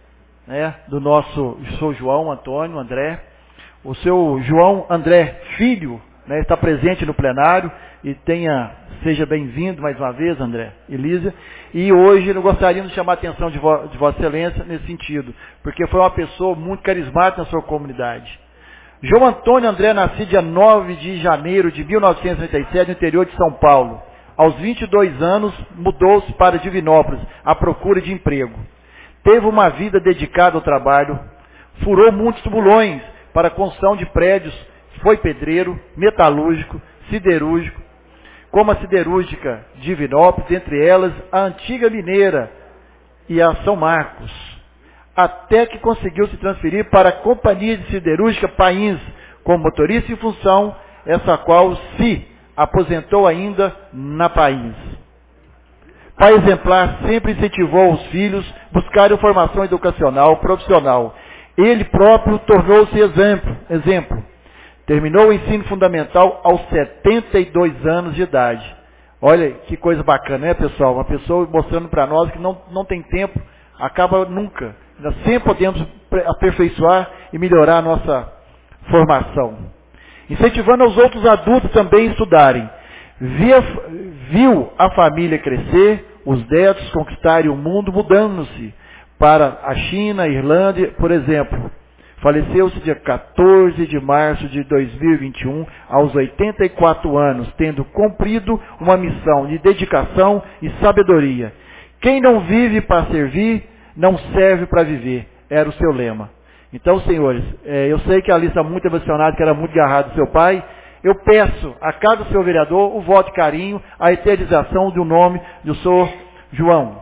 né, do nosso seu João Antônio André. O seu João André Filho, né, está presente no plenário e seja bem-vindo mais uma vez, André Elísia. E hoje nós gostaríamos de chamar a atenção de Vossa Excelência nesse sentido, porque foi uma pessoa muito carismática na sua comunidade. João Antônio André nasceu dia 9 de janeiro de 1937 no interior de São Paulo. Aos 22 anos, mudou-se para Divinópolis à procura de emprego. Teve uma vida dedicada ao trabalho, furou muitos tubulões para a construção de prédios, foi pedreiro, metalúrgico, siderúrgico, como a siderúrgica Divinópolis, entre elas a antiga mineira e a São Marcos, até que conseguiu se transferir para a Companhia de Siderúrgica Pains, como motorista em função, essa qual se aposentou ainda na Pains. Pai exemplar sempre incentivou os filhos a buscarem formação educacional, profissional. Ele próprio tornou-se exemplo. Terminou o ensino fundamental aos 72 anos de idade. Olha que coisa bacana, né, pessoal? Uma pessoa mostrando para nós que não tem tempo, acaba nunca. Nós sempre podemos aperfeiçoar e melhorar a nossa formação. Incentivando os outros adultos também a estudarem. Viu a família crescer, os netos conquistarem o mundo, mudando-se para a China, a Irlanda, por exemplo. Faleceu-se dia 14 de março de 2021, aos 84 anos, tendo cumprido uma missão de dedicação e sabedoria. Quem não vive para servir, não serve para viver, era o seu lema. Então, senhores, eu sei que a Alice está muito emocionada, que era muito agarrada do seu pai. Eu peço a cada senhor vereador o voto de carinho, a eternização do nome do senhor João.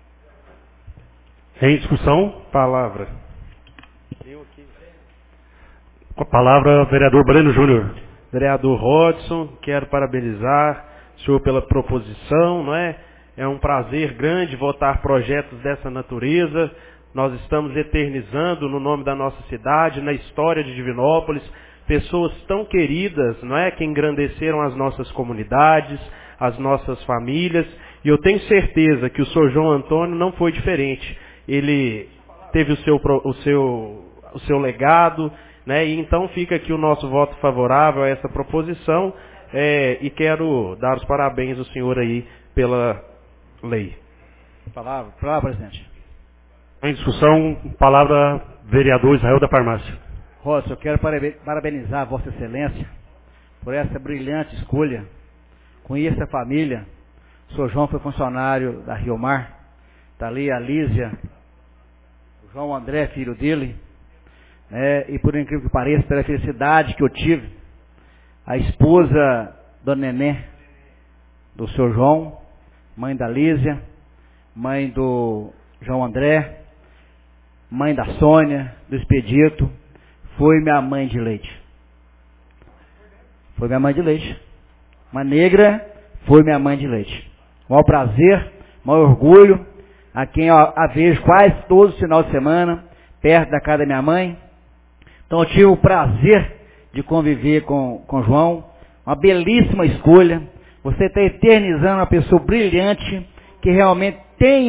Em discussão, palavra. Com a palavra, vereador Breno Júnior. Vereador Rodson, quero parabenizar o senhor pela proposição, não é? É um prazer grande votar projetos dessa natureza. Nós estamos eternizando no nome da nossa cidade, na história de Divinópolis, pessoas tão queridas, não é? Que engrandeceram as nossas comunidades, as nossas famílias. E eu tenho certeza que o senhor João Antônio não foi diferente. Ele teve o seu legado, né? E então fica aqui o nosso voto favorável a essa proposição, e quero dar os parabéns ao senhor aí pela lei. Palavra, presidente. Em discussão, palavra, vereador Israel da Farmácia. Rosa, eu quero parabenizar Vossa Excelência por essa brilhante escolha. Conheço a família. O senhor João foi funcionário da Rio Mar. Está ali a Lísia, o João André, filho dele. E por incrível que pareça, pela felicidade que eu tive, a esposa Dona Nenê, do senhor João, mãe da Lísia, mãe do João André, mãe da Sônia, do Expedito, foi minha mãe de leite. Foi minha mãe de leite. Uma negra foi minha mãe de leite. Maior prazer, maior orgulho, a quem eu a vejo quase todos os finais de semana, perto da casa da minha mãe. Então eu tive o prazer de conviver com João, uma belíssima escolha. Você está eternizando uma pessoa brilhante, que realmente tem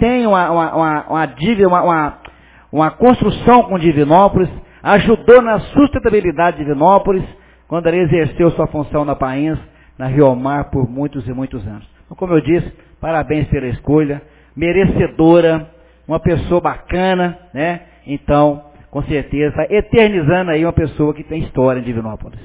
uma dívida, uma construção com Divinópolis, ajudou na sustentabilidade de Divinópolis, quando ele exerceu sua função na Pains, na Rio Mar, por muitos e muitos anos. Então, como eu disse, parabéns pela escolha, merecedora, uma pessoa bacana, né? Então, com certeza, está eternizando aí uma pessoa que tem história em Divinópolis.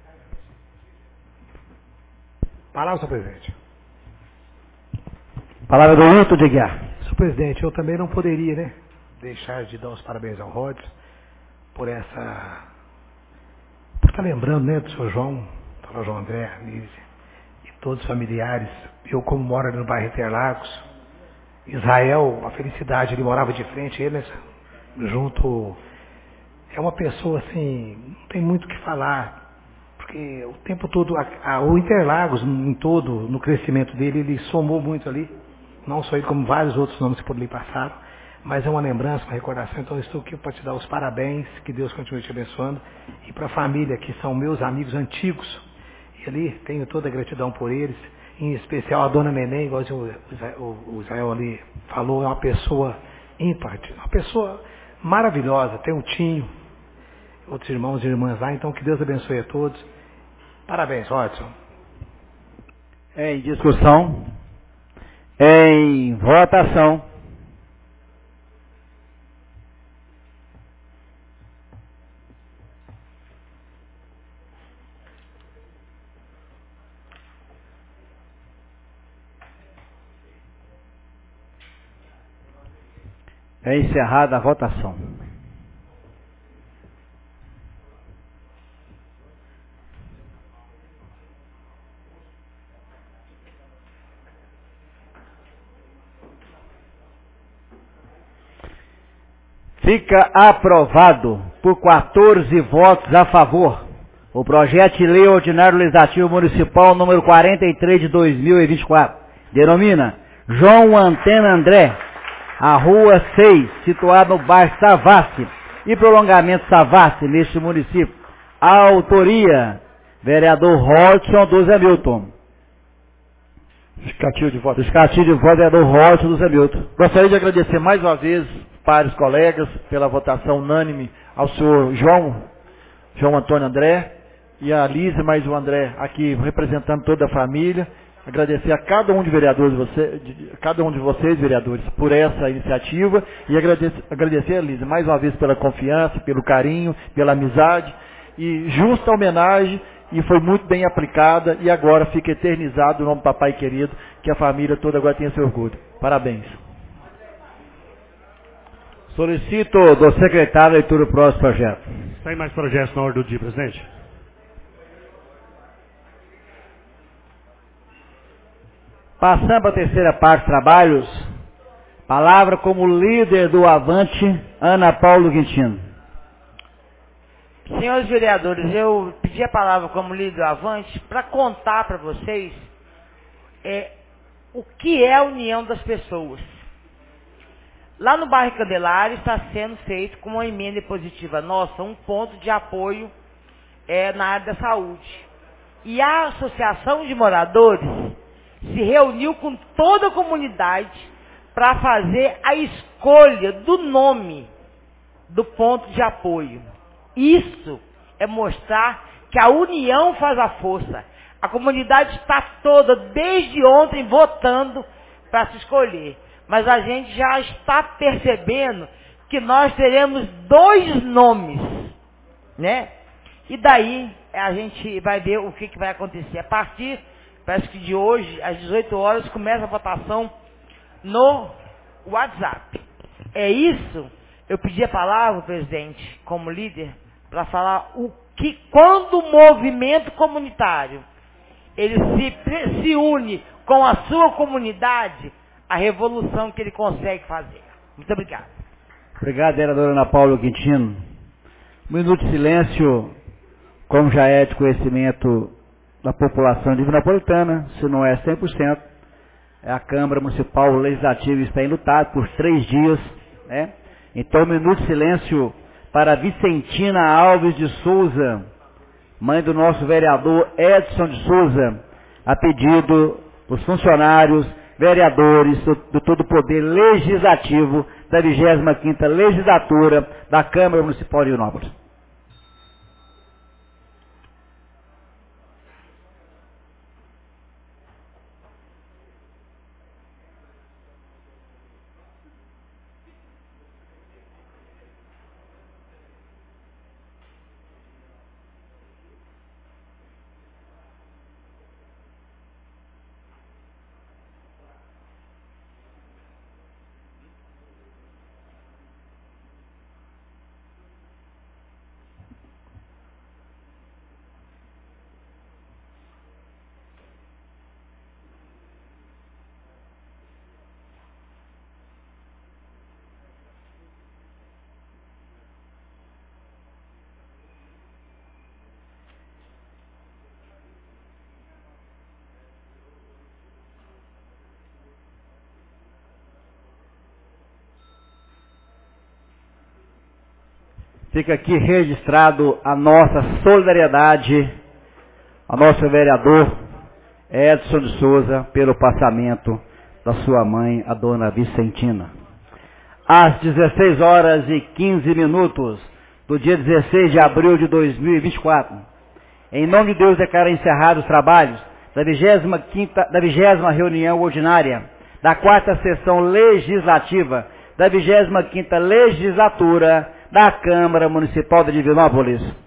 Palavra, senhor presidente. Palavra do Hilton de Aguiar. Senhor presidente, eu também não poderia, né, deixar de dar os parabéns ao Rods por estar lembrando, né, do senhor João, do João André, Lígia, e todos os familiares. Eu, como moro ali no bairro Interlagos, Israel, a felicidade, ele morava de frente, ele, junto. É uma pessoa assim, não tem muito o que falar, porque o tempo todo, o Interlagos em todo, no crescimento dele, ele somou muito ali, não só ele, como vários outros nomes que por ali passaram, mas é uma lembrança, uma recordação. Então eu estou aqui para te dar os parabéns, que Deus continue te abençoando, e para a família, que são meus amigos antigos, e ali tenho toda a gratidão por eles, em especial a dona Neném, igual o Israel ali falou, é uma pessoa ímpar, uma pessoa maravilhosa. Tem o Tinho, outros irmãos e irmãs lá, então que Deus abençoe a todos. Parabéns, Rodson. Em discussão, em votação. É encerrada a votação. Fica aprovado por 14 votos a favor o projeto de lei ordinário legislativo municipal número 43 de 2024. Denomina João Antena André, a Rua 6, situada no bairro Savassi e prolongamento Savassi, neste município. A autoria, vereador Rodson do Zé Milton. Justificativo de voto. Justificativo de voto, vereador Rodson do Zé Milton. Gostaria de agradecer mais uma vez, pares colegas, pela votação unânime ao senhor João Antônio André, e a Lise, mais o André, aqui representando toda a família. Agradecer a cada um de vocês, vereadores, por essa iniciativa, e agradecer a Lise mais uma vez pela confiança, pelo carinho, pela amizade, e justa homenagem, e foi muito bem aplicada, e agora fica eternizado o nome do papai querido, que a família toda agora tenha seu orgulho. Parabéns. Solicito do secretário a leitura do próximo projeto. Tem mais projetos na ordem do dia, presidente? Passando para a terceira parte dos trabalhos, palavra como líder do Avante, Ana Paula Quintino. Senhores vereadores, eu pedi a palavra como líder do Avante para contar para vocês o que é a união das pessoas. Lá no bairro Candelário está sendo feito com uma emenda positiva nossa, um ponto de apoio na área da saúde. E a associação de moradores se reuniu com toda a comunidade para fazer a escolha do nome do ponto de apoio. Isso é mostrar que a união faz a força. A comunidade está toda, desde ontem, votando para se escolher. Mas a gente já está percebendo que nós teremos 2 nomes, né? E daí a gente vai ver o que vai acontecer. A partir, parece que de hoje, às 18 horas, começa a votação no WhatsApp. É isso. Eu pedi a palavra, presidente, como líder, para falar quando o movimento comunitário ele se une com a sua comunidade, a revolução que ele consegue fazer. Muito obrigado. Obrigado, vereadora Ana Paula Quintino. Um minuto de silêncio, como já é de conhecimento da população divinapolitana, se não é 100%, a Câmara Municipal Legislativa está enlutada por 3 dias, né? Então, um minuto de silêncio para Vicentina Alves de Souza, mãe do nosso vereador Edson de Souza, a pedido dos funcionários, vereadores do todo o poder legislativo da 25ª legislatura da Câmara Municipal de Divinópolis. Fica aqui registrado a nossa solidariedade ao nosso vereador Edson de Souza pelo passamento da sua mãe, a dona Vicentina. às 16 horas e 15 minutos do dia 16 de abril de 2024. Em nome de Deus, declaro encerrados os trabalhos da 20ª reunião ordinária da 4ª sessão legislativa da 25ª legislatura da Câmara Municipal de Divinópolis.